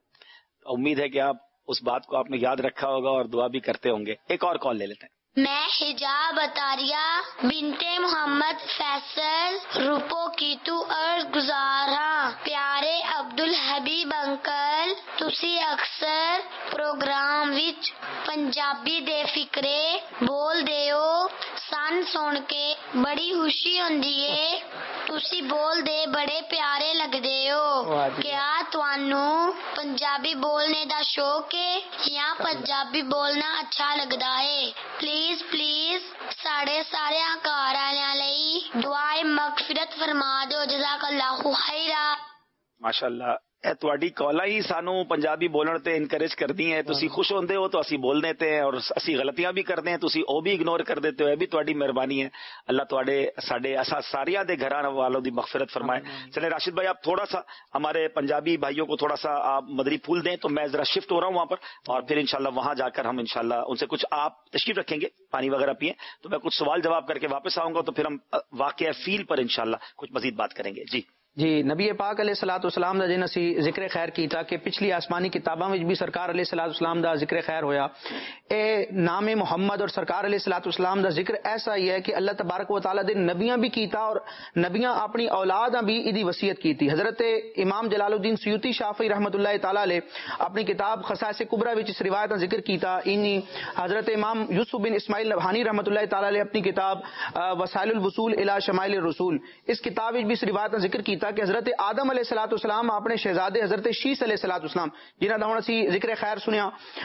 امید ہے کہ آپ اس بات کو آپ نے یاد رکھا ہوگا اور دعا بھی کرتے ہوں گے. ایک اور کال لے لیتے ہیں. میں حجاب اتاریہ بنتے محمد فیصل روپو کیتو اور گزارا. پیارے عبدالحبیب انکل تسی اکثر پروگرام وچ پنجابی دے فکرے بول دیو سن سن کے بڑی خوشی ہوندی ہے. تسی بول دے بڑے پیارے لگدے ہو. کیا تانوں پنجابی بولنے دا شوق ہے یا پنجابی بولنا اچھا لگدا ہے؟ پلیز پلیز ساڑے سارے گھر والوں لئی دعائے مغفرت فرما دو. جزاک اللہ خیرا. ماشاءاللہ اے تواڈی کالاں ہی سانو پنجابی بولن تے انکریج کردی ہیں. تسی خوش ہوندے ہو تو اسی بول دیتے ہیں اور اسی غلطیاں بھی کرتے ہیں تسی او بھی اگنور کر دیتے ہو. اے بھی تواڈی مہربانی ہے. اللہ تواڈے ساڈے اسا ساریاں دے گھراں والوں دی مغفرت فرمائے. چلے راشد بھائی آپ تھوڑا سا ہمارے پنجابی بھائیوں کو تھوڑا سا آپ مدری پھول دیں تو میں ذرا شفٹ ہو رہا ہوں وہاں پر اور پھر انشاءاللہ وہاں جا کر ہم انشاءاللہ ان سے کچھ آپ تشریف رکھیں گے, پانی وغیرہ پئیں تو میں کچھ سوال جواب کر کے واپس آؤں گا تو پھر ہم واقعہ فیل پر انشاءاللہ کچھ مزید بات کریں گے. جی جی نبی پاک علیہ الصلوۃ والسلام دا جن اسی ذکر خیر کیتا کہ پچھلی آسمانی کتاباں وچ بھی سرکار علیہ الصلوۃ والسلام دا ذکر خیر ہویا. اے نام محمد اور سرکار علیہ الصلوۃ والسلام دا ذکر ایسا ہی ہے کہ اللہ تبارک و تعالی دے نبیاں بھی کیتا اور نبیاں اپنی اولاداں بھی ادی وصیت کیتی. حضرت امام جلال الدین سیوطی شافعی رحمۃ اللہ تعالی علیہ اپنی کتاب خصائص کبریٰ وچ اس روایت دا ذکر کیتا. انی حضرت امام یوسف بن اسماعیل نبہانی رحمۃ اللہ تعالی علیہ اپنی کتاب وسائل الوصول الی شمائل الرسول اس کتاب وچ بھی اس روایت دا ذکر کیتا کہ حضرت آدم علیہ الصلوۃ والسلام اپنے شہزادے حضرت شیس علیہ الصلوۃ والسلام جنہاں دا ہن اسی ذکر خیر سنیا.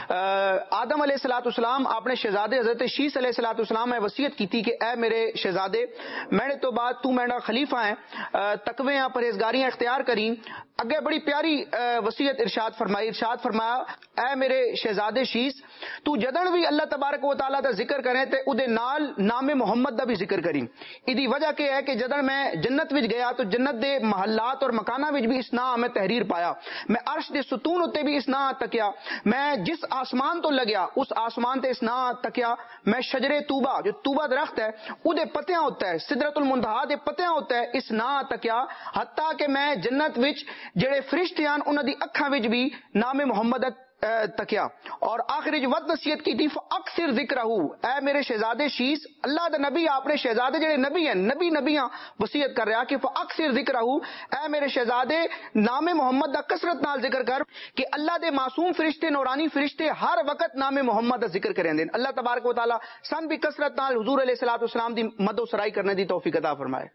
آدم علیہ الصلوۃ والسلام اپنے شہزادے حضرت شیس علیہ الصلوۃ والسلام نے وصیت کی تھی کہ اے میرے شہزادے میرے تو بعد تو میرا خلیفہ ہے, تقویاں پرہیزگاریاں اختیار کریں. اگے بڑی پیاری وصیت ارشاد فرمائی ارشاد فرمایا اے میرے شہزادے شیس تو جدن بھی اللہ تبارک و تعالیٰ دا ذکر کریں تے اودے نال نام محمد دا بھی ذکر کریں. ادی وجہ کہ ہے کہ جدن میں جنت وچ گیا تو جنت دے محلات اور مکانہ وچ بھی اس نام میں تحریر پایا. میں عرش دے ستون اتے بھی اس نام تکیا. میں جس آسمان تو لگیا اس آسمان تے اس نام تکیا. میں شجر توبہ جو توبہ درخت ہے اودے پتیاں ہوتا ہے سدرۃ المنتہا دے پتیاں ہوتا ہے اس نام تکیا. حتیٰ کہ میں جنت وچ جڑے فرشتے ہیں انہاں دی اکھاں وچ بھی نام محمد تکیا. اور آخری جو ود نصیحت کی تھی اکثر ذکر ہو اے میرے شہزادے شیس اللہ دا نبی اپنے شہزادے جڑے نبی ہیں نبی نبیاں وصیت کر رہا کہ اکثر ذکر ہو اے میرے شہزادے نام محمد دا کثرت نال ذکر کر کہ اللہ دے معصوم فرشتے نورانی فرشتے ہر وقت نام محمد دا ذکر کریں دین. اللہ تبارک و تعالی سن بھی کثرت نال حضور علیہ الصلوۃ والسلام دی مد و سرائی کرنے دی توفیق عطا فرمائے.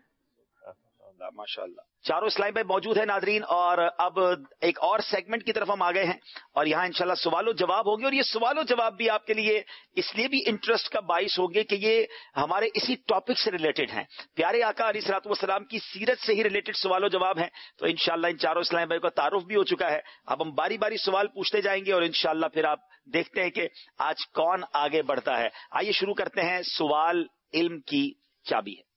ماشاءاللہ چاروں اسلامی بھائی موجود ہیں ناظرین اور اب ایک اور سیگمنٹ کی طرف ہم آ گئے ہیں اور یہاں انشاءاللہ سوال و جواب ہوں گے اور یہ سوال و جواب بھی آپ کے لیے اس لیے بھی انٹرسٹ کا باعث ہوں گے کہ یہ ہمارے اسی ٹاپک سے ریلیٹڈ ہیں. پیارے آقا علیہ الصلوۃ والسلام کی سیرت سے ہی ریلیٹڈ سوال و جواب ہیں. تو انشاءاللہ ان چاروں اسلامی بھائی کا تعارف بھی ہو چکا ہے. اب ہم باری باری سوال پوچھتے جائیں گے اور انشاءاللہ پھر آپ دیکھتے ہیں کہ آج کون آگے بڑھتا ہے. آئیے شروع کرتے ہیں. سوال علم کی چابی ہے.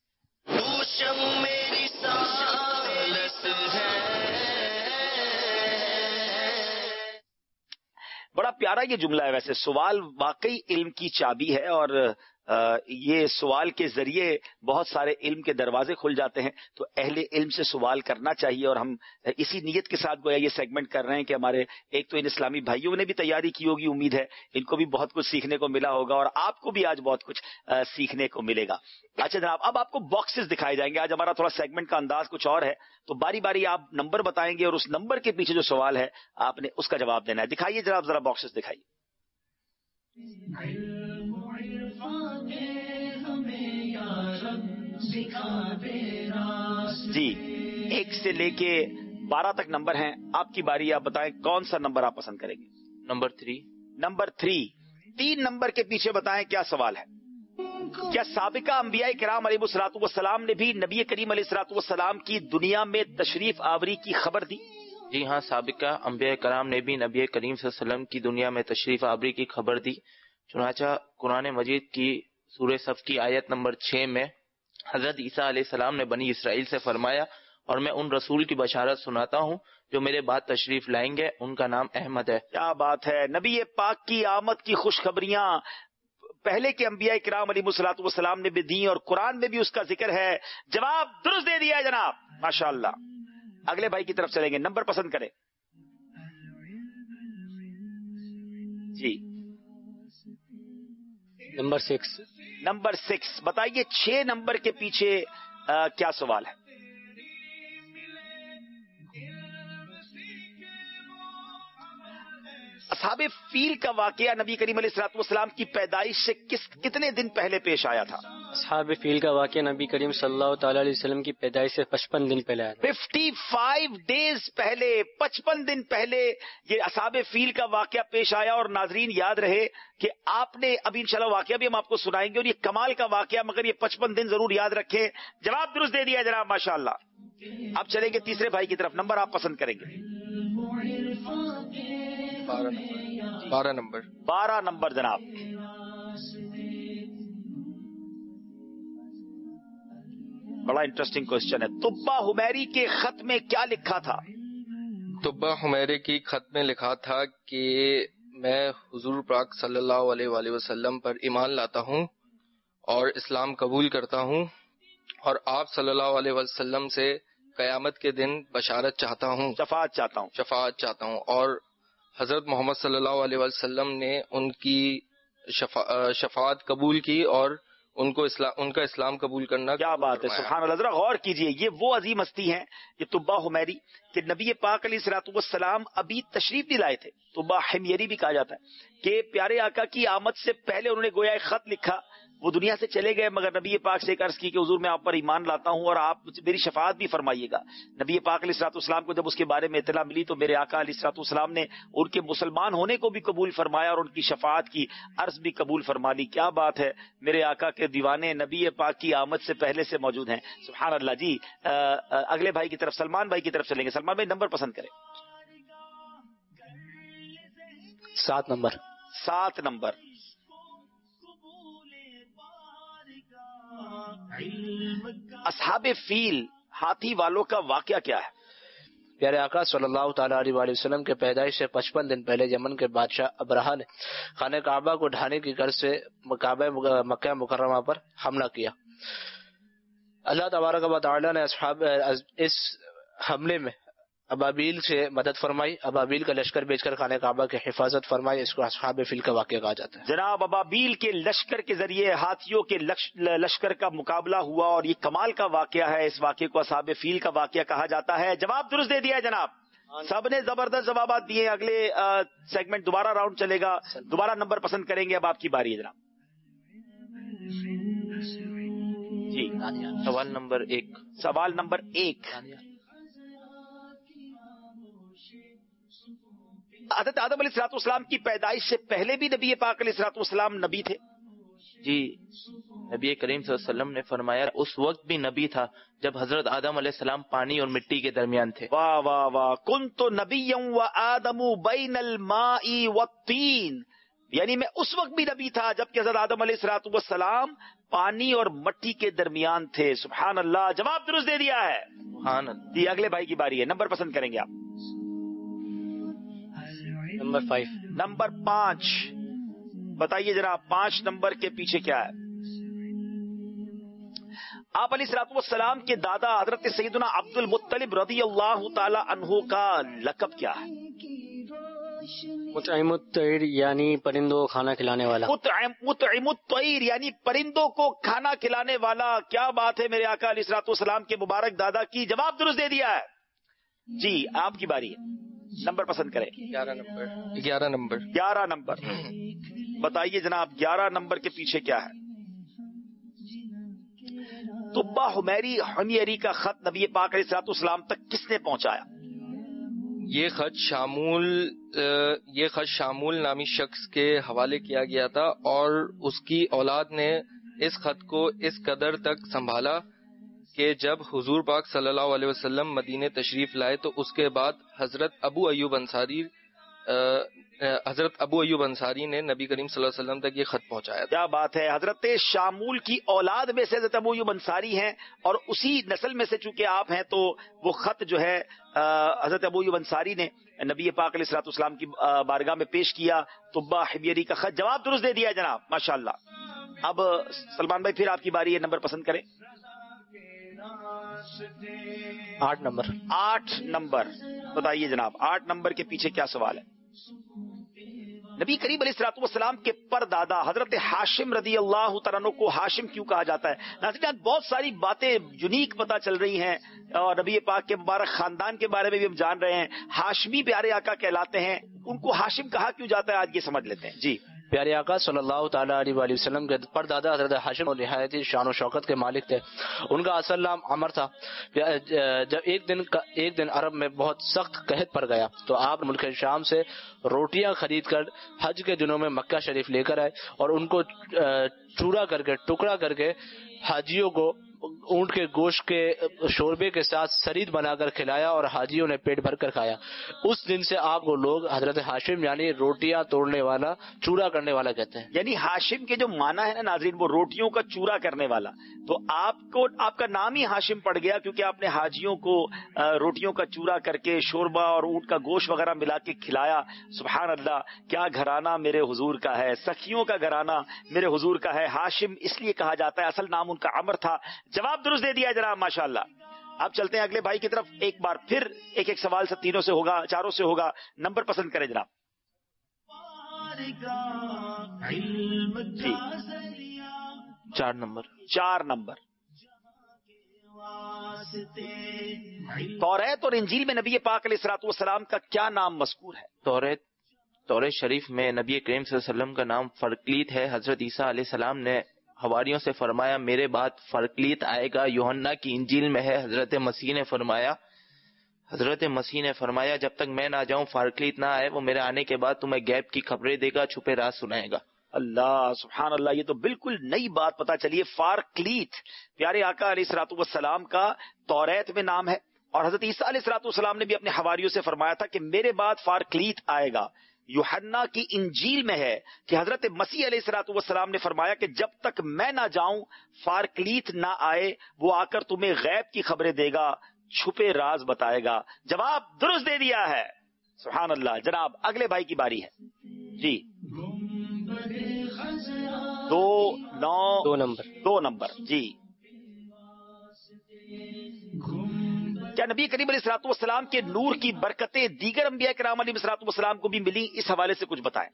پیارا یہ جملہ ہے ویسے. سوال واقعی علم کی چابی ہے اور یہ سوال کے ذریعے بہت سارے علم کے دروازے کھل جاتے ہیں. تو اہل علم سے سوال کرنا چاہیے اور ہم اسی نیت کے ساتھ گویا یہ سیگمنٹ کر رہے ہیں کہ ہمارے ایک تو ان اسلامی بھائیوں نے بھی تیاری کی ہوگی, امید ہے ان کو بھی بہت کچھ سیکھنے کو ملا ہوگا اور آپ کو بھی آج بہت کچھ سیکھنے کو ملے گا. اچھا جناب, اب آپ کو باکسز دکھائے جائیں گے. آج ہمارا تھوڑا سیگمنٹ کا انداز کچھ اور ہے, تو باری باری آپ نمبر بتائیں گے اور اس نمبر کے پیچھے جو سوال ہے آپ نے اس کا جواب دینا ہے. دکھائیے جناب ذرا باکسز دکھائیے. جی ایک سے لے کے بارہ تک نمبر ہیں, آپ کی باری, آپ بتائیں کون سا نمبر آپ پسند کریں گے. Number three. Number three. تین نمبر کے پیچھے بتائیں کیا سوال ہے. کیا سابقہ انبیاء کرام علیہ الصلوۃ والسلام نے بھی نبی کریم علیہ الصلوۃ والسلام کی دنیا میں تشریف آوری کی خبر دی؟ جی ہاں, سابقہ انبیاء کرام نے بھی نبی کریم صلی اللہ علیہ وسلم کی دنیا میں تشریف آوری کی خبر دی. چنانچہ قرآن مجید کی سورہ صف کی آیت نمبر چھ میں حضرت عیسیٰ علیہ السلام نے بنی اسرائیل سے فرمایا, اور میں ان رسول کی بشارت سناتا ہوں جو میرے بعد تشریف لائیں گے, ان کا نام احمد ہے. کیا بات ہے. نبی پاک کی آمد کی خوشخبریاں پہلے کے انبیاء کرام علیہ الصلوۃ والسلام نے بھی دی اور قرآن میں بھی اس کا ذکر ہے. جواب درست دے دیا ہے جناب, ماشاءاللہ. اگلے بھائی کی طرف چلیں گے, نمبر پسند کریں. جی نمبر سکس. Number six. بتائیے چھ نمبر کے پیچھے آ, کیا سوال ہے. اصحاب فیل کا واقعہ نبی کریم علیہ الصلوۃ والسلام کی پیدائش سے کس کتنے دن پہلے پیش آیا تھا؟ اصحاب فیل کا واقعہ نبی کریم صلی اللہ تعالی علیہ وسلم کی پیدائش سے پچپن دن پہلے آیا تھا. ففٹی فائیو ڈیز پہلے, پچپن دن پہلے یہ اصحاب فیل کا واقعہ پیش آیا. اور ناظرین یاد رہے کہ آپ نے ابھی انشاءاللہ واقعہ بھی ہم آپ کو سنائیں گے اور یہ کمال کا واقعہ, مگر یہ پچپن دن ضرور یاد رکھیں. جواب درست دے دیا جناب, ماشاءاللہ. اب چلیں گے تیسرے بھائی کی طرف, نمبر آپ پسند کریں گے. بارہ نمبر. بارہ نمبر جناب. بڑا انٹرسٹنگ کوشچن ہے. طبہ حمیری کے خط میں کیا لکھا تھا؟ طبہ حمیری کی خط میں لکھا تھا کہ میں حضور پاک صلی اللہ علیہ وآلہ وسلم پر ایمان لاتا ہوں اور اسلام قبول کرتا ہوں, اور آپ صلی اللہ علیہ وسلم سے قیامت کے دن بشارت چاہتا ہوں, شفاعت چاہتا ہوں شفاعت چاہتا ہوں اور حضرت محمد صلی اللہ علیہ وسلم نے ان کی شفا شفاعت قبول کی اور ان کو اسلام ان کا اسلام قبول کرنا. کیا بات ہے, سبحان اللہ. ذرا غور کیجئے, یہ وہ عظیم ہستی ہیں یہ طبہ حمیری کہ نبی پاک علیہ الصلوۃ والسلام ابھی تشریف نہیں لائے تھے. طبہ حمیری بھی کہا جاتا ہے کہ پیارے آقا کی آمد سے پہلے انہوں نے گویا ایک خط لکھا. وہ دنیا سے چلے گئے مگر نبی پاک سے ایک عرض کی کہ حضور میں آپ پر ایمان لاتا ہوں اور آپ میری شفاعت بھی فرمائیے گا. نبی پاک علیہ الصلوۃ والسلام کو جب اس کے بارے میں اطلاع ملی تو میرے آقا علیہ الصلوۃ والسلام نے ان کے مسلمان ہونے کو بھی قبول فرمایا اور ان کی شفاعت کی عرض بھی قبول فرما لی. کیا بات ہے, میرے آقا کے دیوانے نبی پاک کی آمد سے پہلے سے موجود ہیں. سبحان اللہ. جی اگلے بھائی کی طرف, سلمان بھائی کی طرف چلیں گے. سلمان بھائی نمبر پسند کریں. سات نمبر. سات نمبر. اصحاب فیل ہاتھی والوں کا واقعہ کیا ہے؟ پیارے آقا صلی اللہ تعالیٰ علیہ وآلہ وسلم کے پیدائش سے پچپن دن پہلے یمن کے بادشاہ ابرہہ نے خانہ کعبہ کو ڈھانے کی غرض سے کعبہ مکہ مکرمہ پر حملہ کیا. اللہ تبارک و تعالیٰ نے اصحاب اس حملے میں ابابیل سے مدد فرمائی. ابابیل کا لشکر بیچ کر خانہ کعبہ کی حفاظت فرمائی. اس کو اصحاب فیل کا واقعہ کہا جاتا ہے. جناب ابابیل کے لشکر کے ذریعے ہاتھیوں کے لشکر کا مقابلہ ہوا اور یہ کمال کا واقعہ ہے. اس واقعے کو اصحاب فیل کا واقعہ کہا جاتا ہے. جواب درست دے دیا ہے جناب, سب نے زبردست جوابات دیے. اگلے سیگمنٹ دوبارہ راؤنڈ چلے گا, دوبارہ نمبر پسند کریں گے. اب آپ کی باری ہے جناب. جی سوال نمبر ایک. سوال نمبر ایک. حضرت آدم علیہ الصلوۃ والسلام کی پیدائش سے پہلے بھی نبی پاک علیہ الصلوۃ والسلام نبی تھے؟ جی نبی کریم صلی اللہ علیہ وسلم نے فرمایا اس وقت بھی نبی تھا جب حضرت آدم علیہ السلام پانی اور مٹی کے درمیان تھے. واہ واہ واہ. کنت نبیا و آدم بین الماء والطین, یعنی میں اس وقت بھی نبی تھا جبکہ حضرت آدم علیہ الصلوۃ والسلام پانی اور مٹی کے درمیان تھے. سبحان اللہ. جواب درست دے دیا ہے. سبحان اللہ. جی اگلے بھائی کی باری ہے, نمبر پسند کریں گے آپ. Number five. نمبر پانچ بتائیے ذرا، پانچ نمبر کے پیچھے کیا ہے؟ آپ علیہ الصلوۃ والسلام کے دادا حضرت سیدنا عبد المطلب رضی اللہ تعالی عنہ کا لقب کیا ہے؟ مطعم الطیر یعنی پرندوں کو کھانا کھلانے والا. مطعم الطیر یعنی پرندوں کو کھانا کھلانے والا. کیا بات ہے میرے آقا علیہ الصلوۃ والسلام کے مبارک دادا کی. جواب درست دے دیا ہے. جی آپ کی باری ہے، نمبر پسند کریں. گیارہ نمبر. گیارہ نمبر. گیارہ نمبر بتائیے جناب، گیارہ نمبر کے پیچھے کیا ہے؟ طبہ حمیری حمیری کا خط نبی پاک علیہ الصلوۃ والسلام تک کس نے پہنچایا؟ یہ خط شامول یہ خط شامول نامی شخص کے حوالے کیا گیا تھا، اور اس کی اولاد نے اس خط کو اس قدر تک سنبھالا کہ جب حضور پاک صلی اللہ علیہ وسلم مدینے تشریف لائے تو اس کے بعد حضرت ابو ایوب انصاری حضرت ابو ایوب انصاری نے نبی کریم صلی اللہ علیہ وسلم تک یہ خط پہنچایا. کیا بات ہے. حضرت شامول کی اولاد میں سے حضرت ابو ایوب انصاری ہیں، اور اسی نسل میں سے چونکہ آپ ہیں تو وہ خط جو ہے حضرت ابو ایوب انصاری نے نبی پاک علیہ الصلوۃ والسلام کی بارگاہ میں پیش کیا. طبہ حمیری کا خط. جواب درست دے دیا جناب، ماشاءاللہ. اب سلمان بھائی پھر آپ کی باری ہے، نمبر پسند کریں. آٹھ نمبر. آٹھ نمبر بتائیے جناب، آٹھ نمبر کے پیچھے کیا سوال ہے؟ نبی کریم علیہ الصلوۃ والسلام کے پر دادا حضرت ہاشم رضی اللہ تعالیٰ عنہ کو ہاشم کیوں کہا جاتا ہے؟ ناظرین بہت ساری باتیں یونیک پتہ چل رہی ہیں، اور نبی پاک کے مبارک خاندان کے بارے میں بھی ہم جان رہے ہیں. ہاشمی پیارے آقا کہلاتے ہیں، ان کو ہاشم کہا کیوں جاتا ہے آج یہ سمجھ لیتے ہیں. جی پیارے آقا صلی اللہ تعالیٰ علیہ وآلہ وسلم کے پردادا حضرت ہاشم اور نہایت شان و شوکت کے مالک تھے. ان کا اصل نام عمر تھا. جب ایک دن ایک دن عرب میں بہت سخت قحط پڑ گیا تو آپ ملک شام سے روٹیاں خرید کر حج کے دنوں میں مکہ شریف لے کر آئے، اور ان کو چورا کر کے ٹکڑا کر کے حاجیوں کو اونٹ کے گوشت کے شوربے کے ساتھ سرید بنا کر کھلایا، اور حاجیوں نے پیٹ بھر کر کھایا. اس دن سے آپ کو لوگ حضرت ہاشم یعنی روٹیاں توڑنے والا، چورا کرنے والا کہتے ہیں. یعنی ہاشم کے جو معنی ہے نا ناظرین، وہ روٹیوں کا چورا کرنے والا. تو آپ کو آپ کا نام ہی ہاشم پڑ گیا کیونکہ آپ نے حاجیوں کو روٹیوں کا چورا کر کے شوربہ اور اونٹ کا گوشت وغیرہ ملا کے کھلایا. سبحان اللہ، کیا گھرانہ میرے حضور کا ہے، سخیوں کا گھرانہ میرے حضور کا ہے. ہاشم اس لیے کہا جاتا ہے، اصل نام ان کا عمر تھا. جواب درست دے دیا جناب، ماشاءاللہ. اب چلتے ہیں اگلے بھائی کی طرف. ایک بار پھر ایک ایک سوال سے تینوں سے ہوگا، چاروں سے ہوگا. نمبر پسند کریں جناب. جی چار نمبر. چار نمبر. توریت اور انجیل میں نبی پاک علیہ الصلوۃ والسلام کا کیا نام مذکور ہے؟ توریت توریت شریف میں نبی کریم صلی اللہ علیہ وسلم کا نام فرقلیت ہے. حضرت عیسیٰ علیہ السلام نے حواریوں سے فرمایا میرے بعد فرقلیت آئے گا. یوحنا کی انجیل میں ہے حضرت مسیح نے فرمایا حضرت مسیح نے فرمایا جب تک میں نہ جاؤں فرقلیت نہ آئے، وہ میرے آنے کے بعد تمہیں غیب کی خبریں دے گا، چھپے راز سنائے گا. اللہ سبحان اللہ، یہ تو بالکل نئی بات پتا چلی ہے. فارکلیت پیارے آقا علیہ الصلوۃ والسلام کا توریت میں نام ہے، اور حضرت عیسیٰ علیہ الصلوۃ والسلام نے بھی اپنے حواریوں سے فرمایا تھا کہ میرے بعد فارکلیت آئے گا. یوحنا کی انجیل میں ہے کہ حضرت مسیح علیہ الصلوۃ والسلام نے فرمایا کہ جب تک میں نہ جاؤں فارکلیت نہ آئے، وہ آ کر تمہیں غیب کی خبریں دے گا، چھپے راز بتائے گا. جواب درست دے دیا ہے، سبحان اللہ. جناب اگلے بھائی کی باری ہے. جی دو نو دو نمبر. دو نمبر. جی کیا نبی کریم علیہ الصلوۃ والسلام کے نور کی برکتیں دیگر انبیاء کرام علیہ الصلوۃ والسلام کو بھی ملی؟ اس حوالے سے کچھ بتائیں.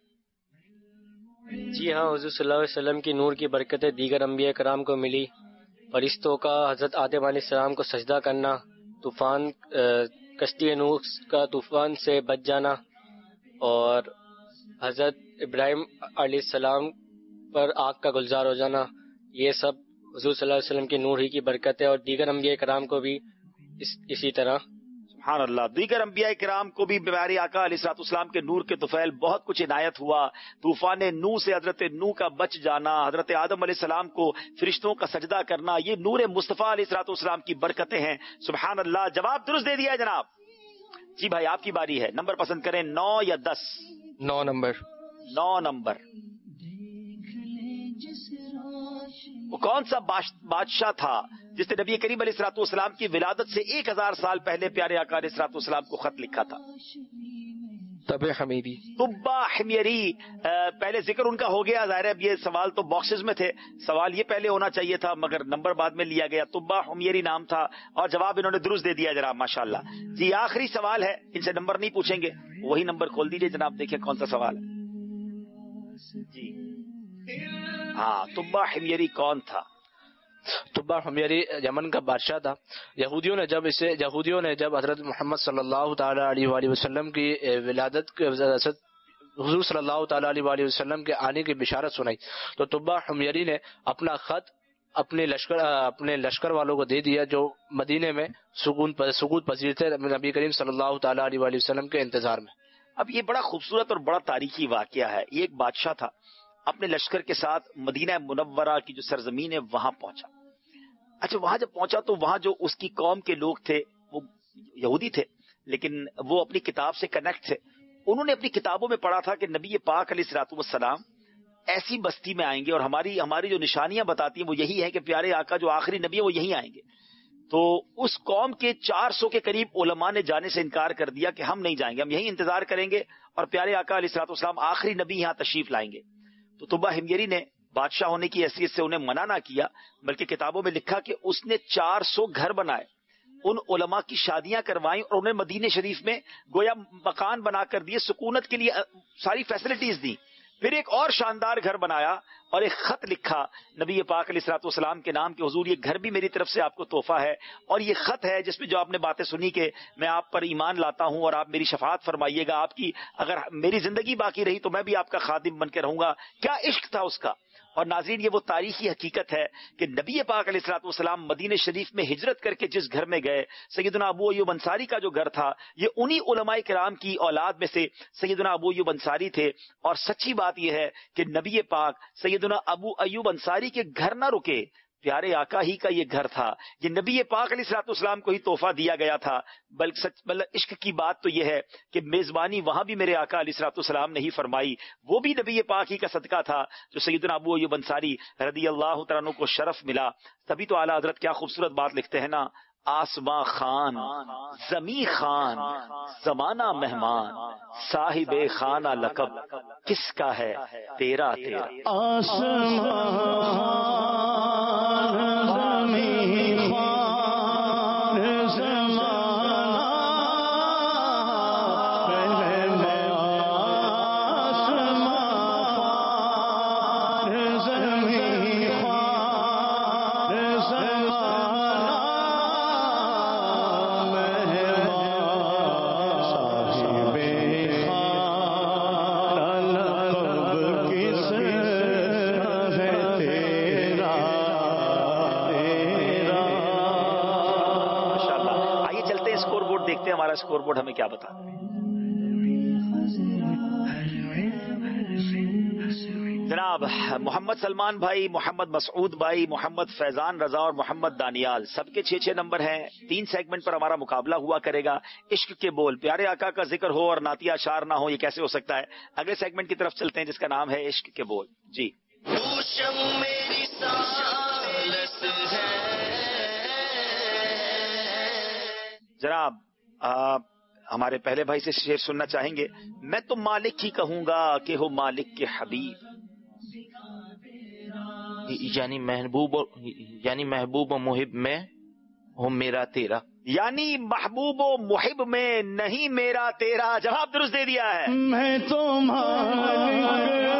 جی ہاں، حضور صلی اللہ علیہ وسلم کی نور کی برکتیں دیگر انبیاء کرام کو ملی. فرشتوں کا حضرت آدم علیہ السلام کو سجدہ کرنا، طوفان کشتی نوح کا طوفان سے بچ جانا، اور حضرت ابراہیم علیہ السلام پر آگ کا گلزار ہو جانا، یہ سب حضور صلی اللہ علیہ وسلم کی نور ہی کی برکت ہے. اور دیگر انبیاء کرام کو بھی اس اسی طرح. سبحان اللہ، دیگر انبیاء کرام کو بھی پیارے آقا علیہ الصلوۃ والسلام کے نور کے طفیل بہت کچھ عنایت ہوا. طوفان نوح سے حضرت نوح کا بچ جانا، حضرت آدم علیہ السلام کو فرشتوں کا سجدہ کرنا، یہ نور مصطفیٰ علیہ الصلوۃ والسلام کی برکتیں ہیں. سبحان اللہ. جواب درست دے دیا ہے جناب. جی بھائی آپ کی باری ہے، نمبر پسند کریں، نو یا دس؟ نو نمبر. نو نمبر. وہ کون سا بادشاہ تھا جس نے نبی کریم علیہ الصلوۃ والسلام کی ولادت سے ایک ہزار سال پہلے پیارے آقا علیہ الصلوۃ والسلام کو خط لکھا تھا؟ तबे हमीरी तुब्बा हिमयरी, पहले जिक्र उनका हो गया, ज़ाहिर है अब ये सवाल तो बॉक्सेस में थे, सवाल ये पहले होना चाहिए था मगर नंबर बाद में लिया गया। तुब्बा हिमयरी नाम था और जवाब इन्होंने दुरुस्त दे दिया जनाब, माशाल्लाह जी। आखिरी सवाल है, इनसे नंबर नहीं पूछेंगे, वही नंबर खोल दीजिए जनाब, देखिए कौन सा सवाल है जी। हाँ, तुब्बा हिमयरी कौन था? तुब्बा हिमयरी यमन का बादशाह था। यहूदियों ने जब इसे यहूदियों ने जब हजरत मोहम्मद सल्लल्लाहु ताला अलैहि वसल्लम की विलादत हुजूर सल्लल्लाहु ताला अलैहि वसल्लम के आने की बिशारत सुनाई तो तुब्बा हिमयरी ने अपना खत अपने लश्कर अपने लश्कर वालों को दे दिया जो मदीने में सुकून सुकून पसीर थे नबी करीम सल्लल्लाहु ताला अलैहि वसल्लम के इंतजार में। अब ये बड़ा खूबसूरत और बड़ा तारीखी वाकया है। ये एक बादशाह था, अपने लश्कर के साथ मदीना मुनव्वरा की जो सरजमीन है वहां पहुंचा। अच्छा, वहां जब पहुंचा तो वहां जो उसकी कौम के लोग थे वो यहूदी थे, लेकिन वो अपनी किताब से कनेक्ट थे। उन्होंने अपनी किताबों में पढ़ा था कि नबी पाक अलैहिस्सलातु वस्सलाम ऐसी बस्ती में आएंगे और हमारी हमारी जो निशानियां बताती हैं वो यही है कि प्यारे आका जो आखिरी नबी है वो यही आएंगे। तो उस कौम के चार सौ के करीब उलमा ने जाने से इनकार कर दिया कि हम नहीं जाएंगे, हम यही इंतजार करेंगे और प्यारे आका अलैहिस्सलातु वस्सलाम आखिरी नबी यहाँ तशरीफ लाएंगे। तो तुब्बा हिमयरी ने बादशाह होने की हैसियत से उन्हें मना ना किया, बल्कि किताबों में लिखा कि उसने चार सौ घर बनाए, उन उलमा की शादियां करवाई और उन्हें मदीने शरीफ में गोया मकान बना कर दिए, सुकूनत के लिए सारी फैसिलिटीज दी। फिर एक और शानदार घर बनाया और एक खत लिखा नबी पाक अलैहिस्सलातु वस्सलाम के नाम के, हुजूर ये घर भी मेरी तरफ से आपको तोहफा है और ये खत है जिसमें जो आपने बातें सुनी कि मैं आप पर ईमान लाता हूं और आप मेरी शफाअत फरमाइएगा, आपकी अगर मेरी जिंदगी बाकी रही तो मैं भी आपका खादिम बनकर रहूंगा। क्या इश्क था उसका। और नाज़रीन, ये वो तारीखी हकीकत है कि नबी पाक अलैहिस्सलातु वस्सलाम मदीने शरीफ में हिजरत करके जिस घर में गए, सैयदना अबू अय्यूब अंसारी का जो घर था, ये उन्हीं उलमाए किराम की औलाद में से सैयदना अबू अय्यूब अंसारी थे। और सच्ची बात यह है कि नबी पाक सैयदना अबू अय्यूब अंसारी के घर ना रुके, प्यारे आका ही का ये घर था, ये नबी पाक अलैहिस्सलातु वस्सलाम को ही तोहफा दिया गया था। बल्कि सच मतलब इश्क की बात तो यह है कि मेजबानी वहां भी मेरे आका अलैहिस्सलातु वस्सलाम ने ही फरमाई, वो भी नबी पाक ही का सदका था जो सैयदना अबू अय्यूब अंसारी रदी अल्लाह तआला अन्हु को शरफ मिला। तभी तो आला हजरत क्या खूबसूरत बात लिखते हैं ना, आसमां खान जमी खान जमाना मेहमान साहिबे खाना लकब किसका है तेरा तेरा। हमारा स्कोर बोर्ड हमें क्या बता जनाब। मोहम्मद सलमान भाई, मोहम्मद मसऊद भाई, मोहम्मद फैजान रजा और मोहम्मद दानियाल सबके छह छह नंबर हैं। तीन सेगमेंट पर हमारा मुकाबला हुआ करेगा। इश्क के बोल, प्यारे आका का जिक्र हो और नातिया शार ना हो, ये कैसे हो सकता है। अगले सेगमेंट की तरफ चलते हैं जिसका नाम है इश्क के बोल। जी जनाब, आ, हमारे पहले भाई से शेर सुनना चाहेंगे। मैं तो मालिक ही कहूंगा कि हो मालिक के हबीब, यानी महबूब यानी महबूब और मुहिब में हो मेरा तेरा, यानी महबूब और मुहिब में नहीं मेरा तेरा। जवाब दुरुस्त दे दिया है। मैं तो मालिक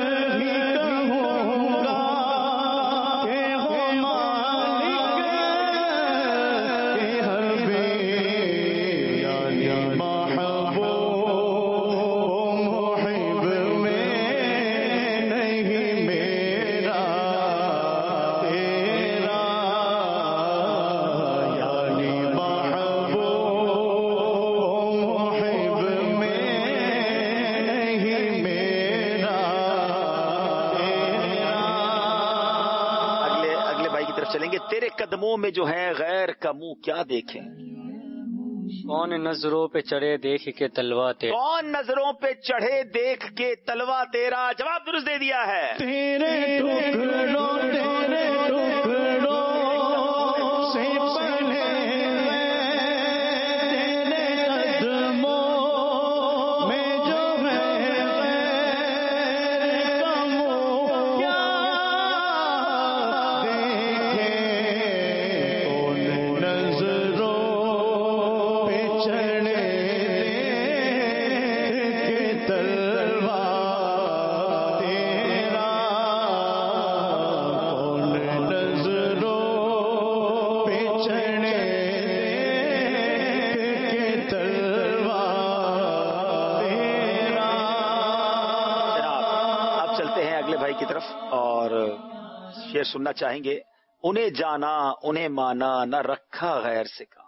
तेरे कदमों में जो है गैर का मुंह क्या देखें। कौन नजरों पे चढ़े देख के तलवा तेरा, कौन नजरों पे चढ़े देख के तलवा तेरा। जवाब दुरुस्त दे दिया है। तेरे टुकड़ों तेरे टुकड़ों से पले तेरे कदमों में चढ़े के तलवार तेरा कौन नजरों पे चढ़े के तलवार तेरा। जनाब अब चलते हैं अगले भाई की तरफ और शेर सुनना चाहेंगे। उन्हें जाना उन्हें माना न रखा गैर से काम।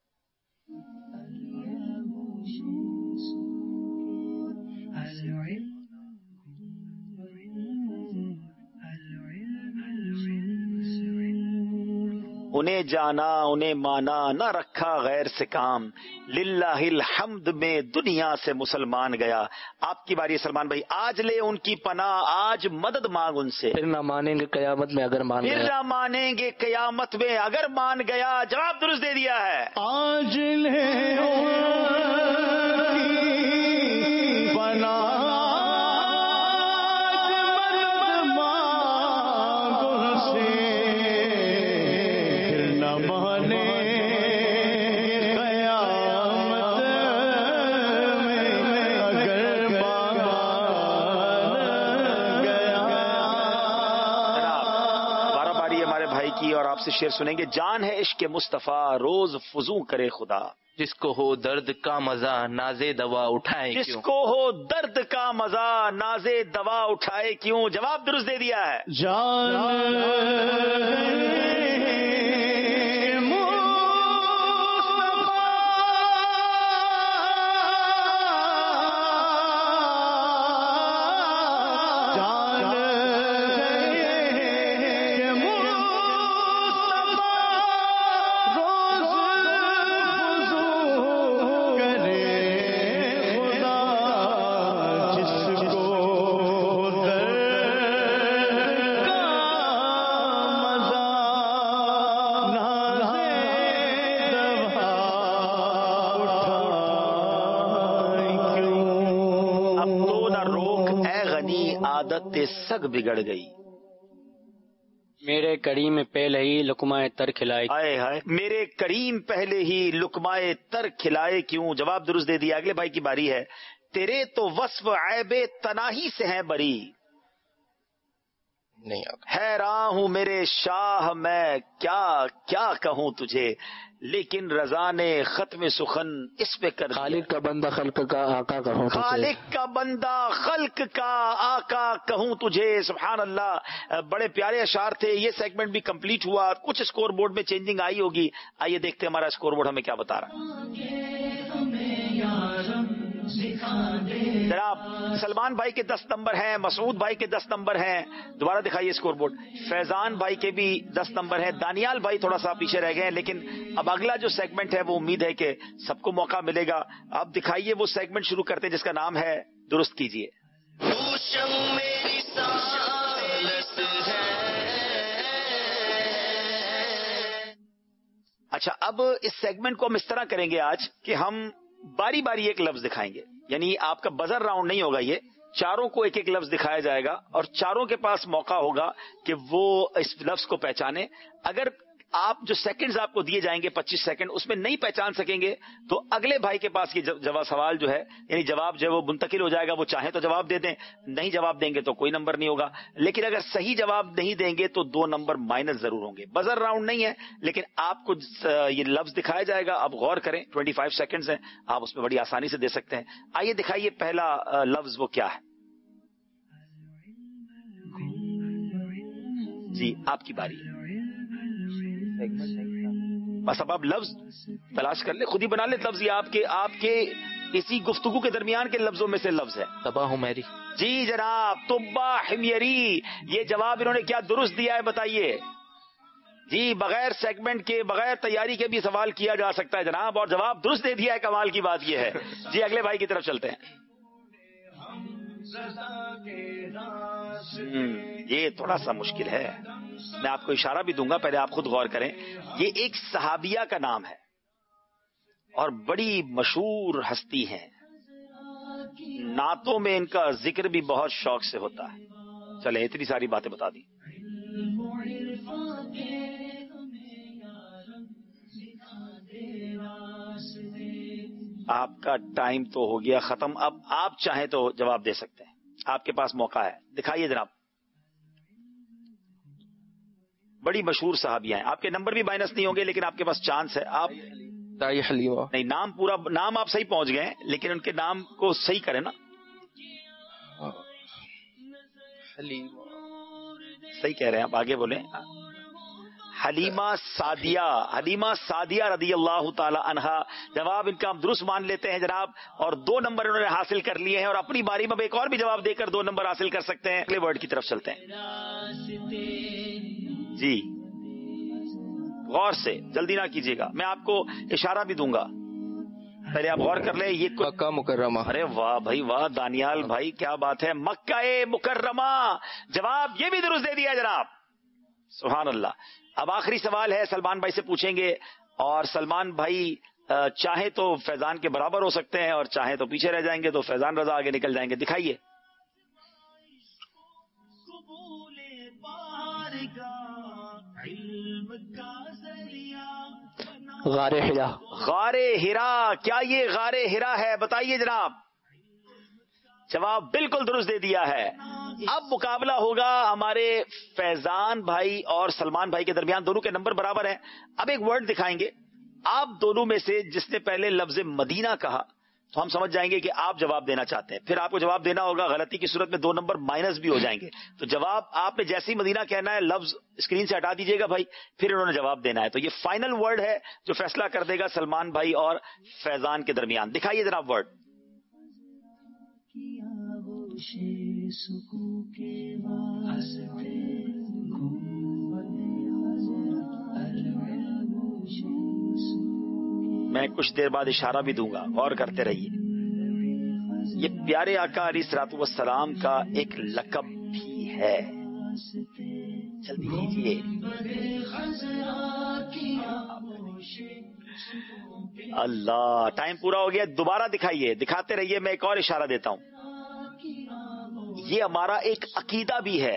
उन्हें जाना उन्हें माना न रखा गैर से काम, लिल्लाहिल हम्द में दुनिया से मुसलमान गया। आपकी बारी सलमान भाई, आज ले उनकी पनाह, आज मदद मांग उनसे, फिर ना मानेंगे कयामत में अगर मान फिर गया। ना मानेंगे कयामत में अगर मान गया। जवाब दुरुस्त दे दिया है। आज ले उनकी पनाह, और आपसे शेर सुनेंगे। जान है इश्क मुस्तफा रोज फुजू करे खुदा, जिसको हो दर्द का मजा नाजे दवा उठाए क्यों। जिसको हो दर्द का मजा नाजे दवा उठाए क्यों। जवाब दुरुस्त दे दिया है। जान सग बिगड़ गई। मेरे करीम पहले ही लुकमाए तर खिलाए। आए हाय, मेरे करीम पहले ही लुकमाए तर खिलाए क्यों। जवाब दुरुस्त दे दिया। अगले भाई की बारी है। तेरे तो वस्फ ऐबे तनाही से है बरी, नहीं हैरान हूँ मेरे शाह मैं क्या क्या कहूँ तुझे, लेकिन रजा ने खत्म सुखन इस पे कर। खालिक का बंदा खल्क का आका कहूँ, खालिक का बंदा खल्क का आका कहूँ तुझे। सुभान अल्लाह, बड़े प्यारे अशार थे। ये सेगमेंट भी कंप्लीट हुआ। कुछ स्कोर बोर्ड में चेंजिंग आई होगी। आइए देखते हैं हमारा स्कोर बोर्ड हमें क्या बता रहा है। जनाब सलमान भाई के दस नंबर हैं, मसूद भाई के दस नंबर हैं। दोबारा दिखाइए स्कोर बोर्ड। फैजान भाई के भी दस नंबर हैं। दानियाल भाई थोड़ा सा पीछे रह गए हैं, लेकिन अब अगला जो सेगमेंट है वो उम्मीद है कि सबको मौका मिलेगा। अब दिखाइए वो सेगमेंट शुरू करते हैं जिसका नाम है दुरुस्त कीजिए। अच्छा, अब इस सेगमेंट को हम इस तरह करेंगे आज कि हम बारी बारी एक लफ्ज दिखाएंगे, यानी आपका बजर राउंड नहीं होगा। ये चारों को एक एक लफ्ज दिखाया जाएगा और चारों के पास मौका होगा कि वो इस लफ्ज को पहचाने। अगर आप जो सेकंड्स आपको दिए जाएंगे पच्चीस सेकंड, उसमें नहीं पहचान सकेंगे तो अगले भाई के पास ये जवाब सवाल जो है यानी जवाब जो है वो मुंतकिल हो जाएगा। वो चाहे तो जवाब दे दें, नहीं जवाब देंगे तो कोई नंबर नहीं होगा। लेकिन अगर सही जवाब नहीं देंगे तो दो नंबर माइनस जरूर होंगे। बजर राउंड नहीं है, लेकिन आपको ये लफ्ज दिखाया जाएगा। आप गौर करें, पच्चीस सेकंड्स हैं, आप उसमें बड़ी आसानी से दे सकते हैं। आइए दिखाइए पहला लफ्ज वो क्या है। जी आपकी बारी। बस अब आप लफ्ज तलाश कर ले, खुद ही बना ले लफ्ज। ये आपके आपके इसी गुफ्तगू के दरमियान के लफ्जों में से लफ्ज है। तबाह हुमैरी। जी जनाब, तुब्बा हिमयरी। ये जवाब इन्होंने क्या दुरुस्त दिया है बताइए जी। बगैर सेगमेंट के, बगैर तैयारी के भी सवाल किया जा सकता है जनाब, और जवाब दुरुस्त दे दिया है। कमाल की बात यह है जी। अगले भाई की तरफ चलते हैं। ये थोड़ा सा मुश्किल है, मैं आपको इशारा भी दूंगा, पहले आप खुद गौर करें। ये एक सहाबिया का नाम है और बड़ी मशहूर हस्ती है। नातों में इनका जिक्र भी बहुत शौक से होता है। चले, इतनी सारी बातें बता दी। آپ کا ٹائم تو ہو گیا ختم. اب آپ چاہیں تو جواب دے سکتے ہیں, آپ کے پاس موقع ہے. دکھائیے جناب. بڑی مشہور صحابیہ ہیں, آپ کے نمبر بھی مائنس نہیں ہوں گے لیکن آپ کے پاس چانس ہے. آپ نہیں, نام پورا نام آپ صحیح پہنچ گئے ہیں لیکن ان کے نام کو صحیح کریں نا. صحیح کہہ رہے ہیں آپ, آگے بولیں. حلیمہ سعدیہ, حلیمہ سعدیہ رضی اللہ تعالی عنہا. جواب ان کا ہم درست مان لیتے ہیں جناب, اور دو نمبر انہوں نے حاصل کر لیے ہیں, اور اپنی باری میں ایک اور بھی جواب دے کر دو نمبر حاصل کر سکتے ہیں. اگلے ورڈ کی طرف چلتے ہیں. جی غور سے, جلدی نہ کیجیے گا, میں آپ کو اشارہ بھی دوں گا, پہلے آپ غور کر لیں. یہ مکہ مکرمہ. ارے واہ بھائی واہ, دانیال بھائی کیا بات ہے, مکہ مکرمہ. جواب یہ بھی درست دے دیا جناب, سبحان اللہ. اب آخری سوال ہے, سلمان بھائی سے پوچھیں گے, اور سلمان بھائی چاہیں تو فیضان کے برابر ہو سکتے ہیں اور چاہیں تو پیچھے رہ جائیں گے, تو فیضان رضا آگے نکل جائیں گے. دکھائیے. غار ہرا. غار ہرا, کیا یہ غار ہرا ہے؟ بتائیے جناب. جواب بالکل درست دے دیا ہے. اب مقابلہ ہوگا ہمارے فیضان بھائی اور سلمان بھائی کے درمیان, دونوں کے نمبر برابر ہیں. اب ایک ورڈ دکھائیں گے, آپ دونوں میں سے جس نے پہلے لفظ مدینہ کہا تو ہم سمجھ جائیں گے کہ آپ جواب دینا چاہتے ہیں. پھر آپ کو جواب دینا ہوگا, غلطی کی صورت میں دو نمبر مائنس بھی ہو جائیں گے. تو جواب آپ نے جیسے ہی مدینہ کہنا ہے, لفظ اسکرین سے ہٹا دیجیے گا بھائی, پھر انہوں نے جواب دینا ہے. تو یہ فائنل ورڈ ہے جو فیصلہ کر دے گا سلمان بھائی اور فیضان کے درمیان. دکھائیے جناب ورڈ. میں کچھ دیر بعد اشارہ بھی دوں گا, غور کرتے رہیے. یہ پیارے آقا علیہ الصلوۃ والسلام کا ایک لقب بھی ہے. جلدی کیجیے. اللہ, ٹائم پورا ہو گیا. دوبارہ دکھائیے, دکھاتے رہیے, میں ایک اور اشارہ دیتا ہوں. یہ ہمارا ایک عقیدہ بھی ہے.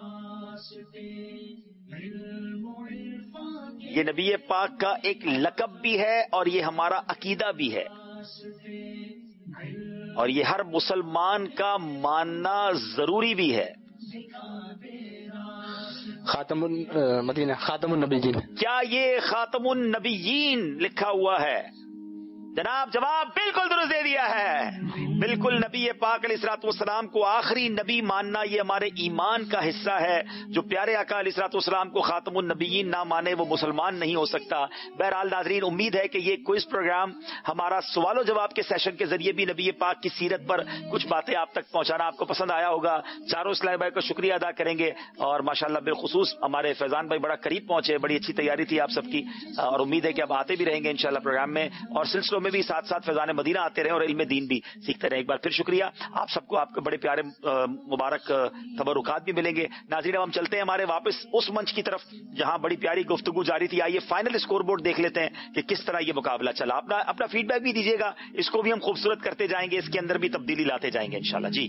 یہ نبی پاک کا ایک لقب بھی ہے اور یہ ہمارا عقیدہ بھی ہے, اور یہ ہر مسلمان کا ماننا ضروری بھی ہے. خاتم المدینہ, خاتم النبیین. کیا یہ خاتم النبیین لکھا ہوا ہے؟ جناب جواب بالکل درست دے دیا ہے. بالکل, نبی پاک علیہ الصلوۃ والسلام کو آخری نبی ماننا یہ ہمارے ایمان کا حصہ ہے. جو پیارے آقا علیہ الصلوۃ والسلام کو خاتم النبیین نہ مانے وہ مسلمان نہیں ہو سکتا. بہرحال ناظرین, امید ہے کہ یہ کوئز پروگرام ہمارا سوال و جواب کے سیشن کے ذریعے بھی نبی پاک کی سیرت پر کچھ باتیں آپ تک پہنچانا آپ کو پسند آیا ہوگا. چاروں اسلامی بھائی کو شکریہ ادا کریں گے, اور ماشاءاللہ بالخصوص ہمارے فیضان بھائی بڑا قریب پہنچے. بڑی اچھی تیاری تھی آپ سب کی, اور امید ہے کہ اب آتے بھی رہیں گے انشاءاللہ پروگرام میں, اور سلسلوں میں بھی ساتھ ساتھ فیضان مدینہ آتے رہیں اور علم دین بھی سیکھتے رہیں. ایک بار پھر شکریہ آپ سب کو, آپ کے بڑے پیارے مبارک تبرکات بھی ملیں گے. ناظرین, اب ہم چلتے ہیں ہمارے واپس اس منچ کی طرف جہاں بڑی پیاری گفتگو جاری تھی. آئیے فائنل اسکور بورڈ دیکھ لیتے ہیں کہ کس طرح یہ مقابلہ چلا. اپنا اپنا فیڈ بیک بھی دیجیے گا, اس کو بھی ہم خوبصورت کرتے جائیں گے, اس کے اندر بھی تبدیلی لاتے جائیں گے انشاءاللہ. جی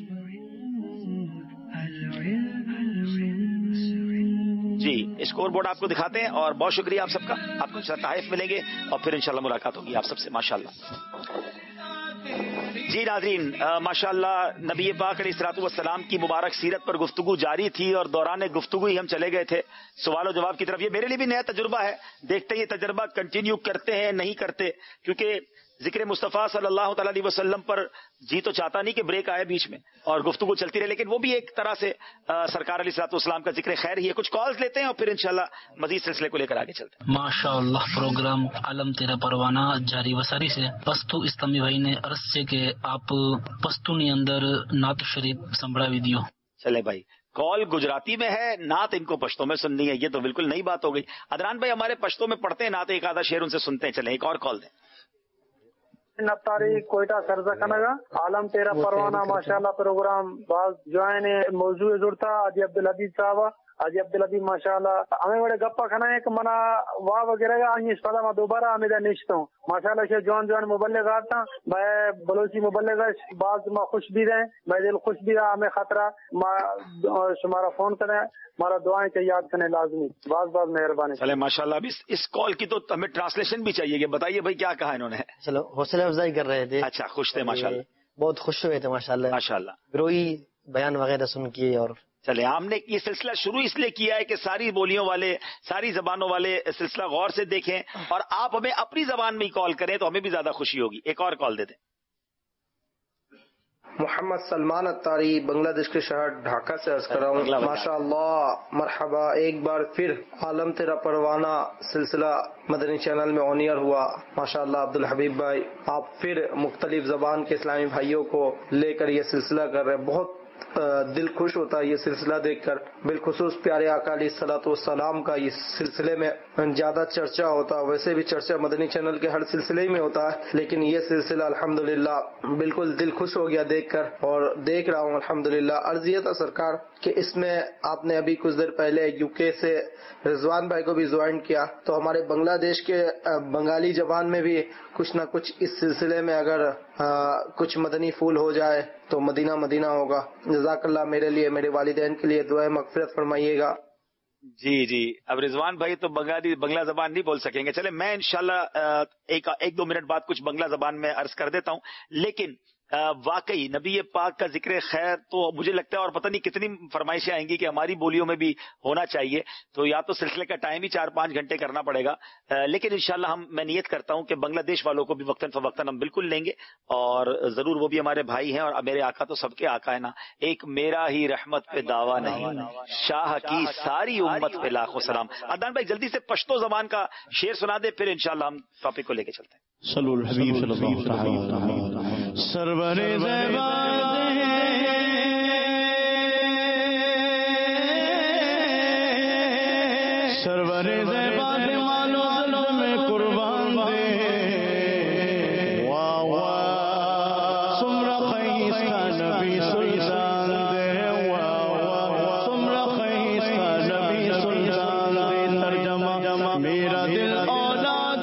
جی اسکور بورڈ آپ کو دکھاتے ہیں, اور بہت شکریہ آپ سب کا. آپ کو تحائف ملیں گے اور پھر انشاءاللہ ملاقات ہوگی آپ سب سے ماشاءاللہ. جی ناظرین, ماشاءاللہ نبی پاک علیہ الصلوۃ والسلام کی مبارک سیرت پر گفتگو جاری تھی, اور دوران گفتگو ہی ہم چلے گئے تھے سوال و جواب کی طرف. یہ میرے لیے بھی نیا تجربہ ہے, دیکھتے ہیں یہ تجربہ کنٹینیو کرتے ہیں نہیں کرتے, کیونکہ ذکر مصطفیٰ صلی اللہ تعالی علیہ وسلم پر جی تو چاہتا نہیں کہ بریک آئے بیچ میں اور گفتگو چلتی رہے, لیکن وہ بھی ایک طرح سے سرکار علیہ الصلوۃ والسلام کا ذکر خیر ہی ہے. کچھ کالز لیتے ہیں اور پھر انشاءاللہ مزید سلسلے کو لے کر آگے چلتے ہیں. ماشاءاللہ, پروگرام عالم تیرا پروانہ جاری وساری سے پستو اسلامی بھائی نے عرض سے کہ آپ پستونی اندر نعت شریف سنبھڑا ویڈیو. چلے بھائی, کال گجراتی میں ہے, نعت ان کو پشتوں میں سننی ہے, یہ تو بالکل نئی بات ہو گئی. عدنان بھائی ہمارے پشتوں میں پڑھتے ہیں نعت, ایک آدھا شعر ان سے سنتے ہیں. چلیں ایک اور کال دیں. نفتاری کوئٹہ سرزہ کنگا عالم تیرا پروانہ ماشاءاللہ پروگرام باز جوائن موضوع ضرورتا عدی عبدالحدید صاحبہ हाजी अब्दुल हबीब माशाल्लाह हमें बड़े गप्पा खाना है कि मना वाह वगैरह का आइए इस में दोबारा हमें निश्चित हूँ माशाल्लाह से जवान जवान मुबल्लिग आता मैं बलोची मुबल्लिग बाज में खुश भी रहे मैं दिल खुश भी रहा हमें खतरा शुमारा फोन करें हमारा दुआएं के याद करने लाजमी बाज बाज मेहरबानी। चले माशाल्लाह अभी इस कॉल की तो हमें ट्रांसलेशन भी चाहिए कि बताइए भाई क्या कहा इन्होंने। चलो हौसला अफजाई कर रहे थे। अच्छा खुश थे माशाल्लाह बहुत खुश हुए थे माशाल्लाह माशाल्लाह ग्रोही बयान वगैरह सुन के। और चले हमने ये सिलसिला शुरू इसलिए किया है कि सारी बोलियों वाले सारी जबानों वाले सिलसिला गौर से देखें और आप हमें अपनी जबान में ही कॉल करें तो हमें भी ज्यादा खुशी होगी। एक और कॉल दे दें। मोहम्मद सलमान अत्तारी बांग्लादेश के शहर ढाका से अर्ज कर रहा हूँ। माशाअल्लाह मरहबा एक बार फिर आलम तेरा परवाना सिलसिला मदनी चैनल में ऑन ईयर हुआ। माशाअल्लाह अब्दुल हबीब भाई आप फिर मुख्तलिफ जबान के इस्लामी भाइयों को लेकर ये सिलसिला कर रहे हैं। बहुत दिल खुश होता है ये सिलसिला देखकर। बिलखुसूस प्यारे आका अलैहिस्सलातु वस्सलाम का इस सिलसिले में ज्यादा चर्चा होता है। वैसे भी चर्चा मदनी चैनल के हर सिलसिले में होता है लेकिन ये सिलसिला अल्हम्दुलिल्लाह बिल्कुल दिल खुश हो गया देखकर और देख रहा हूँ अल्हम्दुलिल्लाह। अर्ज ये था सरकार कि इसमें आपने अभी कुछ देर पहले यूके से रिजवान भाई को भी ज्वाइन किया तो हमारे बांग्लादेश के बंगाली जबान में भी कुछ ना कुछ इस सिलसिले में अगर आ, कुछ मदनी फूल हो जाए तो मदीना मदीना होगा। जज़ाकल्लाह मेरे लिए मेरे वालिदैन के लिए दुआ मग़फ़िरत फरमाइएगा। जी जी अब रिजवान भाई तो बंगाली बंगला जबान नहीं बोल सकेंगे। चले मैं इंशाल्लाह एक एक दो मिनट बाद कुछ बंगला जबान में अर्ज कर देता हूँ लेकिन वाकई नबी पाक का जिक्र खैर तो मुझे लगता है और पता नहीं कितनी फरमाइशें आएंगी कि हमारी बोलियों में भी होना चाहिए तो या तो सिलसिले का टाइम ही चार पांच घंटे करना पड़ेगा लेकिन इंशाल्लाह हम मैं नियत करता हूं कि बांग्लादेश वालों को भी वक्तन फवक्तन हम बिल्कुल लेंगे और जरूर वो भी हमारे भाई हैं और मेरे आका तो सबके आका है ना। एक मेरा ही रहमत पे दावा नहीं शाह की सारी उम्मत पे लाखों सलाम। अदनान भाई जल्दी से पश्तो जबान का शेर सुना दे फिर इंशाल्लाह हम टॉपिक को लेके चलते हैं। सल्लल्लाहु अलैहि वसल्लम सरवरे सरवरे ज़ेबाद मालो में कुर्बान दे वाह वाह सुमरा खैस का नबी सुल्तान दे वाह वाह सुमरा खैस का नबी सुल्तान दे। तर्जमा मेरा दिल औलाद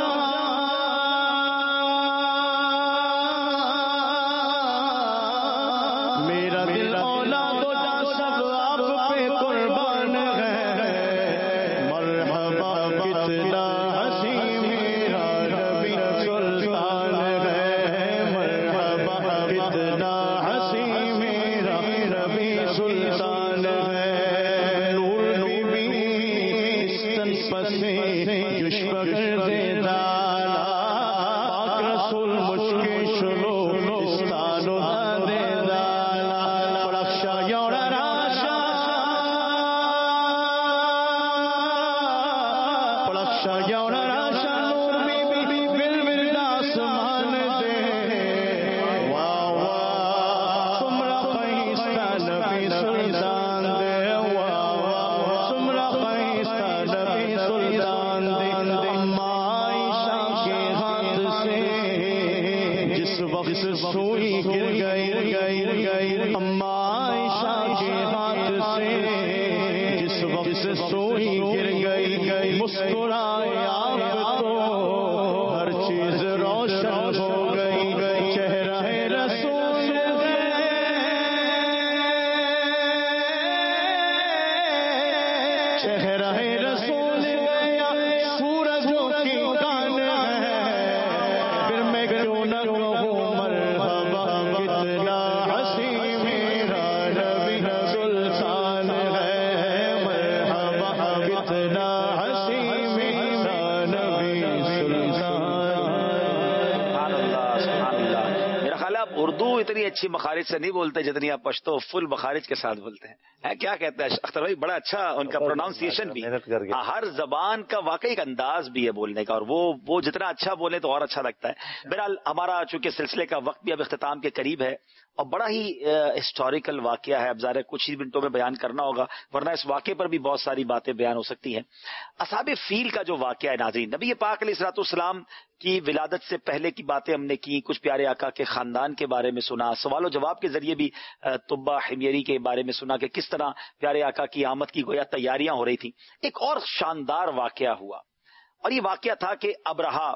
मेरा दिल औलाद सब आप पे कुर्बान है। मरहबा कितना हसी मेरा नबी सुल्तान है। मरहबा कितना हसी मेरा नबी सुल्तान है। नूर बीबी स्तन पसे युष्म गर्दे दाला पाक रसूल मुश्के शुलो इस्तानो दे सोई गिर गई गई गई अम्मा आयशा के हाथ से जिस वक्त सोई गिर गई गई मुस्कुराए आप तो हर चीज रोशन हो गई गई। चेहरा है रसूल चेहरा है रसूल गया सूरजों की कान है। फिर मैं क्यों न कहूँ मरहबा कितना हसी मेरा नबी सुल्तान है। मरहबा कितना हसी मेरा नबी सुल्तान। मेरा ख्याल है आप उर्दू इतनी अच्छी मखारिज से नहीं बोलते जितनी आप पश्तो फुल मखारिज के साथ बोलते हैं। है क्या कहते हैं अख्तर भाई? बड़ा अच्छा उनका प्रोनाउंसिएशन भी, हर जबान का वाकई एक अंदाज भी है बोलने का और वो वो जितना अच्छा बोले तो और अच्छा लगता है। बहरहाल हमारा चूंकि सिलसिले का वक्त भी अब इख्तिताम के करीब है और बड़ा ही हिस्टोरिकल वाकया है, अब ज़ाहिर कुछ ही मिनटों में बयान करना होगा वरना इस वाकये पर भी बहुत सारी बातें बयान हो सकती हैं। असहाबे फील का जो वाकया है नाज़रीन, नबी पाक अलैहिस्सलातु वस्सलाम کی ولادت سے پہلے کی باتیں ہم نے کی، کچھ پیارے آقا کے خاندان کے بارے میں سنا، سوال و جواب کے ذریعے بھی طبہ حمیری کے بارے میں سنا کہ کس طرح پیارے آقا کی آمد کی گویا تیاریاں ہو رہی تھیں. ایک اور شاندار واقعہ ہوا، اور یہ واقعہ تھا کہ ابرہا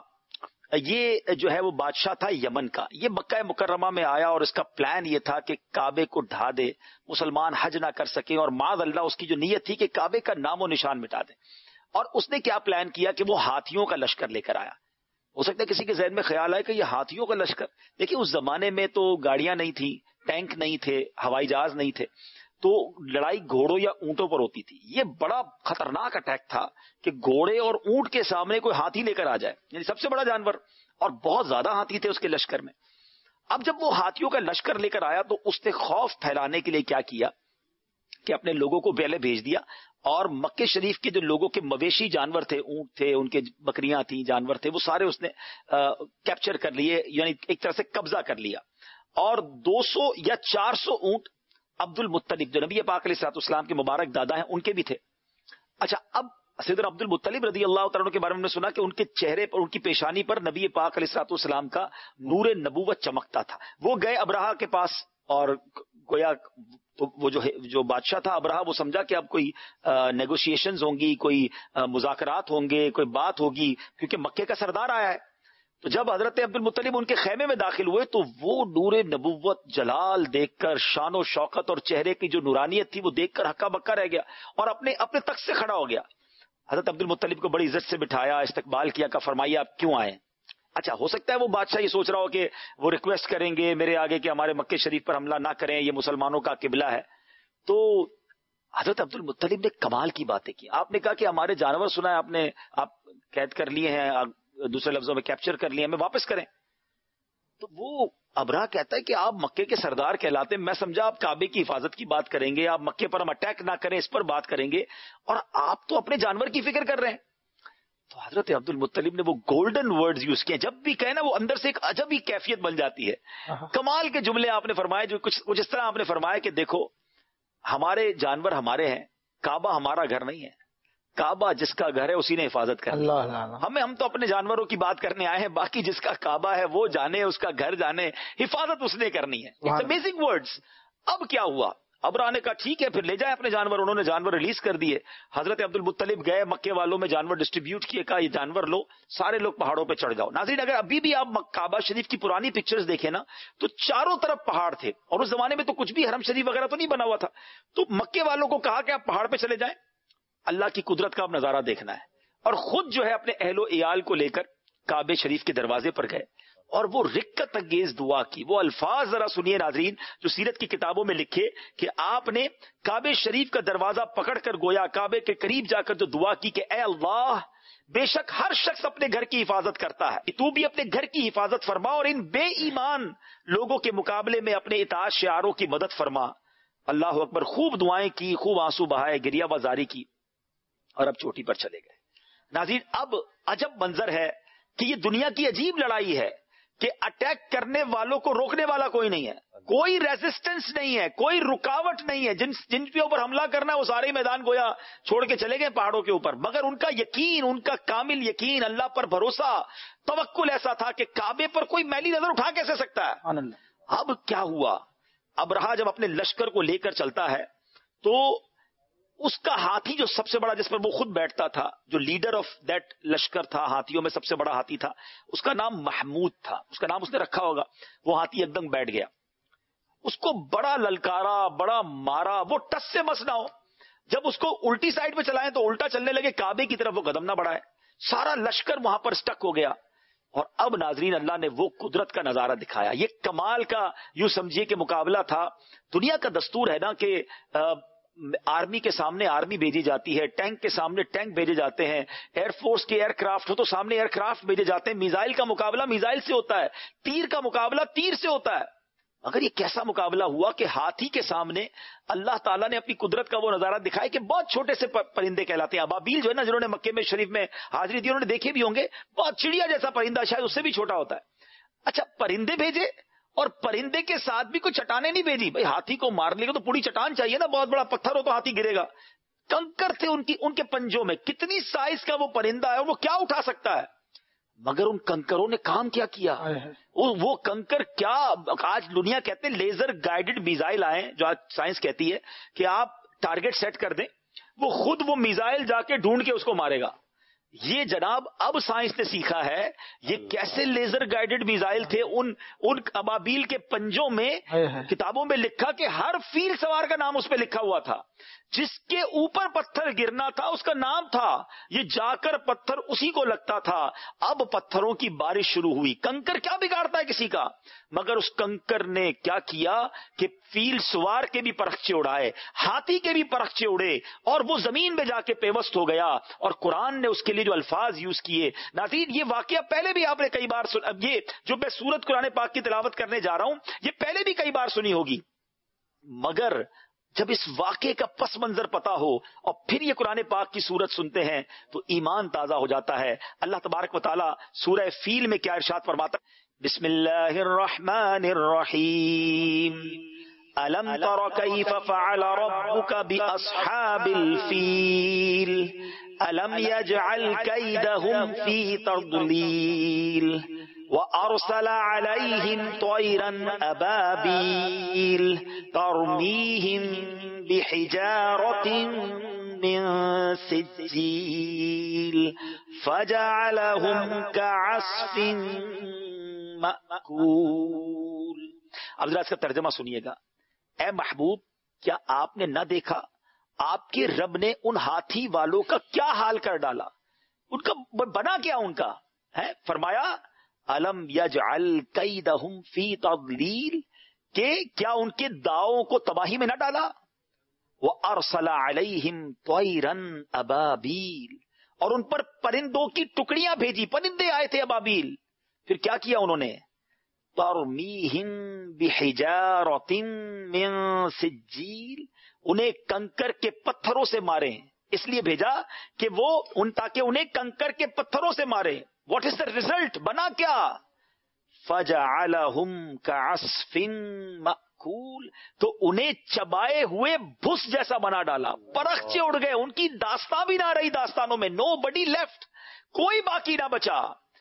یہ جو ہے وہ بادشاہ تھا یمن کا، یہ مکہ مکرمہ میں آیا اور اس کا پلان یہ تھا کہ کعبے کو ڈھا دے، مسلمان حج نہ کر سکیں، اور معاذ اللہ اس کی جو نیت تھی کہ کعبے کا نام و نشان مٹا دے. اور اس نے کیا پلان کیا کہ وہ ہاتھیوں کا لشکر لے کر آیا. ہو سکتا ہے کسی کے ذہن میں خیال آئے کہ یہ ہاتھیوں کا لشکر، دیکھیں اس زمانے میں تو گاڑیاں نہیں تھیں، ٹینک نہیں تھے، ہوائی جہاز نہیں تھے، تو لڑائی گھوڑوں یا اونٹوں پر ہوتی تھی. یہ بڑا خطرناک اٹیک تھا کہ گھوڑے اور اونٹ کے سامنے کوئی ہاتھی لے کر آ جائے، یعنی سب سے بڑا جانور، اور بہت زیادہ ہاتھی تھے اس کے لشکر میں. اب جب وہ ہاتھیوں کا لشکر لے کر آیا تو اس نے خوف پھیلانے کے لیے کیا کیا کہ اپنے لوگوں کو پہلے بھیج دیا، اور مکے شریف کے جو لوگوں کے مویشی جانور تھے، اونٹ تھے، ان کے بکریاں تھیں، جانور تھے، وہ سارے اس نے کیپچر کر لیے، یعنی ایک طرح سے قبضہ کر لیا. اور دو سو یا چار سو اونٹ عبد المطلب جو نبی پاک علیہ الصلوۃ والسلام کے مبارک دادا ہیں ان کے بھی تھے. اچھا، اب سیدنا عبد المطلب رضی اللہ تعالیٰ کے بارے میں نے سنا کہ ان کے چہرے پر، ان کی پیشانی پر نبی پاک علیہ الصلوۃ والسلام کا نور نبوت چمکتا تھا. وہ گئے ابرہا کے پاس، اور گویا تو وہ جو جو بادشاہ تھا ابرہا، وہ سمجھا کہ اب کوئی نیگوشیشنز ہوں گی، کوئی مذاکرات ہوں گے، کوئی بات ہوگی، کیونکہ مکے کا سردار آیا ہے. تو جب حضرت عبد المطلب ان کے خیمے میں داخل ہوئے تو وہ نور نبوت جلال دیکھ کر، شان و شوکت اور چہرے کی جو نورانیت تھی وہ دیکھ کر ہکا بکا رہ گیا اور اپنے اپنے تخت سے کھڑا ہو گیا. حضرت عبد المطلب کو بڑی عزت سے بٹھایا، استقبال کیا، کہ فرمائیے آپ کیوں آئے؟ اچھا، ہو سکتا ہے وہ بادشاہ یہ سوچ رہا ہو کہ وہ ریکویسٹ کریں گے میرے آگے کہ ہمارے مکے شریف پر حملہ نہ کریں، یہ مسلمانوں کا قبلہ ہے. تو حضرت عبد المطلب نے کمال کی باتیں کی. آپ نے کہا کہ ہمارے جانور سنا ہے آپ نے، آپ قید کر لیے ہیں، دوسرے لفظوں میں کیپچر کر لیے، ہمیں واپس کریں. تو وہ ابرہا کہتا ہے کہ آپ مکے کے سردار کہلاتے ہیں، میں سمجھا آپ کعبے کی حفاظت کی بات کریں گے، آپ مکے پر ہم اٹیک نہ کریں اس پر بات کریں گے، اور آپ تو اپنے جانور کی فکر کر رہے ہیں. تو حضرت عبد المطلب نے وہ گولڈن ورڈز یوز کیے، جب بھی کہے نا وہ اندر سے ایک عجب ہی کیفیت بن جاتی ہے. کمال کے جملے آپ نے فرمائے، جو کچھ کچھ اس طرح آپ نے فرمایا کہ دیکھو ہمارے جانور ہمارے ہیں، کعبہ ہمارا گھر نہیں ہے، کعبہ جس کا گھر ہے اسی نے حفاظت کرنی ہے. ہمیں ہم تو اپنے جانوروں کی بات کرنے آئے ہیں، باقی جس کا کعبہ ہے وہ جانے، اس کا گھر جانے، حفاظت اس نے کرنی ہے. It's amazing words. اب کیا ہوا؟ ابرہا نے کہا ٹھیک ہے پھر لے جائیں اپنے جانور. انہوں نے جانور ریلیز کر دیے. حضرت عبد المطلب گئے، مکے والوں میں جانور ڈسٹریبیوٹ کیے، کہا یہ جانور لو، سارے لوگ پہاڑوں پہ چڑھ جاؤ. ناظرین اگر ابھی بھی آپ کعبہ شریف کی پرانی پکچرز دیکھیں نا تو چاروں طرف پہاڑ تھے، اور اس زمانے میں تو کچھ بھی حرم شریف وغیرہ تو نہیں بنا ہوا تھا. تو مکے والوں کو کہا کہ آپ پہاڑ پہ چلے جائیں، اللہ کی قدرت کا اب نظارہ دیکھنا ہے، اور خود جو ہے اپنے اہل و عیال کو لے کر کعبے شریف کے دروازے پر گئے اور وہ رکت انگیز دعا کی. وہ الفاظ ذرا سنیے ناظرین جو سیرت کی کتابوں میں لکھے کہ آپ نے کعبے شریف کا دروازہ پکڑ کر گویا کعبے کے قریب جا کر جو دعا کی کہ اے اللہ، بے شک ہر شخص اپنے گھر کی حفاظت کرتا ہے، تو بھی اپنے گھر کی حفاظت فرما اور ان بے ایمان لوگوں کے مقابلے میں اپنے اطاعت شعاروں کی مدد فرما. اللہ اکبر. خوب دعائیں کی، خوب آنسو بہائے، گریہ بازاری کی، اور اب چوٹی پر چلے گئے. ناظرین اب عجب منظر ہے کہ یہ دنیا کی عجیب لڑائی ہے کہ اٹیک کرنے والوں کو روکنے والا کوئی نہیں ہے، کوئی ریزسٹنس نہیں ہے، کوئی رکاوٹ نہیں ہے. جن جن کے اوپر حملہ کرنا ہے وہ سارے میدان گویا چھوڑ کے چلے گئے پہاڑوں کے اوپر، مگر ان کا یقین، ان کا کامل یقین، اللہ پر بھروسہ، توکل ایسا تھا کہ کعبے پر کوئی میلی نظر اٹھا کیسے سکتا ہے. اب کیا ہوا؟ ابرہا جب اپنے لشکر کو لے کر چلتا ہے تو اس کا ہاتھی جو سب سے بڑا، جس پر وہ خود بیٹھتا تھا، جو لیڈر آف دیٹ لشکر تھا، ہاتھیوں میں سب سے بڑا ہاتھی تھا، اس کا نام محمود تھا، اس کا نام اس نے رکھا ہوگا. وہ ہاتھی ایک دم بیٹھ گیا، اس کو بڑا للکارا، بڑا مارا، وہ ٹس سے مس نہ ہو. جب اس کو الٹی سائڈ پہ چلائیں تو الٹا چلنے لگے، کعبے کی طرف وہ قدم نہ بڑھائے. سارا لشکر وہاں پر سٹک ہو گیا. اور اب ناظرین اللہ نے وہ قدرت کا نظارہ دکھایا. یہ کمال کا یوں سمجھیے کہ مقابلہ تھا. دنیا کا دستور ہے نا کہ آرمی کے سامنے آرمی بھیجی جاتی ہے، ٹینک کے سامنے ٹینک بھیجے جاتے ہیں، ایئر فورس کے ایئر کرافٹ ہو تو سامنے ایئر کرافٹ بھیجے جاتے ہیں. میزائل کا مقابلہ میزائل سے ہوتا ہے، تیر کا مقابلہ تیر سے ہوتا ہے. مگر یہ کیسا مقابلہ ہوا کہ ہاتھی کے سامنے اللہ تعالیٰ نے اپنی قدرت کا وہ نظارہ دکھایا کہ بہت چھوٹے سے پرندے کہلاتے ہیں. ابابیل جو ہے نا، جنہوں نے مکے میں شریف میں حاضری دی، انہوں نے دیکھے بھی ہوں گے، بہت چڑیا جیسا پرندہ، شاید اس سے بھی چھوٹا ہوتا ہے. اچھا، پرندے بھیجے اور پرندے کے ساتھ بھی کوئی چٹانیں نہیں بھیجی. بھائی ہاتھی کو مارنے کو تو پوری چٹان چاہیے نا، بہت بڑا پتھر ہو تو ہاتھی گرے گا. کنکر تھے ان کی ان کے پنجوں میں. کتنی سائز کا وہ پرندہ ہے اور وہ کیا اٹھا سکتا ہے؟ مگر ان کنکروں نے کام کیا کیا. وہ کنکر کیا, آج دنیا کہتے ہیں لیزر گائیڈڈ میزائل آئے جو آج سائنس کہتی ہے کہ آپ ٹارگٹ سیٹ کر دیں, وہ خود وہ میزائل جا کے ڈھونڈ کے اس کو مارے گا. یہ جناب اب سائنس نے سیکھا ہے یہ کیسے لیزر گائیڈڈ میزائل تھے. ان ان ابابیل کے پنجوں میں کتابوں میں لکھا کہ ہر فیل سوار کا نام اس پہ لکھا ہوا تھا. جس کے اوپر پتھر گرنا تھا اس کا نام تھا. یہ جا کر پتھر اسی کو لگتا تھا. اب پتھروں کی بارش شروع ہوئی. کنکر کیا بگاڑتا ہے کسی کا, مگر اس کنکر نے کیا کیا کہ فیل سوار کے بھی پرخچے اڑائے, ہاتھی کے بھی پرخچے اڑے, اور وہ زمین میں جا کے پیوست ہو گیا. اور قرآن نے اس کے لیے جو الفاظ یوز کیے, ناظرین یہ واقعہ پہلے بھی آپ نے کئی بار سن, اب یہ جو میں سورت قرآن پاک کی تلاوت کرنے جا رہا ہوں یہ پہلے بھی کئی بار سنی ہوگی, مگر جب اس واقعے کا پس منظر پتا ہو اور پھر یہ قرآن پاک کی سورت سنتے ہیں تو ایمان تازہ ہو جاتا ہے. اللہ تبارک و تعالی سورہ فیل میں کیا ارشاد فرماتا ہے, بسم اللہ الرحمن الرحیم, الم تر کیف فعل ربک باصحاب الفیل, الم یجعل کیدہم فی تضلیل, وَأَرْسَلَ عَلَيْهِمْ طَيْرًا أَبَابِيلَ تَرْمِيهِمْ بِحِجَارَةٍ مِّن سِجِّيلٍ فَجَعَلَهُمْ كَعَصْفٍ مَأْكُولٍ. اب ذرا اس کا ترجمہ سنیے گا. اے محبوب کیا آپ نے نہ دیکھا آپ کے رب نے ان ہاتھی والوں کا کیا حال کر ڈالا, ان کا بنا کیا ان کا ہے. فرمایا الم یجعل کیدہم فی تضلیل, کہ کیا ان کے داؤں کو تباہی میں نہ ڈالا. وارسل علیہم طیرا ابابیل, اور ان پر پرندوں کی ٹکڑیاں بھیجی, پرندے آئے تھے ابابیل. پھر کیا کیا انہوں نے, ترمیہم بحجارۃ من سجیل, انہیں کنکر کے پتھروں سے مارے. اس لیے بھیجا کہ وہ ان تاکہ انہیں کنکر کے پتھروں سے مارے. واٹ از دا ریزلٹ, بنا کیا, فجعلہم کعصف مأکول, تو انہیں چبائے ہوئے بھس جیسا بنا ڈالا. پرخچے اڑ گئے, ان کی داستان بھی نہ رہی داستانوں میں, نو بڈی لیفٹ, کوئی باقی نہ بچا.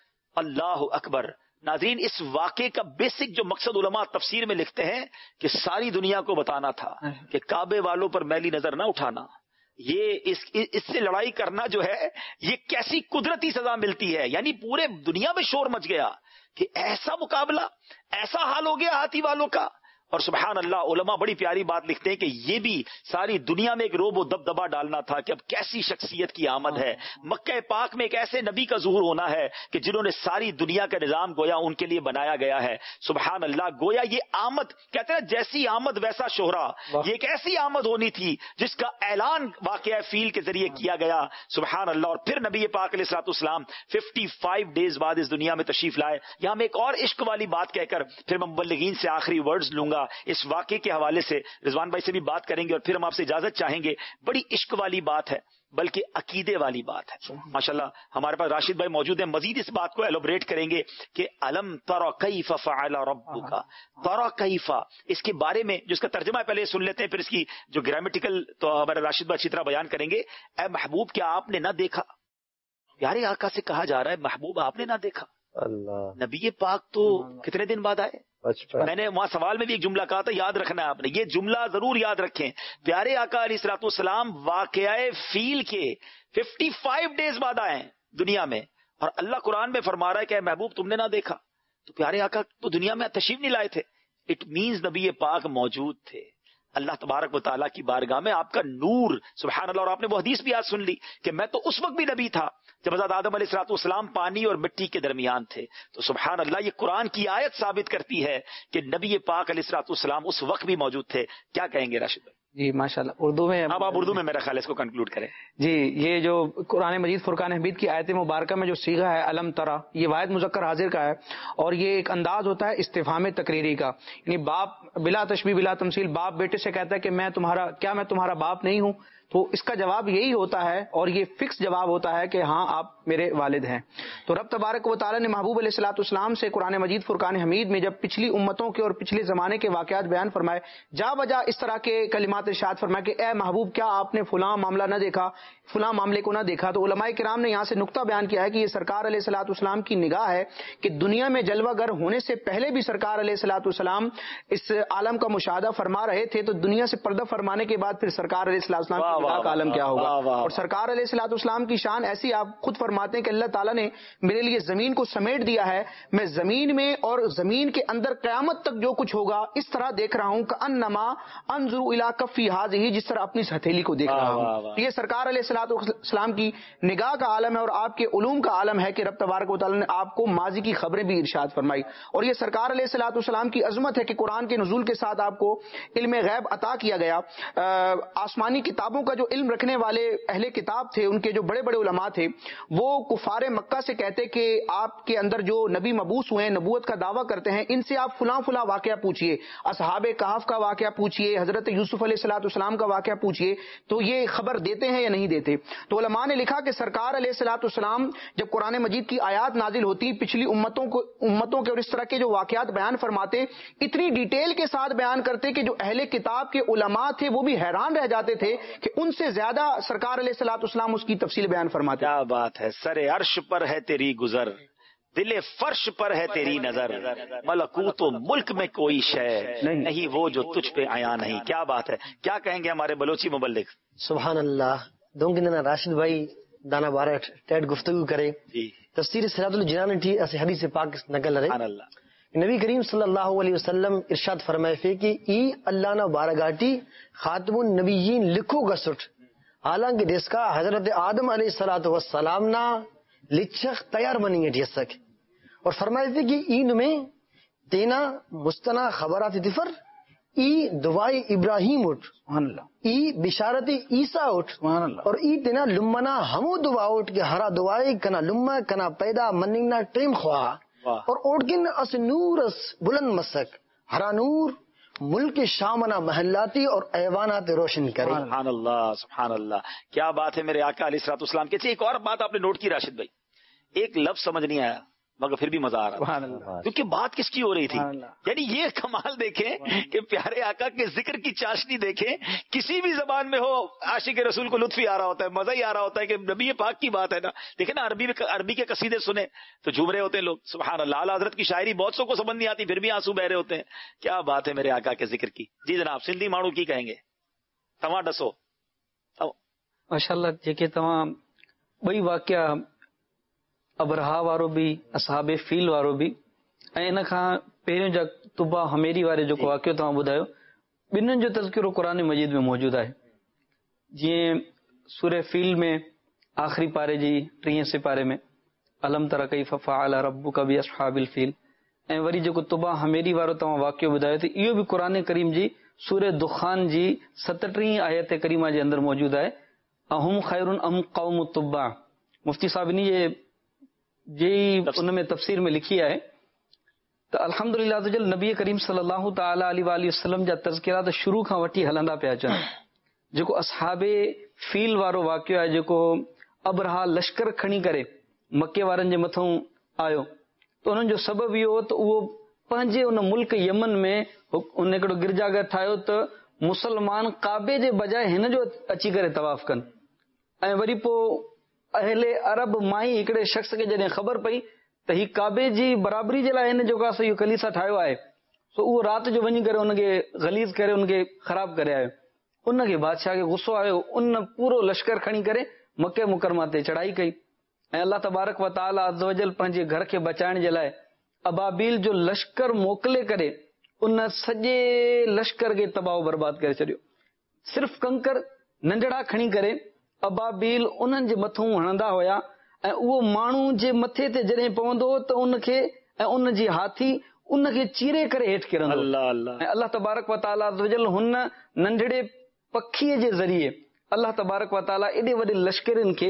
اللہ اکبر. ناظرین اس واقعے کا بیسک جو مقصد علماء تفسیر میں لکھتے ہیں کہ ساری دنیا کو بتانا تھا کہ کعبے والوں پر میلی نظر نہ اٹھانا, یہ اس اس سے لڑائی کرنا جو ہے یہ کیسی قدرتی سزا ملتی ہے. یعنی پورے دنیا میں شور مچ گیا کہ ایسا مقابلہ, ایسا حال ہو گیا ہاتھی والوں کا. اور سبحان اللہ علماء بڑی پیاری بات لکھتے ہیں کہ یہ بھی ساری دنیا میں ایک روب و دبدبا ڈالنا تھا کہ اب کیسی شخصیت کی آمد ہے. مکہ پاک میں ایک ایسے نبی کا ظہور ہونا ہے کہ جنہوں نے ساری دنیا کا نظام گویا ان کے لیے بنایا گیا ہے. سبحان اللہ, گویا یہ آمد کہتے ہیں جیسی آمد ویسا شہرا, یہ ایک ایسی آمد ہونی تھی جس کا اعلان واقعہ فیل کے ذریعے کیا گیا. سبحان اللہ. اور پھر نبی پاک علیہ الصلوۃ والسلام ففٹی فائیو ڈیز بعد اس دنیا میں تشریف لائے. یہاں میں ایک اور عشق والی بات کہہ کر پھر میں مبلغین سے آخری ورڈز لوں گا. اس واقعے کے حوالے سے رضوان بھائی سے بھی بات کریں گے اور پھر ہم آپ سے اجازت چاہیں گے. بڑی عشق والی بات ہے بلکہ عقیدے والی بات ہے. ماشاءاللہ ہمارے پاس راشد بھائی موجود ہیں, مزید اس بات کو ایلوبریٹ کریں گے کہ الم تر کیف فعل ربک, تر کیف اس کے بارے میں جو اس کا ترجمہ ہے پہلے سن لیتے ہیں, پھر اس کی جو گرامیٹیکل تو ہمارے راشد بھائی اچھی طرح بیان کریں گے. اے محبوب کیا آپ نے نہ دیکھا, پیارے آقا سے کہا جا رہا ہے محبوب آپ نے نہ دیکھا. اللہ, نبی پاک تو کتنے دن بعد آئے. میں نے وہاں سوال میں بھی ایک جملہ کہا تھا, یاد رکھنا ہے آپ نے, یہ جملہ ضرور یاد رکھیں. پیارے آقا علیہ الصلوۃ والسلام واقعہ فیل کے ففٹی فائیو ڈیز بعد آئے ہیں دنیا میں, اور اللہ قرآن میں فرما رہا ہے کہ اے محبوب تم نے نہ دیکھا. تو پیارے آقا تو دنیا میں تشریف نہیں لائے تھے. اٹ مینز نبی پاک موجود تھے. اللہ تبارک و تعالیٰ کی بارگاہ میں آپ کا نور, سبحان اللہ. اور آپ نے وہ حدیث بھی آج سن لی کہ میں تو اس وقت بھی نبی تھا جب حضرت آدم علیہ الصلوۃ والسلام پانی اور مٹی کے درمیان تھے. تو سبحان اللہ یہ قرآن کی آیت ثابت کرتی ہے کہ نبی پاک علیہ الصلوۃ والسلام اس وقت بھی موجود تھے. کیا کہیں گے راشد بھائی؟ جی ماشاءاللہ. اردو میں اب آپ اردو میں میرا خیال ہے اس کو کنکلوڈ کریں. جی یہ جو قرآن مجید فرقان حمید کی آیت مبارکہ میں جو صیغہ ہے الم ترا, یہ واحد مذکر حاضر کا ہے, اور یہ ایک انداز ہوتا ہے استفہام تقریری کا. یعنی باپ بلا تشبیہ بلا تمثیل, باپ بیٹے سے کہتا ہے کہ میں تمہارا کیا میں تمہارا باپ نہیں ہوں, تو اس کا جواب یہی ہوتا ہے اور یہ فکس جواب ہوتا ہے کہ ہاں آپ میرے والد ہیں. تو رب تبارک و تعالیٰ نے محبوب علیہ الصلوۃ والسلام سے قرآن مجید فرقان حمید میں جب پچھلی امتوں کے اور پچھلے زمانے کے واقعات بیان فرمائے، جا بجا اس طرح کے کلمات ارشاد فرمائے کہ اے محبوب کیا آپ نے فلاں معاملہ نہ دیکھا، فلاں معاملے کو نہ دیکھا. تو علماء کرام نے یہاں سے نقطہ بیان کیا ہے کہ یہ سرکار علیہ الصلوۃ والسلام کی نگاہ ہے کہ دنیا میں جلوہ گر ہونے سے پہلے بھی سرکار علیہ الصلوۃ والسلام اس عالم کا مشاہدہ فرما رہے تھے، تو دنیا سے پردہ فرمانے کے بعد پھر سرکار علیہ الصلوۃ والسلام کی نگاہ کا عالم کیا ہوگا. اور سرکار علیہ الصلوۃ والسلام کی شان ایسی، آپ خود فرماتے ہیں کہ اللہ تعالیٰ نے میرے لیے زمین کو سمیٹ دیا ہے، میں زمین میں اور زمین کے اندر قیامت تک جو کچھ ہوگا اس طرح دیکھ رہا ہوں کہ انما انظر الی کفی ہذہ، جس طرح اپنی ہتھیلی کو دیکھ رہا ہوں. یہ سرکار علیہ الصلوۃ والسلام کی نگاہ کا عالم ہے اور آپ کے علوم کا عالم ہے کہ رب تبارک و تعالیٰ نے آپ کو ماضی کی خبریں بھی ارشاد فرمائی. اور یہ سرکار علیہ الصلوۃ والسلام کی عظمت ہے کہ قرآن کے نزول کے ساتھ آپ کو علم غیب عطا کیا گیا. آسمانی کتابوں کا جو علم رکھنے والے اہل کتاب تھے، ان کے جو بڑے بڑے علماء تھے، وہ کفار مکہ سے کہتے کہ آپ کے اندر جو نبی مبعوث ہوئے ہیں، نبوت کا دعویٰ کرتے ہیں، ان سے آپ فلاں فلاں واقعہ پوچھیے، اصحاب کہف کا واقعہ پوچھیے، حضرت یوسف علیہ الصلوۃ والسلام کا واقعہ پوچھیے، تو یہ خبر دیتے ہیں یا نہیں دیتے. تو علماء نے لکھا کہ سرکار علیہ الصلوۃ والسلام جب قرآن مجید کی آیات نازل ہوتی، پچھلی امتوں کو امتوں کے اور اس طرح کے جو واقعات بیان فرماتے، اتنی ڈیٹیل کے ساتھ بیان کرتے کہ جو اہل کتاب کے علماء تھے وہ بھی حیران رہ جاتے تھے کہ ان سے زیادہ سرکار علیہ الصلوۃ والسلام اس کی تفصیل بیان فرماتے. کیا بات ہے. سر عرش پر ہے تیری گزر، دل فرش پر ہے تیری نظر، ملکوت و ملک میں کوئی شے نہیں وہ جو تجھ پہ آیا نہیں. کیا بات ہے. کیا کہیں گے ہمارے بلوچی مبلغ؟ سبحان اللہ. دونوں دن راشد بھائی دانا بارہ ٹیٹ گفتگو کرے تفسیر صراط الجنان ٹھی اس حدیث پاک نقل رہے. سبحان اللہ. نبی کریم صلی اللہ علیہ وسلم ارشاد فرمائے فے کہ ای اللہ نہ بارگاٹی خاتم النبیین لکھو گسٹ، حالانکہ جس کا حضرت آدم علیہ الصلوۃ والسلام نا لچھ تیار بنی ہے سک. اور فرمائے تھے کہ این میں دینا مستنا خبرات دفر، ای دعائی ابراہیم اٹھ، ای بشارت عیسیٰ اٹھ، اور ای دینا لمنا ہمو دعا اٹھ کہ ہرا دعائی کنا لما کنا پیدا مننا ٹیم خواہ، اور اوٹگن اس نور اس بلند مسک ہرا نور ملک شامنا محلاتی اور ایوانات روشن کرے. سبحان اللہ سبحان اللہ. کیا بات ہے میرے آقا علیہ الصلوۃ والسلام کے. ایک اور بات آپ نے نوٹ کی راشد بھائی، ایک لفظ سمجھ نہیں آیا مگر پھر بھی مزہ آ رہا تھا کیونکہ بات کس کی ہو رہی تھی. یعنی یہ کمال دیکھیں کہ پیارے آقا کے ذکر کی چاشنی دیکھیں، کسی بھی زبان میں ہو عاشق رسول کو لطف ہی آ رہا ہوتا ہے، مزہ ہی آ رہا ہوتا ہے کہ نبی پاک کی بات ہے نا. دیکھیں نا عربی عربی کے قصیدے سنے تو جھوم رہے ہوتے ہیں لوگ. سبحان اللہ. اعلیٰ حضرت کی شاعری بہت سو کو سمجھ نہیں آتی پھر بھی آنسو بہ رہے ہوتے ہیں. کیا بات ہے میرے آقا کے ذکر کی. جی جناب سندھی ماڑو کی کہیں گے تواں ڈسو. ماشاء اللہ. जेके तव्हां ॿई वाक़िया अबरहा वारो बि असहाब फील वारो बि ऐं इन खां पहिरियों जा तुबा हमेरी वारे जेको वाक़ियो तव्हां ॿुधायो, ॿिन्हिनि जो तज़किरो क़ुरान मजीद में मौजूदु आहे. जीअं सूरह फील में आख़िरी पारे जी टीह सिपारे में अलम तर कैफ़ फ़अल रब्बुक बि असहाबिल फील, ऐं वरी जेको तुबा हमेरी वारो तव्हां वाक़ियो ॿुधायो त इहो बि क़ुरान करीम जी सूरह दुखान जी सतटीह आयत करीमा जे अंदरि मौजूदु आहे. अहुम खैरुन अम क़ौम तुब्बा. मुफ्ती साहब इन जे जे उन में तफ़सीर में लिखी आहे त अल्हम्दुलिल्लाह अज़्ज़वजल नबी करीम सल्लल्लाहु तआला अलैहि वसल्लम जा तज़किरा त शुरू खां वठी हलंदा पिया अचनि. जेको असहाबे फील वारो वाक़ियो आहे, जेको अबरहा लश्कर खणी करे मके वारनि जे मथां आयो, त उन्हनि जो सबबु इहो त उहो पंहिंजे उन मुल्क यमन में उन हिकिड़ो गिरजाघर ठाहियो त मुसलमान काबे जे बजाए हिन जो अची करे तवाफ़ कनि. ऐं वरी पोइ अहले अरब मां ई हिकिड़े शख़्स खे जॾहिं ख़बर पई त ही काबे जी बराबरी जे लाइ हिन जेको आहे इहो कलीसा ठाहियो आहे, सो उहो राति जो वञी करे उनखे गलीज़ करे उनखे ख़राब करे आयो. उनखे बादशाह खे गुस्सो आयो, उन पूरो लश्कर खणी करे मके मुकरमा ते चढ़ाई कई. ऐं अल्लाह तबारक व तआला अज़्ज़ वजल पंहिंजे घर खे बचाइण जे लाइ अबाबील जो लश्कर मोकिले करे उन सॼे लश्कर खे तबाह बर्बाद करे छॾियो. सिर्फ़ कंकर नंढड़ा खणी करे अबाबील उन्हनि जे मथां हणंदा हुया, ऐं उहो माण्हू जे मथे ते जॾहिं पवंदो त उनखे ऐं उन जी हाथी उनखे चीरे करे हेठि किरंदो. ऐं अल्लाह तबारक व तआला अज़्ज़ वजल हुन नंढड़े पखीअ जे ज़रिए अल्लाह तबारक व तआला एॾे वॾे लश्करनि खे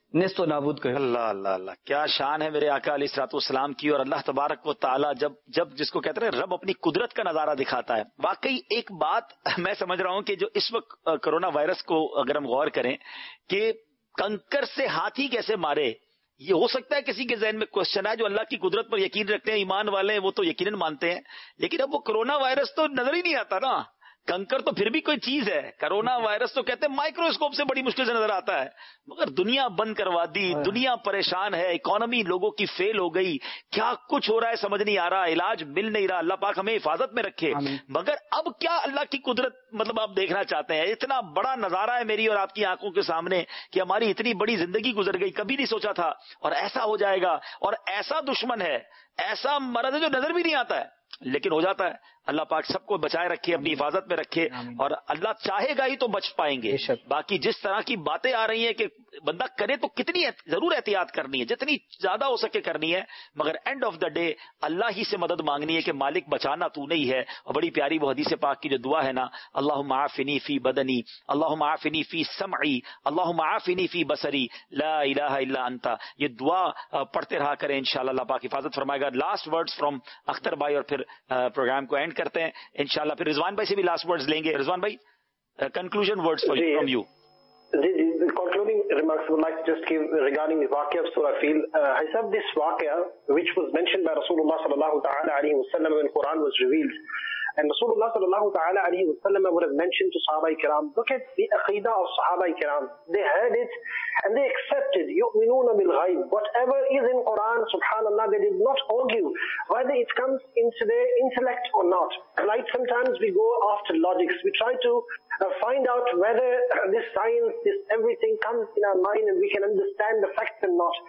نیست و نابود کرے. اللہ اللہ اللہ، کیا شان ہے میرے آقا علیہ الصلوۃ والسلام کی. اور اللہ تبارک و تعالیٰ جب جب جس کو کہتے ہیں رب اپنی قدرت کا نظارہ دکھاتا ہے. واقعی ایک بات میں سمجھ رہا ہوں کہ جو اس وقت کرونا وائرس کو اگر ہم غور کریں کہ کنکر سے ہاتھی کیسے مارے، یہ ہو سکتا ہے کسی کے ذہن میں کوشچن ہے. جو اللہ کی قدرت پر یقین رکھتے ہیں، ایمان والے ہیں، وہ تو یقیناً مانتے ہیں. لیکن اب وہ کرونا وائرس تو نظر ہی نہیں آتا نا. کنکر تو پھر بھی کوئی چیز ہے، کرونا وائرس تو کہتے ہیں مائکروسکوپ سے بڑی مشکل سے نظر آتا ہے. مگر دنیا بند کروا دی، دنیا پریشان ہے، اکانومی لوگوں کی فیل ہو گئی، کیا کچھ ہو رہا ہے سمجھ نہیں آ رہا، علاج مل نہیں رہا. اللہ پاک ہمیں حفاظت میں رکھے. مگر اب کیا اللہ کی قدرت مطلب آپ دیکھنا چاہتے ہیں. اتنا بڑا نظارہ ہے میری اور آپ کی آنکھوں کے سامنے کہ ہماری اتنی بڑی زندگی گزر گئی، کبھی نہیں سوچا تھا. اور ایسا ہو جائے گا، اور ایسا دشمن ہے، ایسا مرض ہے جو نظر بھی نہیں آتا ہے لیکن ہو جاتا ہے. اللہ پاک سب کو بچائے رکھے، اپنی حفاظت میں رکھے، اور اللہ چاہے گا ہی تو بچ پائیں گے. باقی جس طرح کی باتیں آ رہی ہیں کہ بندہ کرے تو کتنی ضرور احتیاط کرنی ہے، جتنی زیادہ ہو سکے کرنی ہے. مگر اینڈ آف دا ڈے اللہ ہی سے مدد مانگنی ہے کہ مالک بچانا تو نہیں ہے. اور بڑی پیاری وہ حدیث پاک کی جو دعا ہے نا، اللہم عافنی فی بدنی، اللہم عافنی فی سمعی، اللہم عافنی فی بصری، لا الہ الا انت. یہ دعا پڑھتے رہا کریں، انشاءاللہ اللہ پاک حفاظت فرمائے گا. لاسٹ ورڈز فرام اختر بھائی اور پھر پروگرام کو اینڈ کرتے ہیں انشاءاللہ. پھر رضوان بھائی سے بھی لاسٹ ورڈز لیں گے. رضوان بھائی کنکلوژن ورڈز فرام یو. جی جی concluding remarks I would like to just give regarding the waqia of Surah Fil. Uh, I said this waqia which was mentioned by Rasulullah sallallahu ta'ala alayhi wa sallam when Quran was revealed. And Rasulullah sallallahu ta'ala alayhi wa sallam would have mentioned to Sahaba Kiram, look at the aqidah of Sahaba Kiram. They heard it and they accepted. Yu'minuna bil ghaib. Whatever is in Quran, subhanallah, they did not argue whether it comes into their intellect or not. Right? Sometimes we go after logics. We try to uh, find out whether uh, this science, this everything comes in our mind and we can understand the facts and not.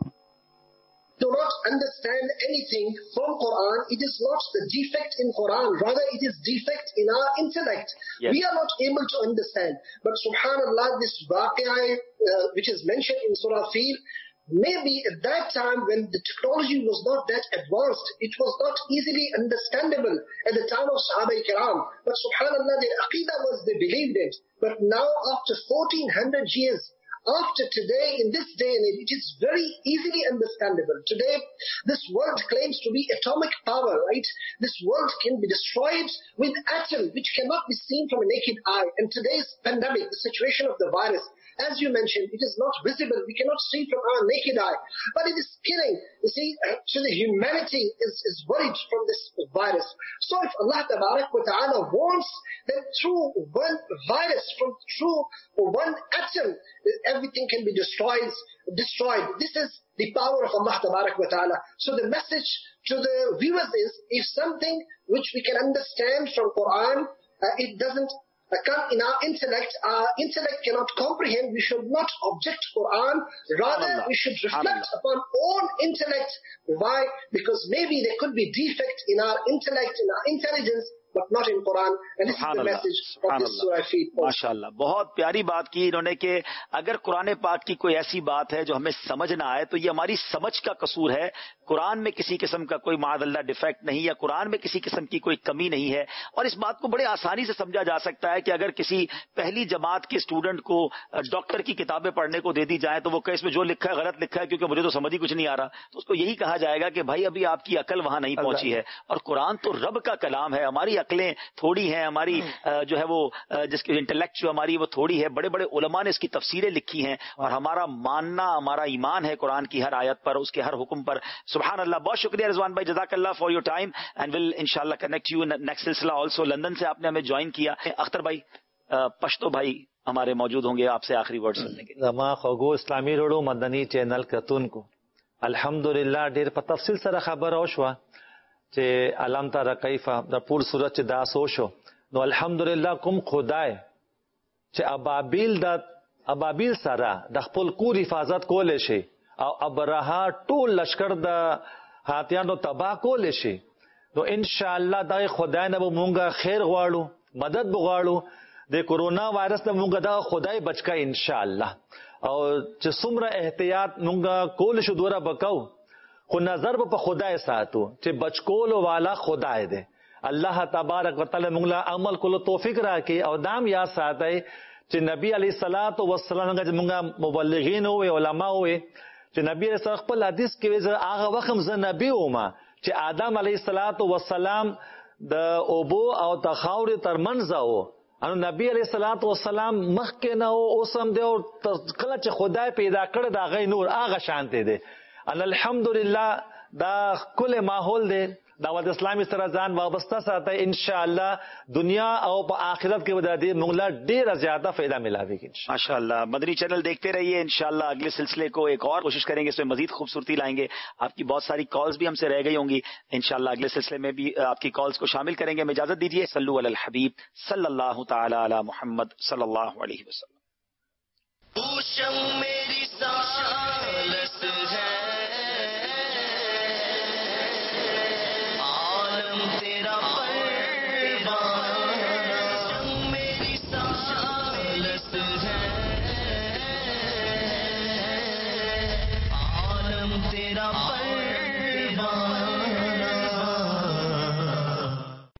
Do not understand anything from Quran. It is not the defect in Quran, rather it is defect in our intellect. Yes. We are not able to understand. But subhanallah, this waqia uh, which is mentioned in Surah Fil, maybe at that time when the technology was not that advanced, it was not easily understandable at the time of Sahaba Kiram. But subhanallah, their aqidah was they believed it. But now after fourteen hundred years, after today, in this day and age, it is very easily understandable. Today, this world claims to be atomic power, right? This world can be destroyed with atom, which cannot be seen from a naked eye. And today's pandemic, the situation of the virus, as you mentioned, it is not visible. We cannot see from our naked eye. But it is killing. You see, actually humanity is, is worried from this virus. So if Allah Tabarak wa Ta'ala wants, then through one virus, from through one atom, everything can be destroyed. destroyed. This is the power of Allah Tabarak wa Ta'ala. So the message to the viewers is, if something which we can understand from Quran, uh, it doesn't Uh, come in our intellect, our intellect cannot comprehend, we should not object to Quran, rather we should reflect upon own intellect. Why? Because maybe there could be defect in our intellect, in our intelligence, but not in Quran. And this is the message of this Surah Fil. ماشاءاللہ بہت پیاری بات کی انہوں نے کہ اگر قرآن پاک کی کوئی ایسی بات ہے جو ہمیں سمجھ نہ آئے تو یہ ہماری سمجھ کا قصور ہے. قرآن میں کسی قسم کا کوئی معاذ اللہ ڈیفیکٹ نہیں، یا قرآن میں کسی قسم کی کوئی کمی نہیں ہے. اور اس بات کو بڑے آسانی سے سمجھا جا سکتا ہے کہ اگر کسی پہلی جماعت کے اسٹوڈنٹ کو ڈاکٹر کی کتابیں پڑھنے کو دے دی جائیں تو وہ کہ اس میں جو لکھا ہے غلط لکھا ہے کیونکہ مجھے تو سمجھ ہی کچھ نہیں آ رہا، تو اس کو یہی کہا جائے گا کہ بھائی ابھی آپ کی عقل وہاں نہیں پہنچی ہے. اور قرآن تو رب کا کلام ہے، ہماری عقلیں تھوڑی ہیں، ہماری جو ہے وہ جس کی انٹلیکٹ جو ہماری وہ تھوڑی ہے. بڑے بڑے علماء نے اس کی تفسیریں لکھی ہیں، اور ہمارا ماننا، ہمارا ایمان ہے قرآن کی ہر آیت پر، اس کے ہر حکم پر. سبحان اللہ. بہت شکریہ رضوان بھائی، جزاک اللہ for your time, and will انشاءاللہ connect you next silsila also. London سے آپ نے ہمیں جوائن کیا. اختر بھائی، پشتو بھائی ہمارے موجود ہوں گے، آپ سے آخری ورڈ سننے کے. زما خوگو اسلامی روڑو مدنی چینل کتون کو الحمدلله ډیر په تفصیل سره خبر او شو چې علم تر کیفه د پور صورت دا سو شو. نو الحمدلله کوم خدای چې ابابیل د ابابیل سره د خپل کور حفاظت کول شي او ابرها ټول لشکر د هاتیانو تباہ کول شي، نو ان شاء الله دا خدای نه مونږه خیر غواړو، مدد بغواړو. د کورونا وایرس نه مونږه دا خدای بچکا ان شاء الله. او چې څومره احتیاط مونږه کول شو دوره بکاو، خو نظر په خدای ساتو چې بچکول والا خدای دی. الله تبارک وتعالی موږ له عمل کولو توفیق راکړي. او دام یا ساتي چې نبی علیه الصلاۃ والسلام څنګه موږ مبلغین او علما وي چې نبی علیه السلام خپل حدیث کې وایي هغه وخت زه نبی وم چې آدم علیه الصلاۃ والسلام د اوبو او د خاورې ترمنځ و. انو نبی علیه الصلاۃ والسلام مخکې نه او اوس هم دی او کله چې خدای پیدا کړ دا غي نور هغه شانته دی. ان الحمدلله دا کل ماحول دی دعوت اسلامی سره ځان وابسته ساته ان شاء الله دنیا او په آخرت کې ودا دې موږ لا ډیره زیاده فائدہ ملاويږي ماشاء اللہ. مدنی چینل دیکھتے رہیے، انشاءاللہ اگلے سلسلے کو ایک اور کوشش کریں گے، اس میں مزید خوبصورتی لائیں گے. آپ کی بہت ساری کالز بھی ہم سے رہ گئی ہوں گی، انشاءاللہ اگلے سلسلے میں بھی آپ کی کالز کو شامل کریں گے. ہمیں اجازت دیجیے. صلو علی الحبیب صلی اللہ تعالی علی محمد صلی اللہ علیہ وسلم. تیرا